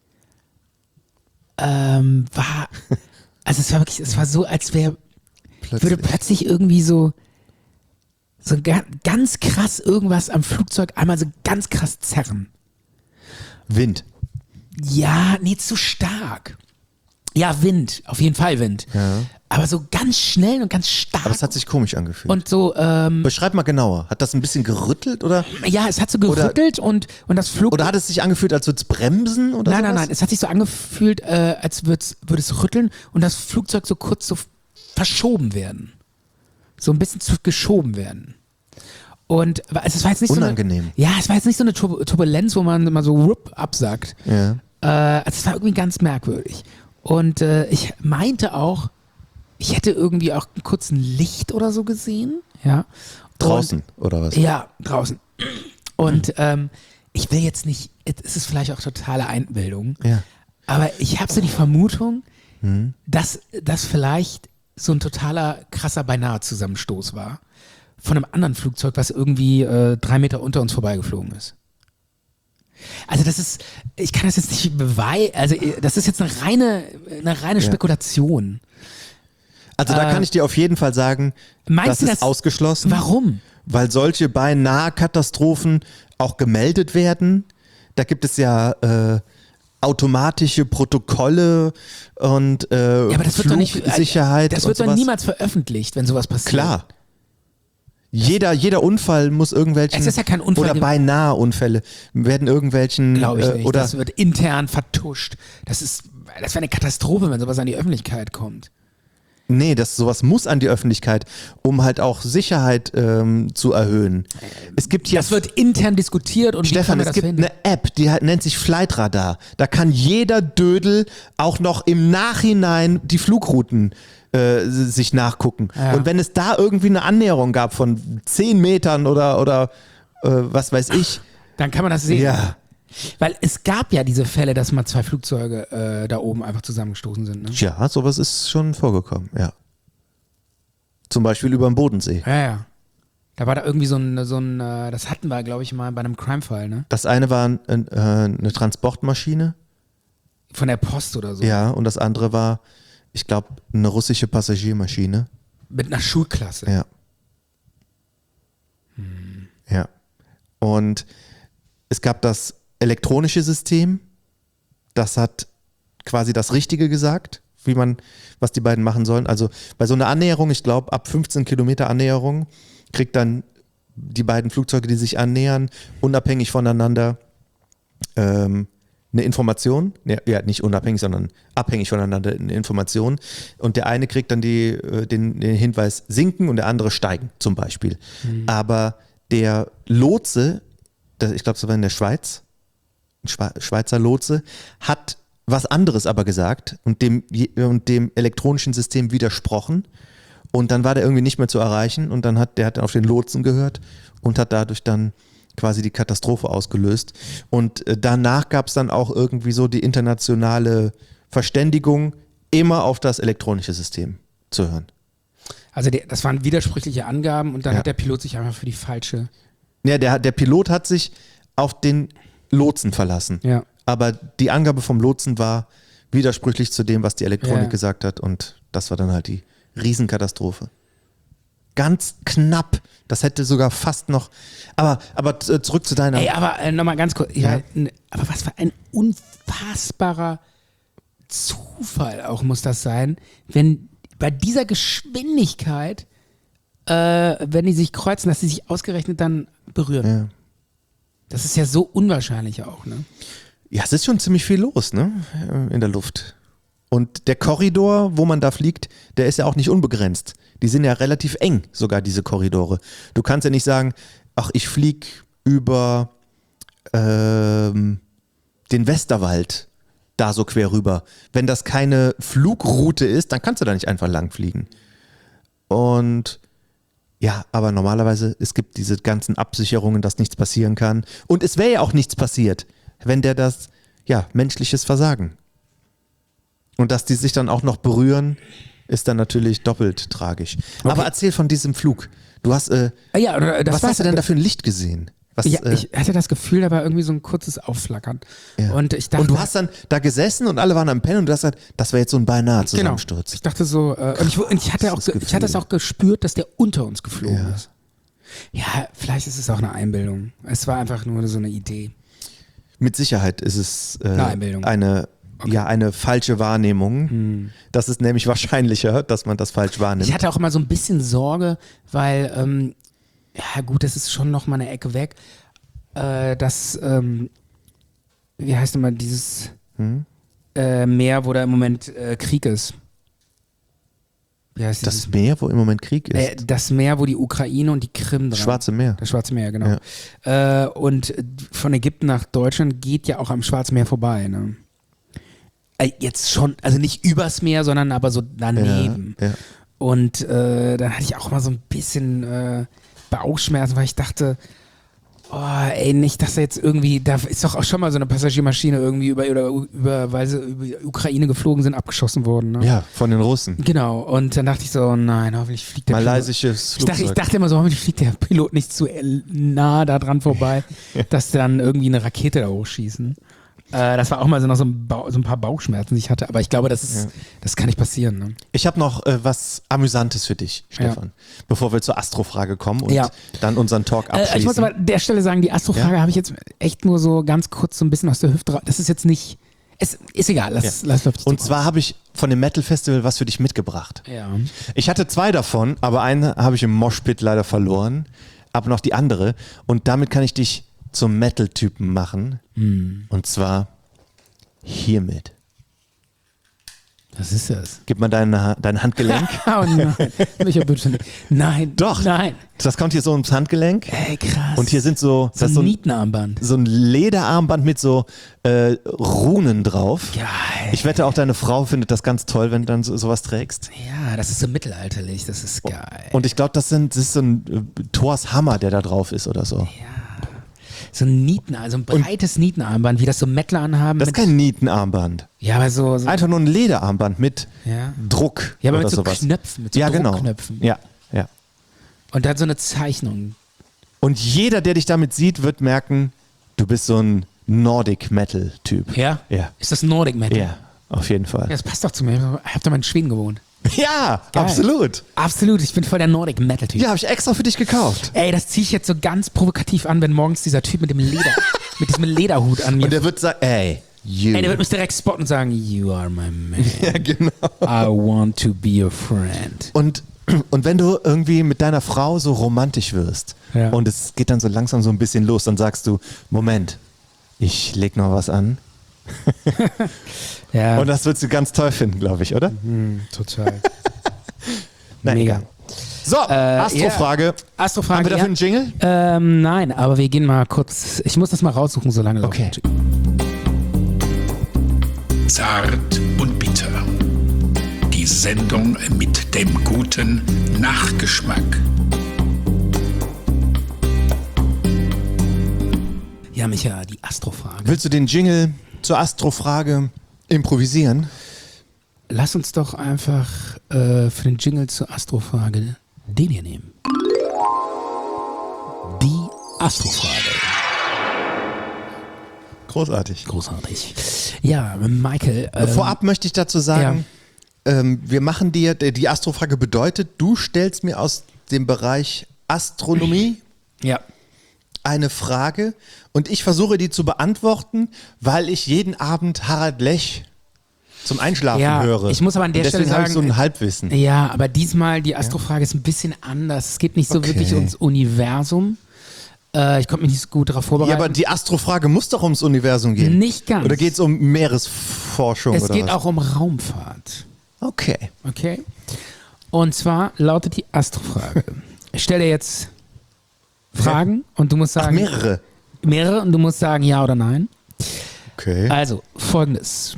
es war wirklich, es war so, als würde plötzlich irgendwie so ganz krass irgendwas am Flugzeug einmal so ganz krass zerren. Wind. Ja, nee, zu stark. Ja, Wind, auf jeden Fall Wind. Ja. Aber so ganz schnell und ganz stark. Aber es hat sich komisch angefühlt. und so, Beschreib mal genauer. Hat das ein bisschen gerüttelt oder ja, es hat so gerüttelt und das Flug. hat es sich angefühlt, als würde es bremsen oder Nein, sowas? nein, es hat sich so angefühlt, als würde es rütteln und das Flugzeug so kurz so verschoben werden. So ein bisschen geschoben werden. Und es war jetzt nicht Unangenehm. es war jetzt nicht so eine Turbulenz, wo man immer so rup absagt. Ja. Es war irgendwie ganz merkwürdig. Und ich meinte auch, ich hätte irgendwie auch kurz ein Licht oder so gesehen. Ja. Draußen oder was? Ja, draußen. Und ich will jetzt nicht, es ist vielleicht auch totale Einbildung, Ja. aber ich habe so die Vermutung, dass das vielleicht so ein totaler krasser Beinahe-Zusammenstoß war von einem anderen Flugzeug, was irgendwie 3 Meter unter uns vorbeigeflogen ist. Also das ist, ich kann das jetzt nicht beweisen, also das ist jetzt eine reine Spekulation. Also da kann ich dir auf jeden Fall sagen, Meinst das du ist das- ausgeschlossen. Warum? Weil solche Beinahe-Katastrophen auch gemeldet werden. Da gibt es ja automatische Protokolle und Ja, aber das wird doch nicht, Flugsicherheit das und wird doch sowas. niemals veröffentlicht, wenn sowas passiert. Klar. Jeder Unfall muss irgendwelchen, Es ist ja kein Unfall oder beinahe Unfälle werden irgendwelchen, Glaube ich nicht. oder Das wird intern vertuscht. Das wäre eine Katastrophe, wenn sowas an die Öffentlichkeit kommt. nee, sowas muss an die Öffentlichkeit, um halt auch Sicherheit zu erhöhen. Es gibt hier Das wird intern diskutiert und Stefan, wie es kann man gibt das verhindern? eine App, die nennt sich Flightradar. Da kann jeder Dödel auch noch im Nachhinein die Flugrouten sich nachgucken. Ja. Und wenn es da irgendwie eine Annäherung gab von 10 Metern oder was weiß ich. Dann kann man das sehen. Ja. Weil es gab ja diese Fälle, dass mal 2 Flugzeuge da oben einfach zusammengestoßen sind. Ne? Ja, sowas ist schon vorgekommen, ja. Zum Beispiel über dem Bodensee. Ja. Da war da irgendwie so ein das hatten wir, glaube ich, mal bei einem Crime-Fall, ne? Das eine war eine Transportmaschine, Von der Post oder so. ja, und das andere war, ich glaube, eine russische Passagiermaschine. Mit einer Schulklasse. Ja. Ja. Und es gab das elektronische System, das hat quasi das Richtige gesagt, was die beiden machen sollen. Also bei so einer Annäherung, ich glaube, ab 15 Kilometer Annäherung kriegt dann die beiden Flugzeuge, die sich annähern, unabhängig voneinander eine Information, ja, nicht unabhängig, sondern abhängig voneinander eine Information. Und der eine kriegt dann den Hinweis sinken und der andere steigen zum Beispiel. Aber der Lotse, ich glaube, das war in der Schweiz, ein Schweizer Lotse, hat was anderes aber gesagt und dem elektronischen System widersprochen. Und dann war der irgendwie nicht mehr zu erreichen und der hat dann auf den Lotsen gehört und hat dadurch dann quasi die Katastrophe ausgelöst. Und danach gab es dann auch irgendwie so die internationale Verständigung, immer auf das elektronische System zu hören. Also das waren widersprüchliche Angaben und dann Ja. hat der Pilot sich einfach für die falsche. Ja, der Pilot hat sich auf den Lotsen verlassen. Ja. Aber die Angabe vom Lotsen war widersprüchlich zu dem, was die Elektronik Ja. gesagt hat. Und das war dann halt die Riesenkatastrophe. Ganz knapp. Das hätte sogar fast noch. Aber zurück zu deiner. Ey, aber nochmal ganz kurz. Ja. Aber was für ein unfassbarer Zufall auch muss das sein, wenn bei dieser Geschwindigkeit, wenn die sich kreuzen, dass sie sich ausgerechnet dann berühren. Ja. Das ist ja so unwahrscheinlich auch, ne? Ja, es ist schon ziemlich viel los, ne? In der Luft. Und der Korridor, wo man da fliegt, der ist ja auch nicht unbegrenzt. Die sind ja relativ eng, sogar diese Korridore. Du kannst ja nicht sagen, ach, ich fliege über den Westerwald da so quer rüber. Wenn das keine Flugroute ist, dann kannst du da nicht einfach lang fliegen. Und ja, aber normalerweise, es gibt diese ganzen Absicherungen, dass nichts passieren kann. Und es wäre ja auch nichts passiert, wenn menschliches Versagen. Und dass die sich dann auch noch berühren, ist dann natürlich doppelt tragisch. Okay. Aber erzähl von diesem Flug. Du hast, was hast du denn da für ein Licht gesehen? Ich hatte das Gefühl, da war irgendwie so ein kurzes Aufflackern. Ja. Und ich dachte, und du hast dann da gesessen und alle waren am Pennen und du hast gesagt, das wäre jetzt so ein beinahe Zusammensturz. Genau. Ich dachte so, und ich hatte das auch gespürt, dass der unter uns geflogen ist. Ja, vielleicht ist es auch eine Einbildung. Es war einfach nur so eine Idee. Mit Sicherheit ist es Einbildung. eine falsche Wahrnehmung. Das ist nämlich wahrscheinlicher, dass man das falsch wahrnimmt. Ich hatte auch immer so ein bisschen Sorge, weil, ja gut, das ist schon noch mal eine Ecke weg, dass, wie heißt immer dieses Meer, wo da im Moment Krieg ist. Wie heißt Das dieses? Meer, wo im Moment Krieg ist. Das Meer, wo die Ukraine und die Krim dran. Schwarze Meer. Das Schwarze Meer, genau. Und von Ägypten nach Deutschland geht ja auch am Schwarzen Meer vorbei, ne? Jetzt schon, also nicht übers Meer, sondern aber so daneben. Ja. Und dann hatte ich auch mal so ein bisschen Bauchschmerzen, weil ich dachte, oh, ey, nicht, dass er jetzt irgendwie, da ist doch auch schon mal so eine Passagiermaschine irgendwie weil sie über die Ukraine geflogen sind, abgeschossen worden. Ne? Ja, von den Russen. Genau, und dann dachte ich so, nein, hoffentlich fliegt der Malaysisches Pilot. Flugzeug. Ich dachte immer so, hoffentlich fliegt der Pilot nicht zu nah da dran vorbei, dass dann irgendwie eine Rakete da hochschießen. Das war auch mal so noch so ein paar Bauchschmerzen, die ich hatte, aber ich glaube, das kann nicht passieren. Ne? Ich habe noch was Amüsantes für dich, Stefan, bevor wir zur Astrofrage kommen und dann unseren Talk abschließen. Ich muss aber an der Stelle sagen, die Astrofrage habe ich jetzt echt nur so ganz kurz so ein bisschen aus der Hüfte. Das ist jetzt nicht, Es ist egal, lass Und zwar habe ich von dem Metal Festival was für dich mitgebracht. Ja. Ich hatte 2 davon, aber eine habe ich im Moshpit leider verloren, aber noch die andere. Und damit kann ich dich zum Metal-Typen machen. Und zwar hiermit. Was ist das? Gib mal dein Handgelenk. Oh nein. Micha, bitte nicht. Nein. Doch. Nein. Das kommt hier so ums Handgelenk. Ey, krass. Und hier sind so, so ein Nietenarmband. So ein Lederarmband mit so Runen drauf. Geil. Ich wette, auch deine Frau findet das ganz toll, wenn du dann sowas trägst. Ja, das ist so mittelalterlich. Das ist geil. Und ich glaube, das ist so ein Thors Hammer, der da drauf ist oder so. So ein so ein breites Nietenarmband, wie das so Mettler anhaben. Das ist kein Nietenarmband. Ja, aber so Einfach nur ein Lederarmband mit Druck. Ja, aber oder mit so sowas. Knöpfen, mit so Druckknöpfen. Genau. Ja. Und dann so eine Zeichnung. Und jeder, der dich damit sieht, wird merken, du bist so ein Nordic Metal Typ. Ja? Ja. Ist das Nordic Metal? Ja, auf jeden Fall. Ja, das passt doch zu mir. Ich hab doch mal in Schweden gewohnt. Ja, Geil. absolut. Absolut, ich bin voll der Nordic Metal Typ. Ja, habe ich extra für dich gekauft. Ey, das ziehe ich jetzt so ganz provokativ an, wenn morgens dieser Typ mit diesem Lederhut an mir. Und der wird sagen, ey, der wird mich direkt spotten und sagen, you are my man. Ja, genau. I want to be your friend. Und wenn du irgendwie mit deiner Frau so romantisch wirst und es geht dann so langsam so ein bisschen los, dann sagst du, Moment, ich leg noch was an. Ja. Und das würdest du ganz toll finden, glaube ich, oder? Total. Nein, Mega. egal. So, Astrofrage. Astrofrage. Haben wir dafür einen Jingle? Nein, aber wir gehen mal kurz. Ich muss das mal raussuchen, so lange. Okay. Zart und bitter. Die Sendung mit dem guten Nachgeschmack. Ja, Micha, die Astrofrage. Willst du den Jingle zur Astrofrage improvisieren? Lass uns doch einfach für den Jingle zur Astrofrage den hier nehmen. Die Astrofrage. Großartig. Großartig. Ja, Michael. Vorab möchte ich dazu sagen, wir machen dir, die Astrofrage bedeutet, du stellst mir aus dem Bereich Astronomie eine Frage und ich versuche die zu beantworten, weil ich jeden Abend Harald Lech zum Einschlafen höre. Ich muss aber an der Stelle sagen, habe ich so ein Halbwissen. Ja, aber diesmal die Astrofrage ist ein bisschen anders. Es geht nicht so wirklich ums Universum. Ich konnte mich nicht so gut darauf vorbereiten. Ja, aber die Astrofrage muss doch ums Universum gehen. Nicht ganz. Oder geht es um Meeresforschung? Es oder geht was? auch um Raumfahrt. Okay. Okay. Und zwar lautet die Astrofrage. Ich stelle dir jetzt Fragen und du musst sagen. Mehrere. Mehrere und du musst sagen ja oder nein. Okay. Also, folgendes.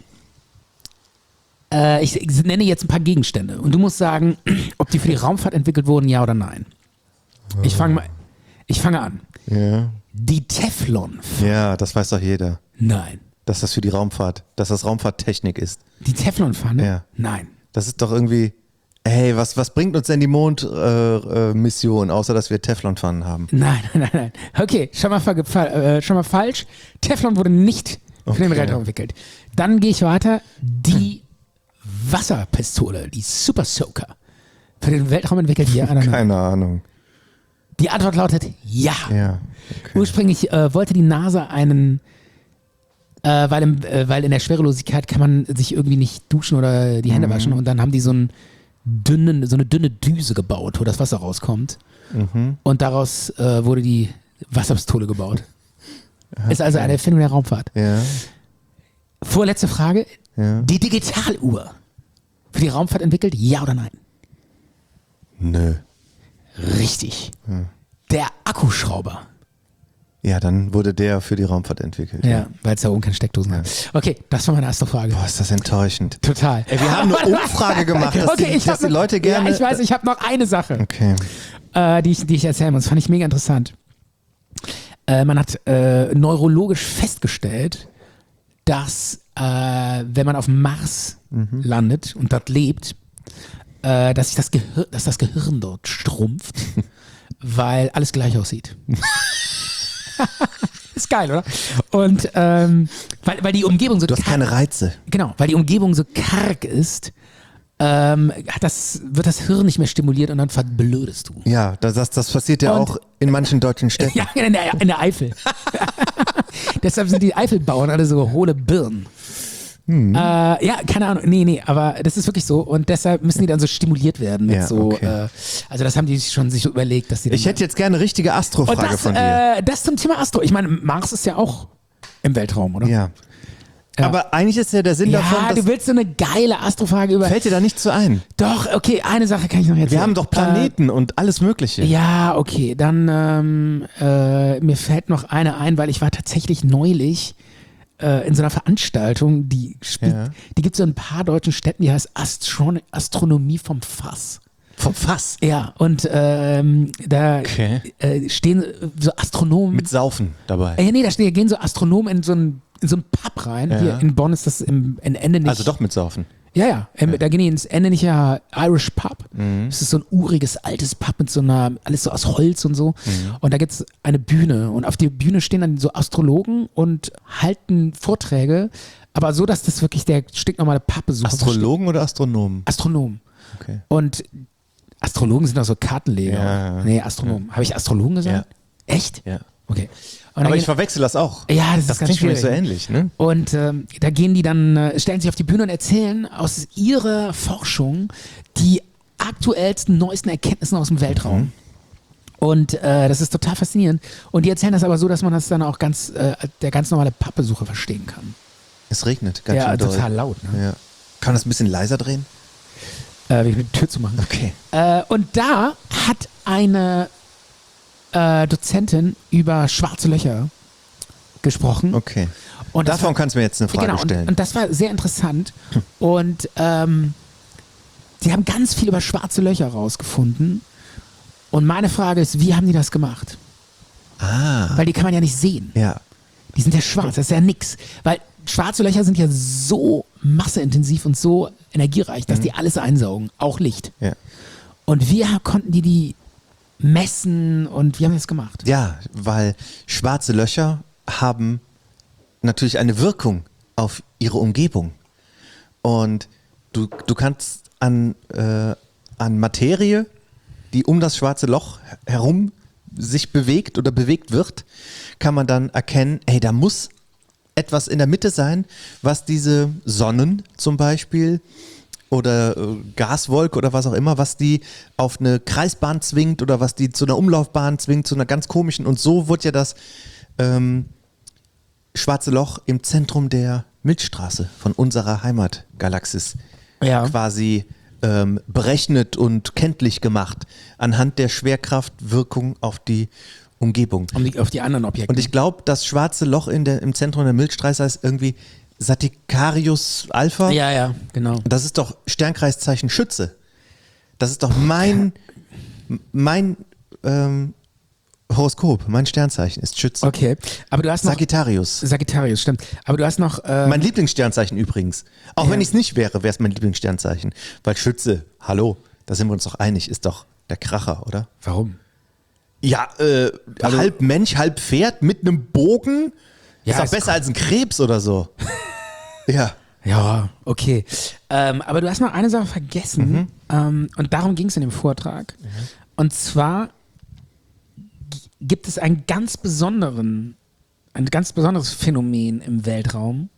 Ich nenne jetzt ein paar Gegenstände und du musst sagen, ob die für die Raumfahrt entwickelt wurden, ja oder nein. Ich fange an. Ja. Die Teflon. Ja, das weiß doch jeder. Nein. Dass das für die Raumfahrt, dass das Raumfahrttechnik ist. Die Teflonpfanne? Ja. Nein. Das ist doch irgendwie, hey, was bringt uns denn die Mondmission, außer dass wir Teflonpfannen haben? Nein. Okay, schon mal falsch. Teflon wurde nicht für den Weltraum entwickelt. Dann gehe ich weiter. Die Wasserpistole, die Super Soaker, für den Weltraum entwickelt, ja oder nein? Keine Ahnung. Die Antwort lautet ja. Ja. Okay. Ursprünglich wollte die NASA einen, weil in der Schwerelosigkeit kann man sich irgendwie nicht duschen oder die Hände waschen und dann haben die so eine dünne Düse gebaut, wo das Wasser rauskommt und daraus wurde die Wasserpistole gebaut. Okay. Ist also eine Erfindung der Raumfahrt. Ja. Vorletzte Frage. Ja. Die Digitaluhr für die Raumfahrt entwickelt, ja oder nein? Nö. Richtig. Der Akkuschrauber. Ja, dann wurde der für die Raumfahrt entwickelt. Ja, weil es da oben keine Steckdosen hat. Okay, das war meine erste Frage. Boah, ist das enttäuschend. Total. Ey, wir haben eine Umfrage gemacht, dass die Leute gerne... Ja, ich weiß, ich habe noch eine Sache, Okay. die ich erzählen muss. Das fand ich mega interessant. Man hat neurologisch festgestellt, dass wenn man auf dem Mars landet und dort lebt, dass das Gehirn dort schrumpft, weil alles gleich aussieht. Ist geil, oder? Und weil die Umgebung so Du hast keine Reize. Genau, weil die Umgebung so karg ist, wird das Hirn nicht mehr stimuliert und dann verblödest du. Ja, das passiert ja auch in manchen deutschen Städten. Ja, in der Eifel. Deshalb sind die Eifelbauern alle so hohle Birnen. Ja, keine Ahnung. Nee, aber das ist wirklich so. Und deshalb müssen die dann so stimuliert werden mit Ja, so. okay. Also das haben die schon sich so überlegt, dass die. Ich hätte jetzt gerne eine richtige Astro-Frage von dir. Das zum Thema Astro. Ich meine, Mars ist ja auch im Weltraum, oder? Ja. Aber eigentlich ist ja der Sinn davon, Ja, dass du willst so eine geile Astrofrage über. fällt dir da nichts so ein. Doch, okay, eine Sache kann ich noch erzählen. Wir haben doch Planeten und alles Mögliche. Ja, okay, dann mir fällt noch eine ein, weil ich war tatsächlich neulich in so einer Veranstaltung, die gibt es so in ein paar deutschen Städten, die heißt Astronomie vom Fass. Vom Fass. Ja, und da stehen so Astronomen. Mit Saufen dabei. Nee, da gehen so Astronomen in so einen Pub rein. Hier in Bonn ist das im Ende nicht. Also doch mit Saufen. Ja. Da gehen die ins Ende nicht Irish Pub. Das ist so ein uriges, altes Pub mit so einer, alles so aus Holz und so. Und da gibt es eine Bühne. Und auf der Bühne stehen dann so Astrologen und halten Vorträge, aber so, dass das wirklich der stinknormale Pappbesucher Astrologen oder Astronomen? Astronomen. Okay. Und Astrologen sind auch so Kartenleger. Ja. Nee, Astronomen. Habe ich Astrologen gesagt? Ja. Echt? Ja. Okay. Und Aber dann ich verwechsel das auch. Ja, das ist ganz klingt für mich schwierig. so ähnlich, ne? Und da gehen die dann, stellen sich auf die Bühne und erzählen aus ihrer Forschung die aktuellsten, neuesten Erkenntnissen aus dem Weltraum. Und das ist total faszinierend. Und die erzählen das aber so, dass man das dann auch der ganz normale Pappbesucher verstehen kann. Es regnet ganz Ja, schön doll. total laut. Ne? Ja. Kann das ein bisschen leiser drehen? Will ich mit der Tür zu machen. Okay. Und da hat eine Dozentin über schwarze Löcher gesprochen. Okay. Und das Davon kannst du mir jetzt eine Frage genau, stellen. Und das war sehr interessant. Und sie haben ganz viel über schwarze Löcher rausgefunden. Und meine Frage ist, wie haben die das gemacht? Weil die kann man ja nicht sehen. Ja. Die sind ja schwarz, das ist ja nix. Weil schwarze Löcher sind ja so masseintensiv und so energiereich, dass die alles einsaugen, auch Licht. Ja. Und wie konnten die messen und wie haben die das gemacht? Ja, weil schwarze Löcher haben natürlich eine Wirkung auf ihre Umgebung. Und du kannst an Materie, die um das schwarze Loch herum sich bewegt oder bewegt wird, kann man dann erkennen, hey, da muss etwas in der Mitte sein, was diese Sonnen zum Beispiel oder Gaswolke oder was auch immer, was die auf eine Kreisbahn zwingt oder was die zu einer Umlaufbahn zwingt, zu einer ganz komischen. Und so wird ja das schwarze Loch im Zentrum der Milchstraße von unserer Heimatgalaxis quasi berechnet und kenntlich gemacht anhand der Schwerkraftwirkung auf die Umgebung. Auf die anderen Objekte. Und ich glaube, das schwarze Loch im Zentrum der Milchstraße heißt irgendwie Sagittarius Alpha. Ja, genau. Das ist doch Sternkreiszeichen Schütze. Das ist doch mein Horoskop, mein Sternzeichen ist Schütze. Okay, aber du hast noch... Sagittarius. Sagittarius, stimmt. Aber du hast noch... Mein Lieblingssternzeichen übrigens. Auch wenn ich es nicht wäre, wäre es mein Lieblingssternzeichen. Weil Schütze, hallo, da sind wir uns doch einig, ist doch der Kracher, oder? Warum? Ja, halb Mensch, halb Pferd mit einem Bogen. Ja, ist doch ist besser als ein Krebs oder so. Ja. Ja, okay. Aber du hast noch eine Sache vergessen und darum ging es in dem Vortrag. Und zwar gibt es ein ganz besonderes Phänomen im Weltraum,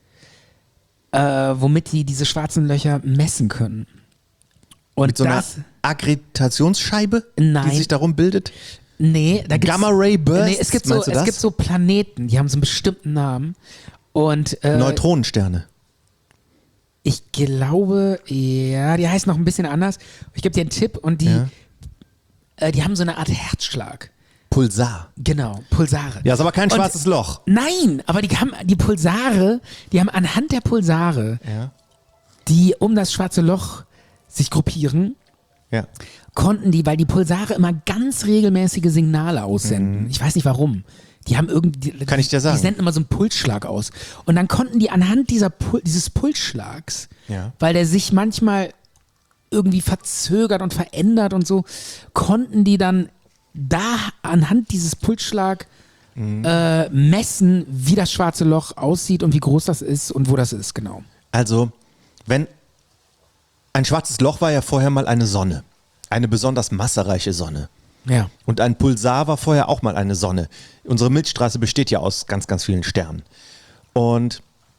womit die diese schwarzen Löcher messen können. Und Mit so einer Aggrretationsscheibe, Nein. die sich darum bildet? Nee, da gibt's Gamma-Ray-Bursts, nee, es gibt meinst du das? so Planeten, die haben so einen bestimmten Namen. Und Neutronensterne. ich glaube, ja, die heißen noch ein bisschen anders. Ich gebe dir einen Tipp und die haben so eine Art Herzschlag. Pulsar. Genau, Pulsare. Ja, ist aber kein Und- schwarzes Loch. Nein, aber die haben anhand der Pulsare, Ja. die um das schwarze Loch sich gruppieren, Ja. konnten die, weil die Pulsare immer ganz regelmäßige Signale aussenden. Ich weiß nicht warum. Die haben irgendwie, Kann ich dir sagen. Die senden immer so einen Pulsschlag aus. Und dann konnten die anhand dieses Pulsschlags, Ja. weil der sich manchmal irgendwie verzögert und verändert und so, konnten die dann da anhand dieses Pulsschlag messen, wie das schwarze Loch aussieht und wie groß das ist und wo das ist, genau. Also, wenn ein schwarzes Loch war ja vorher mal eine Sonne. Eine besonders massereiche Sonne. Ja. Und ein Pulsar war vorher auch mal eine Sonne. Unsere Milchstraße besteht ja aus ganz, ganz vielen Sternen. Und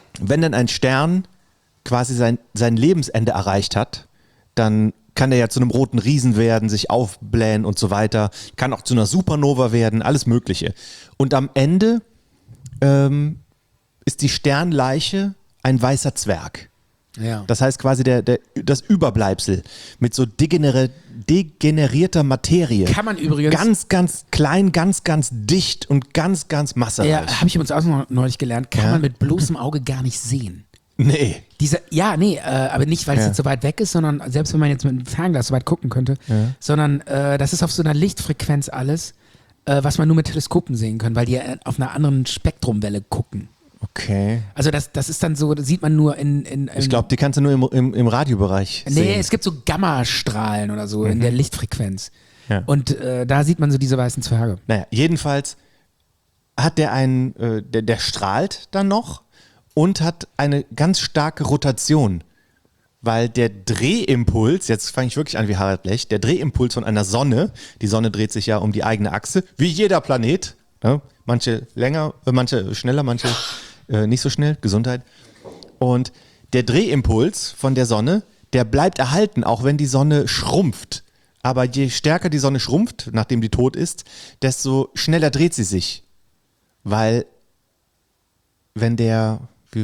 wenn dann ein Stern quasi sein Lebensende erreicht hat, dann kann der ja zu einem roten Riesen werden, sich aufblähen und so weiter, kann auch zu einer Supernova werden, alles Mögliche. Und am Ende ist die Sternleiche ein weißer Zwerg. Ja. Das heißt quasi das Überbleibsel mit so degenerierter Materie. Kann man übrigens. Ganz, ganz klein, ganz, ganz dicht und ganz, ganz massereich. Ja, habe ich übrigens auch noch neulich gelernt, kann man mit bloßem Auge gar nicht sehen. Nee. Aber nicht, weil es jetzt so weit weg ist, sondern selbst wenn man jetzt mit einem Fernglas so weit gucken könnte, sondern das ist auf so einer Lichtfrequenz alles, was man nur mit Teleskopen sehen kann, weil die auf einer anderen Spektrumwelle gucken. Okay. Also das ist dann so, das sieht man nur in Ich glaube, die kannst du nur im Radiobereich sehen. Nee, es gibt so Gammastrahlen oder so in der Lichtfrequenz. Ja. Und da sieht man so diese weißen Zwerge. Naja, jedenfalls hat der der strahlt dann noch und hat eine ganz starke Rotation. Weil der Drehimpuls, jetzt fange ich wirklich an wie Harald Blech, der Drehimpuls von einer Sonne, die Sonne dreht sich ja um die eigene Achse, wie jeder Planet, ne? Manche länger, manche schneller, manche nicht so schnell, Gesundheit. Und der Drehimpuls von der Sonne, der bleibt erhalten, auch wenn die Sonne schrumpft. Aber je stärker die Sonne schrumpft, nachdem die tot ist, desto schneller dreht sie sich. Weil wenn der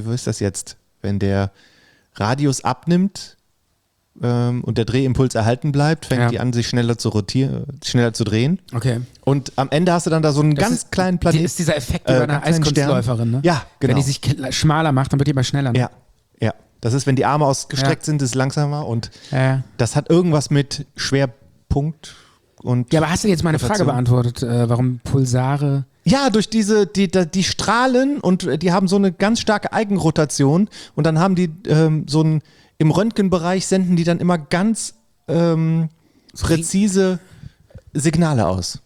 Radius abnimmt und der Drehimpuls erhalten bleibt, fängt die an, sich schneller zu drehen. Okay. Und am Ende hast du dann da so einen ganz kleinen Planeten. Das ist dieser Effekt wie bei einer Eiskunstläuferin, ne? Ja, genau. Wenn die sich schmaler macht, dann wird die immer schneller. Ne? Ja. Das ist, wenn die Arme ausgestreckt sind, ist es langsamer und das hat irgendwas mit Schwerpunkt und. Ja, aber hast du jetzt meine Frage beantwortet, warum Pulsare? Ja, durch die strahlen und die haben so eine ganz starke Eigenrotation und dann haben die im Röntgenbereich senden die dann immer ganz präzise Signale aus.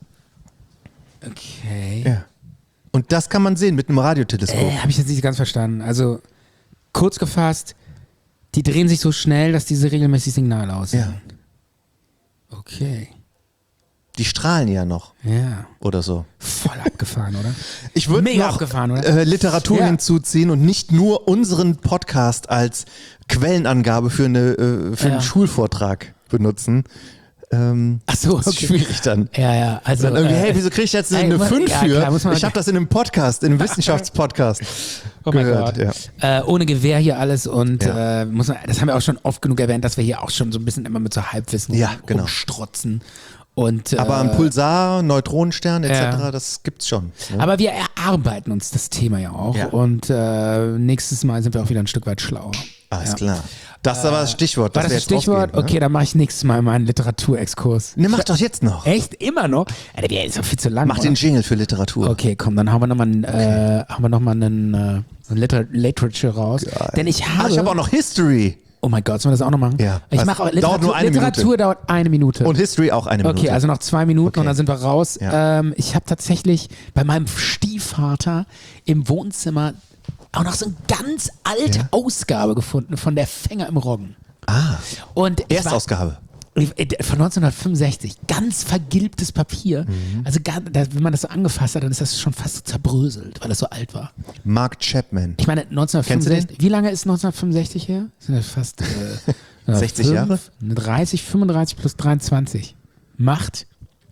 Okay. Ja. Und das kann man sehen mit einem Radioteleskop. Habe ich jetzt nicht ganz verstanden. Also kurz gefasst, die drehen sich so schnell, dass diese regelmäßig Signale aussenden. Ja. Okay. Die strahlen ja noch. Ja. Oder so. Voll abgefahren, oder? Ich würde Mega noch abgefahren, oder? Literatur hinzuziehen und nicht nur unseren Podcast als Quellenangabe für einen Schulvortrag benutzen. Ach so, okay. Das ist schwierig dann. Ja. Also, dann irgendwie, hey, wieso kriege ich jetzt eine 5 für? Klar, Ich habe das in einem Podcast, in einem Wissenschaftspodcast gehört. Ja. Ohne Gewehr hier alles und das haben wir auch schon oft genug erwähnt, dass wir hier auch schon so ein bisschen immer mit so Halbwissen rumstrotzen. Und, aber ein Pulsar, Neutronenstern etc., das gibt's schon. Ne? Aber wir erarbeiten uns das Thema ja auch und nächstes Mal sind wir auch wieder ein Stück weit schlauer. Alles klar. Das ist aber das Stichwort. War das das Stichwort? Okay, dann mache ich nächstes Mal meinen Literaturexkurs. Ne, mach doch jetzt noch. Echt? Immer noch? Alter, der ist doch viel zu lang. Mach den Jingle für Literatur. Okay, komm, dann haben wir nochmal einen Literature raus. Geil. Denn ich habe auch noch History. Oh mein Gott, sollen wir das auch noch machen? Ja. Ich mache auch Literatur dauert 1 Minute. Und History auch 1 Minute. Okay, also noch 2 Minuten und dann sind wir raus. Ja. Ich habe tatsächlich bei meinem Stiefvater im Wohnzimmer auch noch so eine ganz alte Ausgabe gefunden von Der Fänger im Roggen. Und Erstausgabe. Von 1965. Ganz vergilbtes Papier. Also wenn man das so angefasst hat, dann ist das schon fast so zerbröselt, weil das so alt war. Mark Chapman. Ich meine, 1965. Wie lange ist 1965 her? Sind das fast 60 Jahre? 30, 35 plus 23. Macht.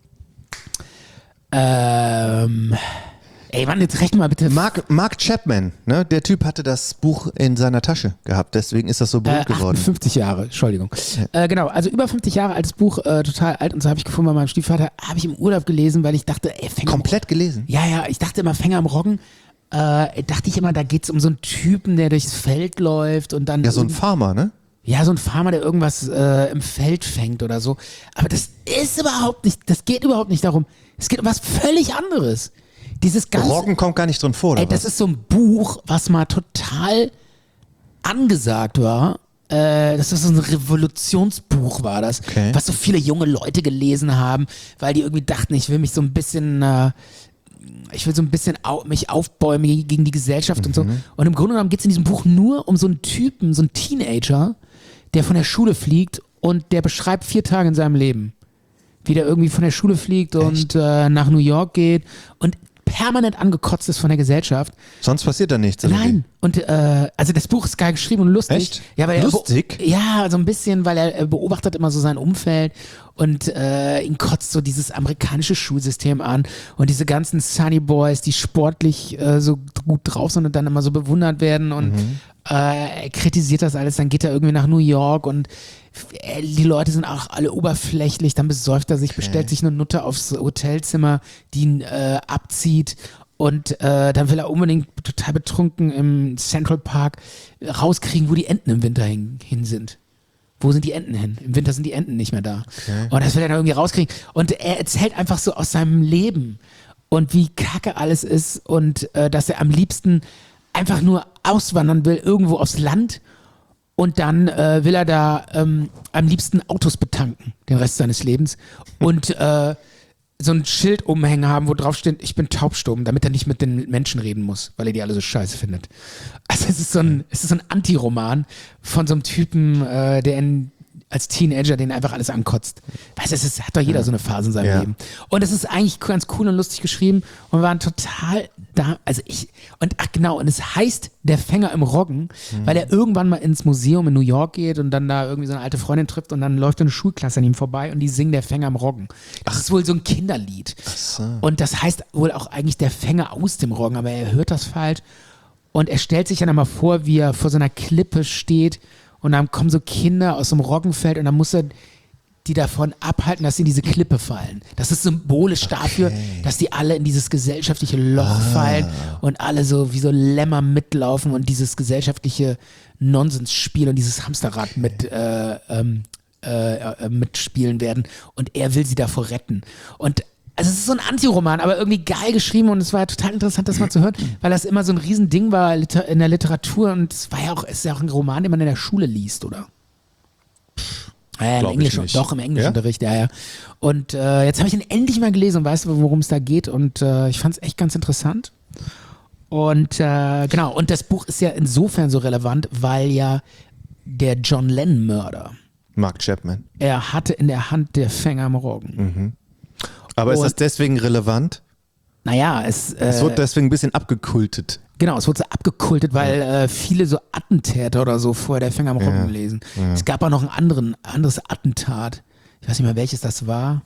Ey, Mann, jetzt rechne mal bitte. Mark Chapman, ne? Der Typ hatte das Buch in seiner Tasche gehabt, deswegen ist das so berühmt geworden. 50 Jahre, Entschuldigung. Genau, also über 50 Jahre altes Buch, total alt und so habe ich gefunden bei meinem Stiefvater, habe ich im Urlaub gelesen, weil ich dachte, Fänger komplett gelesen? Ja, ich dachte immer, Fänger im Roggen, da geht es um so einen Typen, der durchs Feld läuft und dann... Ja, so ein Farmer, ne? Ja, so ein Farmer, der irgendwas im Feld fängt oder so. Aber das geht überhaupt nicht darum. Es geht um was völlig anderes. Dieses ganze Roggen kommt gar nicht drin vor, oder? Das ist so ein Buch, was mal total angesagt war. Das ist so ein Revolutionsbuch war das, was so viele junge Leute gelesen haben, weil die irgendwie dachten, ich will mich so ein bisschen mich aufbäumen gegen die Gesellschaft und so. Und im Grunde genommen geht es in diesem Buch nur um so einen Typen, so einen Teenager, der von der Schule fliegt und der beschreibt 4 Tage in seinem Leben. Wie der irgendwie von der Schule fliegt und nach New York geht und permanent angekotzt ist von der Gesellschaft. Sonst passiert da nichts. Nein. Und also das Buch ist geil geschrieben und lustig. Echt? Ja, weil Lustig? ja, so ein bisschen, weil er beobachtet immer so sein Umfeld und ihn kotzt so dieses amerikanische Schulsystem an und diese ganzen Sunny Boys, die sportlich so gut drauf sind und dann immer so bewundert werden und er kritisiert das alles, dann geht er irgendwie nach New York und die Leute sind auch alle oberflächlich, dann besäuft er sich, bestellt sich eine Nutte aufs Hotelzimmer, die ihn abzieht und dann will er unbedingt total betrunken im Central Park rauskriegen, wo die Enten im Winter hin sind. Wo sind die Enten hin? Im Winter sind die Enten nicht mehr da. Okay. Und das will er dann irgendwie rauskriegen. Und er erzählt einfach so aus seinem Leben und wie kacke alles ist und dass er am liebsten einfach nur auswandern will, irgendwo aufs Land und dann will er da am liebsten Autos betanken, den Rest seines Lebens und so ein Schild umhängen haben, wo drauf steht, ich bin taubstumm, damit er nicht mit den Menschen reden muss, weil er die alle so scheiße findet. Also es ist so ein Anti-Roman von so einem Typen, der als Teenager den einfach alles ankotzt. Weißt du, hat doch jeder so eine Phase in seinem Leben. Und es ist eigentlich ganz cool und lustig geschrieben und wir waren total da, und es heißt Der Fänger im Roggen, weil er irgendwann mal ins Museum in New York geht und dann da irgendwie so eine alte Freundin trifft und dann läuft eine Schulklasse an ihm vorbei und die singen Der Fänger im Roggen. Das ist wohl so ein Kinderlied. Ach so. Und das heißt wohl auch eigentlich Der Fänger aus dem Roggen, aber er hört das falsch und er stellt sich dann einmal vor, wie er vor so einer Klippe steht und dann kommen so Kinder aus dem Roggenfeld und dann muss er die davon abhalten, dass sie in diese Klippe fallen. Das ist symbolisch dafür, dass die alle in dieses gesellschaftliche Loch fallen und alle so wie so Lämmer mitlaufen und dieses gesellschaftliche Nonsensspiel und dieses Hamsterrad mitspielen werden und er will sie davor retten. Und also es ist so ein Antiroman, aber irgendwie geil geschrieben und es war ja total interessant, das mal zu hören, weil das immer so ein Riesending war in der Literatur und es ist ja auch ein Roman, den man in der Schule liest, oder? Ja, im Englischunterricht, ja. Und jetzt habe ich ihn endlich mal gelesen und weißt du, worum es da geht und ich fand es echt ganz interessant. Und genau, und das Buch ist ja insofern so relevant, weil ja der John Lennon-Mörder, Mark Chapman, er hatte in der Hand Der Fänger im Roggen. Mhm. Aber ist das deswegen relevant? Naja, es wird deswegen ein bisschen abgekultet. Genau, es wurde so abgekultet, weil viele so Attentäter oder so vorher Der Fänger im Roggen lesen. Ja. Es gab auch noch ein anderes Attentat. Ich weiß nicht mehr, welches das war.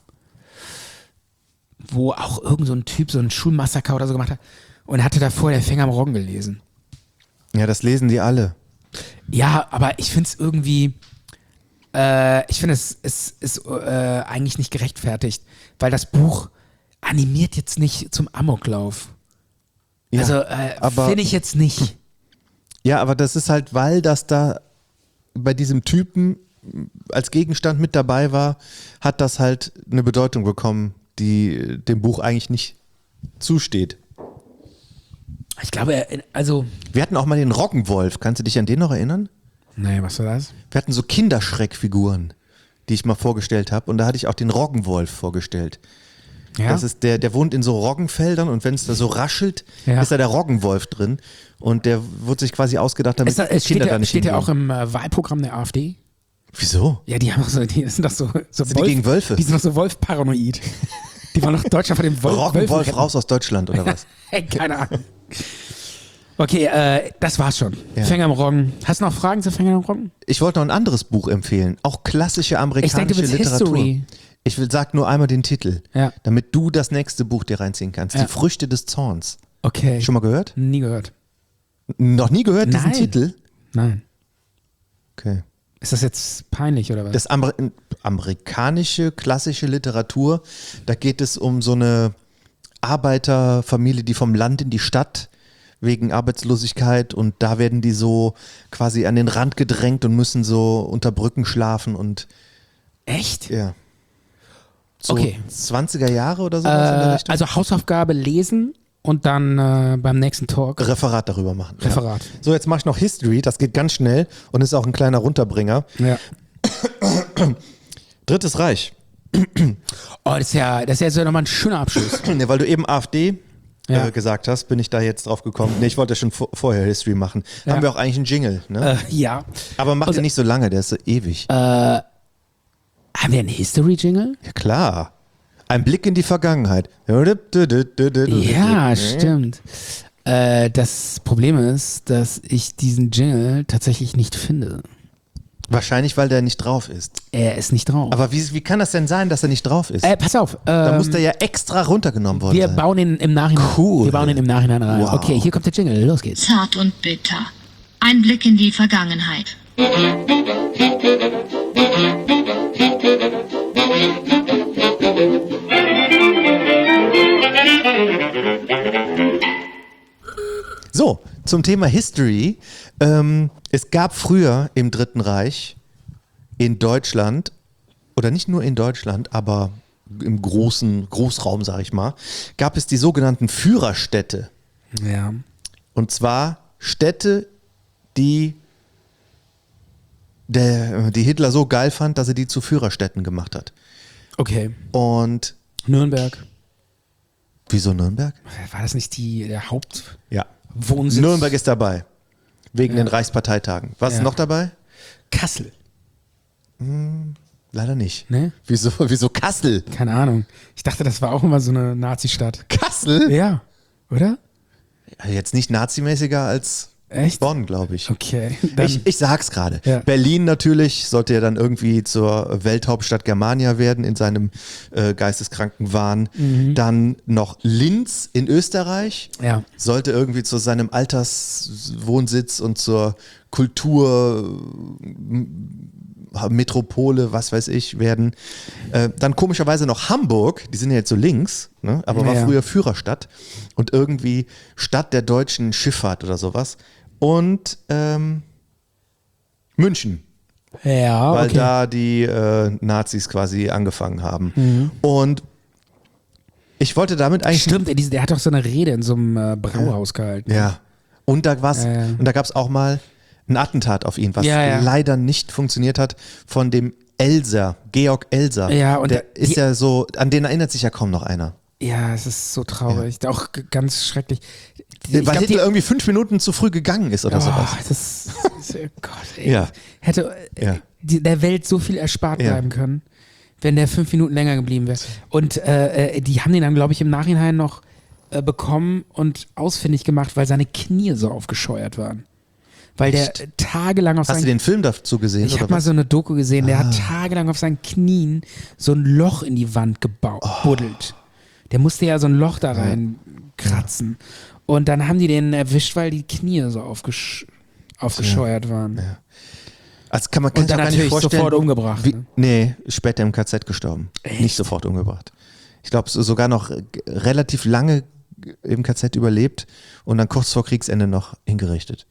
Wo auch irgend so ein Typ so ein Schulmassaker oder so gemacht hat. Und hatte davor Der Fänger im Roggen gelesen. Ja, das lesen die alle. Ja, aber ich finde es irgendwie... ich finde, es ist eigentlich nicht gerechtfertigt, weil das Buch animiert jetzt nicht zum Amoklauf. Ja, also finde ich jetzt nicht. Ja, aber das ist halt, weil das da bei diesem Typen als Gegenstand mit dabei war, hat das halt eine Bedeutung bekommen, die dem Buch eigentlich nicht zusteht. Ich glaube, also... Wir hatten auch mal den Roggenwolf. Kannst du dich an den noch erinnern? Nee, was war das? Wir hatten so Kinderschreckfiguren, die ich mal vorgestellt habe. Und da hatte ich auch den Roggenwolf vorgestellt. Ja? Das ist der wohnt in so Roggenfeldern und wenn es da so raschelt, ist da der Roggenwolf drin. Und der wurde sich quasi ausgedacht, damit Kinder da nicht steht hingehen. Ja auch im Wahlprogramm der AfD. Wieso? Ja, die haben so, die sind doch so sind die gegen Wölfe? Die sind doch so Wolf-paranoid. Die waren doch Deutschland vor dem Roggenwolf raus aus Deutschland, oder was? Keine Ahnung. Okay, das war's schon. Ja. Fänger im Roggen. Hast du noch Fragen zu Fänger im Roggen? Ich wollte noch ein anderes Buch empfehlen. Auch klassische amerikanische Literatur. History. Sag nur einmal den Titel, damit du das nächste Buch dir reinziehen kannst. Die Früchte des Zorns. Okay. Schon mal gehört? Nie gehört. Noch nie gehört, diesen Titel? Nein. Okay. Ist das jetzt peinlich oder was? Das amerikanische klassische Literatur, da geht es um so eine Arbeiterfamilie, die vom Land in die Stadt wegen Arbeitslosigkeit und da werden die so quasi an den Rand gedrängt und müssen so unter Brücken schlafen und echt? Ja. So 20er Jahre oder sowas in der Richtung? Also Hausaufgabe lesen und dann beim nächsten Talk Referat darüber machen. Referat. Ja. So, jetzt mache ich noch History, das geht ganz schnell und ist auch ein kleiner Runterbringer. Ja. Drittes Reich. Oh, das ist ja nochmal ein schöner Abschluss. Ne, weil du eben AfD gesagt hast, bin ich da jetzt drauf gekommen. Ne, ich wollte schon vorher History machen. Ja. Haben wir auch eigentlich einen Jingle, ne? Ja. Aber mach den nicht so lange, der ist so ewig. Haben wir einen History-Jingle? Ja, klar. Ein Blick in die Vergangenheit. Ja, stimmt. Das Problem ist, dass ich diesen Jingle tatsächlich nicht finde. Wahrscheinlich, weil der nicht drauf ist. Er ist nicht drauf. Aber wie kann das denn sein, dass er nicht drauf ist? Pass auf. Da muss der ja extra runtergenommen worden Wir sein. bauen ihn im Nachhinein. Cool. Wir bauen ihn im Nachhinein rein. Wow. Okay, hier kommt der Jingle. Los geht's. Zart und bitter. Ein Blick in die Vergangenheit. So, zum Thema History. Es gab früher im Dritten Reich in Deutschland, oder nicht nur in Deutschland, aber im Großraum, sag ich mal, gab es die sogenannten Führerstädte. Ja. Und zwar Städte, die Hitler so geil fand, dass er die zu Führerstädten gemacht hat. Okay. Und Nürnberg. wieso Nürnberg? War das nicht der Hauptwohnsitz? Ja. Nürnberg ist dabei. Wegen Ja. den Reichsparteitagen. Was ist Ja. noch dabei? Kassel. Leider nicht. Ne? Wieso Kassel? Keine Ahnung. Ich dachte, das war auch immer so eine Nazi-Stadt. Kassel? Ja. Oder? Jetzt nicht nazimäßiger als Echt? Bonn, glaube ich. Okay. Dann, Ich sag's gerade. Ja. Berlin natürlich sollte ja dann irgendwie zur Welthauptstadt Germania werden in seinem geisteskranken Wahn. Dann noch Linz in Österreich. Ja. Sollte irgendwie zu seinem Alterswohnsitz und zur Kulturmetropole, was weiß ich, werden. Dann komischerweise noch Hamburg, die sind ja jetzt so links, ne? Aber war Ja. früher Führerstadt und irgendwie Stadt der deutschen Schifffahrt oder sowas. Und München, ja, weil okay. da die Nazis quasi angefangen haben. Und ich wollte damit eigentlich... Stimmt, der hat doch so eine Rede in so einem Brauhaus gehalten. Ja. Und da war's, Ja. und da gab es auch mal ein Attentat auf ihn, was Ja. leider nicht funktioniert hat, von dem Elser, Georg Elser. Ja, und der ist ja so, an den erinnert sich ja kaum noch einer. Ja, es ist so traurig. Auch ganz schrecklich. Weil glaub, Hitler irgendwie 5 Minuten zu früh gegangen ist oder sowas. Das oh Gott, ey. Ja. Hätte Ja. der Welt so viel erspart Ja. bleiben können, wenn der 5 Minuten länger geblieben wäre. Und die haben den dann, glaube ich, im Nachhinein noch bekommen und ausfindig gemacht, weil seine Knie so aufgescheuert waren. Weil der tagelang auf Hast du seinen... den Film dazu gesehen? Ich oder habe mal was? so eine Doku gesehen, der hat tagelang auf seinen Knien so ein Loch in die Wand gebuddelt. Der musste ja so ein Loch da rein kratzen. Und dann haben die den erwischt, weil die Knie so aufgescheuert waren. Ja. Also kann Und sich dann auch gar nicht natürlich vorstellen, sofort umgebracht. Wie, Ne? nee, später im KZ gestorben. Echt? Nicht sofort umgebracht. Ich glaube, sogar noch relativ lange im KZ überlebt und dann kurz vor Kriegsende noch hingerichtet.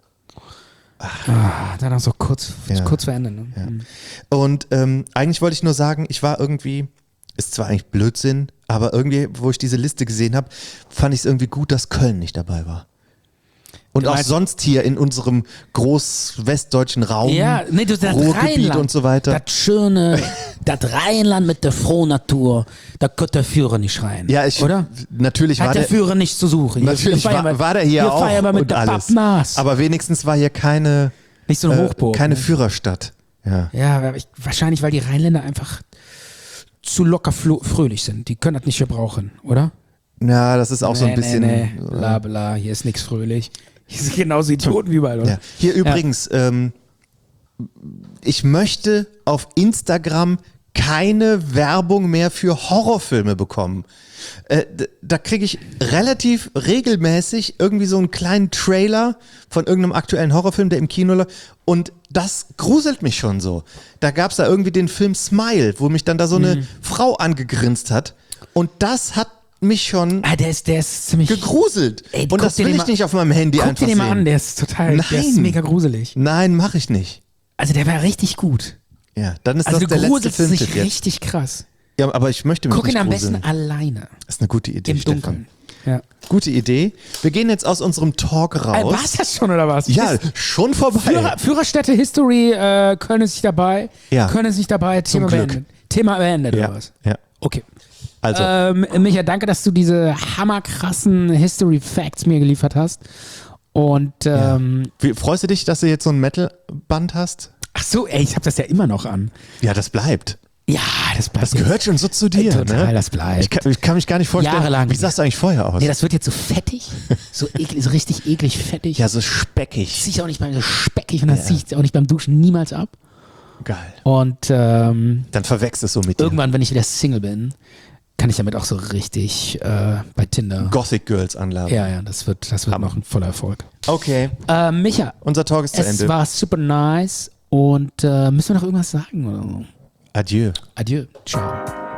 Dann auch so kurz Ja. vor Ende. Ne? Ja. Und eigentlich wollte ich nur sagen, ich war irgendwie, ist zwar eigentlich Blödsinn, aber irgendwie, wo ich diese Liste gesehen habe, fand ich es irgendwie gut, dass Köln nicht dabei war. Und Du auch meinst- sonst hier in unserem groß-westdeutschen Raum, Ja, nee, das Ruhrgebiet Rheinland und so weiter. Das schöne, das Rheinland mit der Frohnatur, da könnte der Führer nicht rein. Ja, oder? natürlich Hat war der Führer nicht zu suchen. natürlich Hier feiern wir- war der hier auch feiern wir mit und der alles. Pappmaß. Aber wenigstens war hier keine Nicht so eine Hochburg. keine ne? Führerstadt. Ja. Ja, aber wahrscheinlich, weil die Rheinländer einfach zu locker fröhlich sind. Die können das nicht gebrauchen, oder? Ja, das ist auch so ein bisschen. Nee. Bla bla, hier ist nichts fröhlich. Hier sind genauso Idioten wie überall, oder? Ja. Hier übrigens, ich möchte auf Instagram keine Werbung mehr für Horrorfilme bekommen. Da kriege ich relativ regelmäßig irgendwie so einen kleinen Trailer von irgendeinem aktuellen Horrorfilm, der im Kino läuft. Und das gruselt mich schon so. Da gab es da irgendwie den Film Smile, wo mich dann da so eine Frau angegrinst hat. Und das hat mich schon Der ist ziemlich... gegruselt. Ey, Und guck das dir will den ich mal- nicht auf meinem Handy Guck einfach dir den mal sehen. an, der ist Nein. mega gruselig. Nein, mache ich nicht. Also der war richtig gut. Ja, dann ist Also das du der letzte gruselst dich Filmtipp jetzt. richtig krass. Ja, aber ich möchte mich Guck ihn nicht am gruseln. besten alleine. Das ist eine gute Idee, Im Stefan. Dunkeln. Ja. Gute Idee. Wir gehen jetzt aus unserem Talk raus. War es das schon oder was? Ja, schon vorbei. Führerstätte History, Köln ist nicht dabei. Ja. Köln ist nicht dabei, Thema Glück. beendet. Thema beendet Ja, oder was? ja. Okay. Also, Micha, danke, dass du diese hammerkrassen History Facts mir geliefert hast. Und wie, freust du dich, dass du jetzt so ein Metal-Band hast? ach so, ey, ich habe das ja immer noch an. Ja, das bleibt. Ja, das bleibt. Das gehört schon so zu dir, total, ne? das bleibt. Ich kann mich gar nicht vorstellen. Jahrelang. Wie sahst du eigentlich vorher aus? Nee, das wird jetzt so fettig, so eklig, so richtig eklig fettig. Ja, so speckig. Zieh ich auch nicht beim so speckig und das ziehe ich auch nicht beim Duschen niemals ab. Geil. Und Dann verwechselst es so mit dir. irgendwann, wenn ich wieder Single bin, kann ich damit auch so richtig bei Tinder. Gothic Girls anladen. Ja, das wird noch ein voller Erfolg. Okay, Micha, unser Talk ist zu es Ende. war super nice und müssen wir noch irgendwas sagen oder so? Adieu. Adieu. Ciao.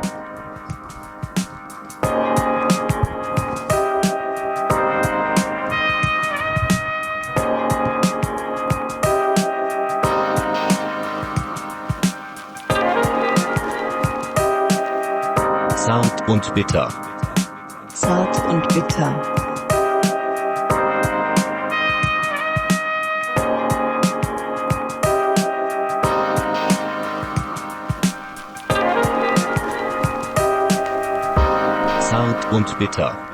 Zart und bitter. Zart und bitter. Zart und bitter.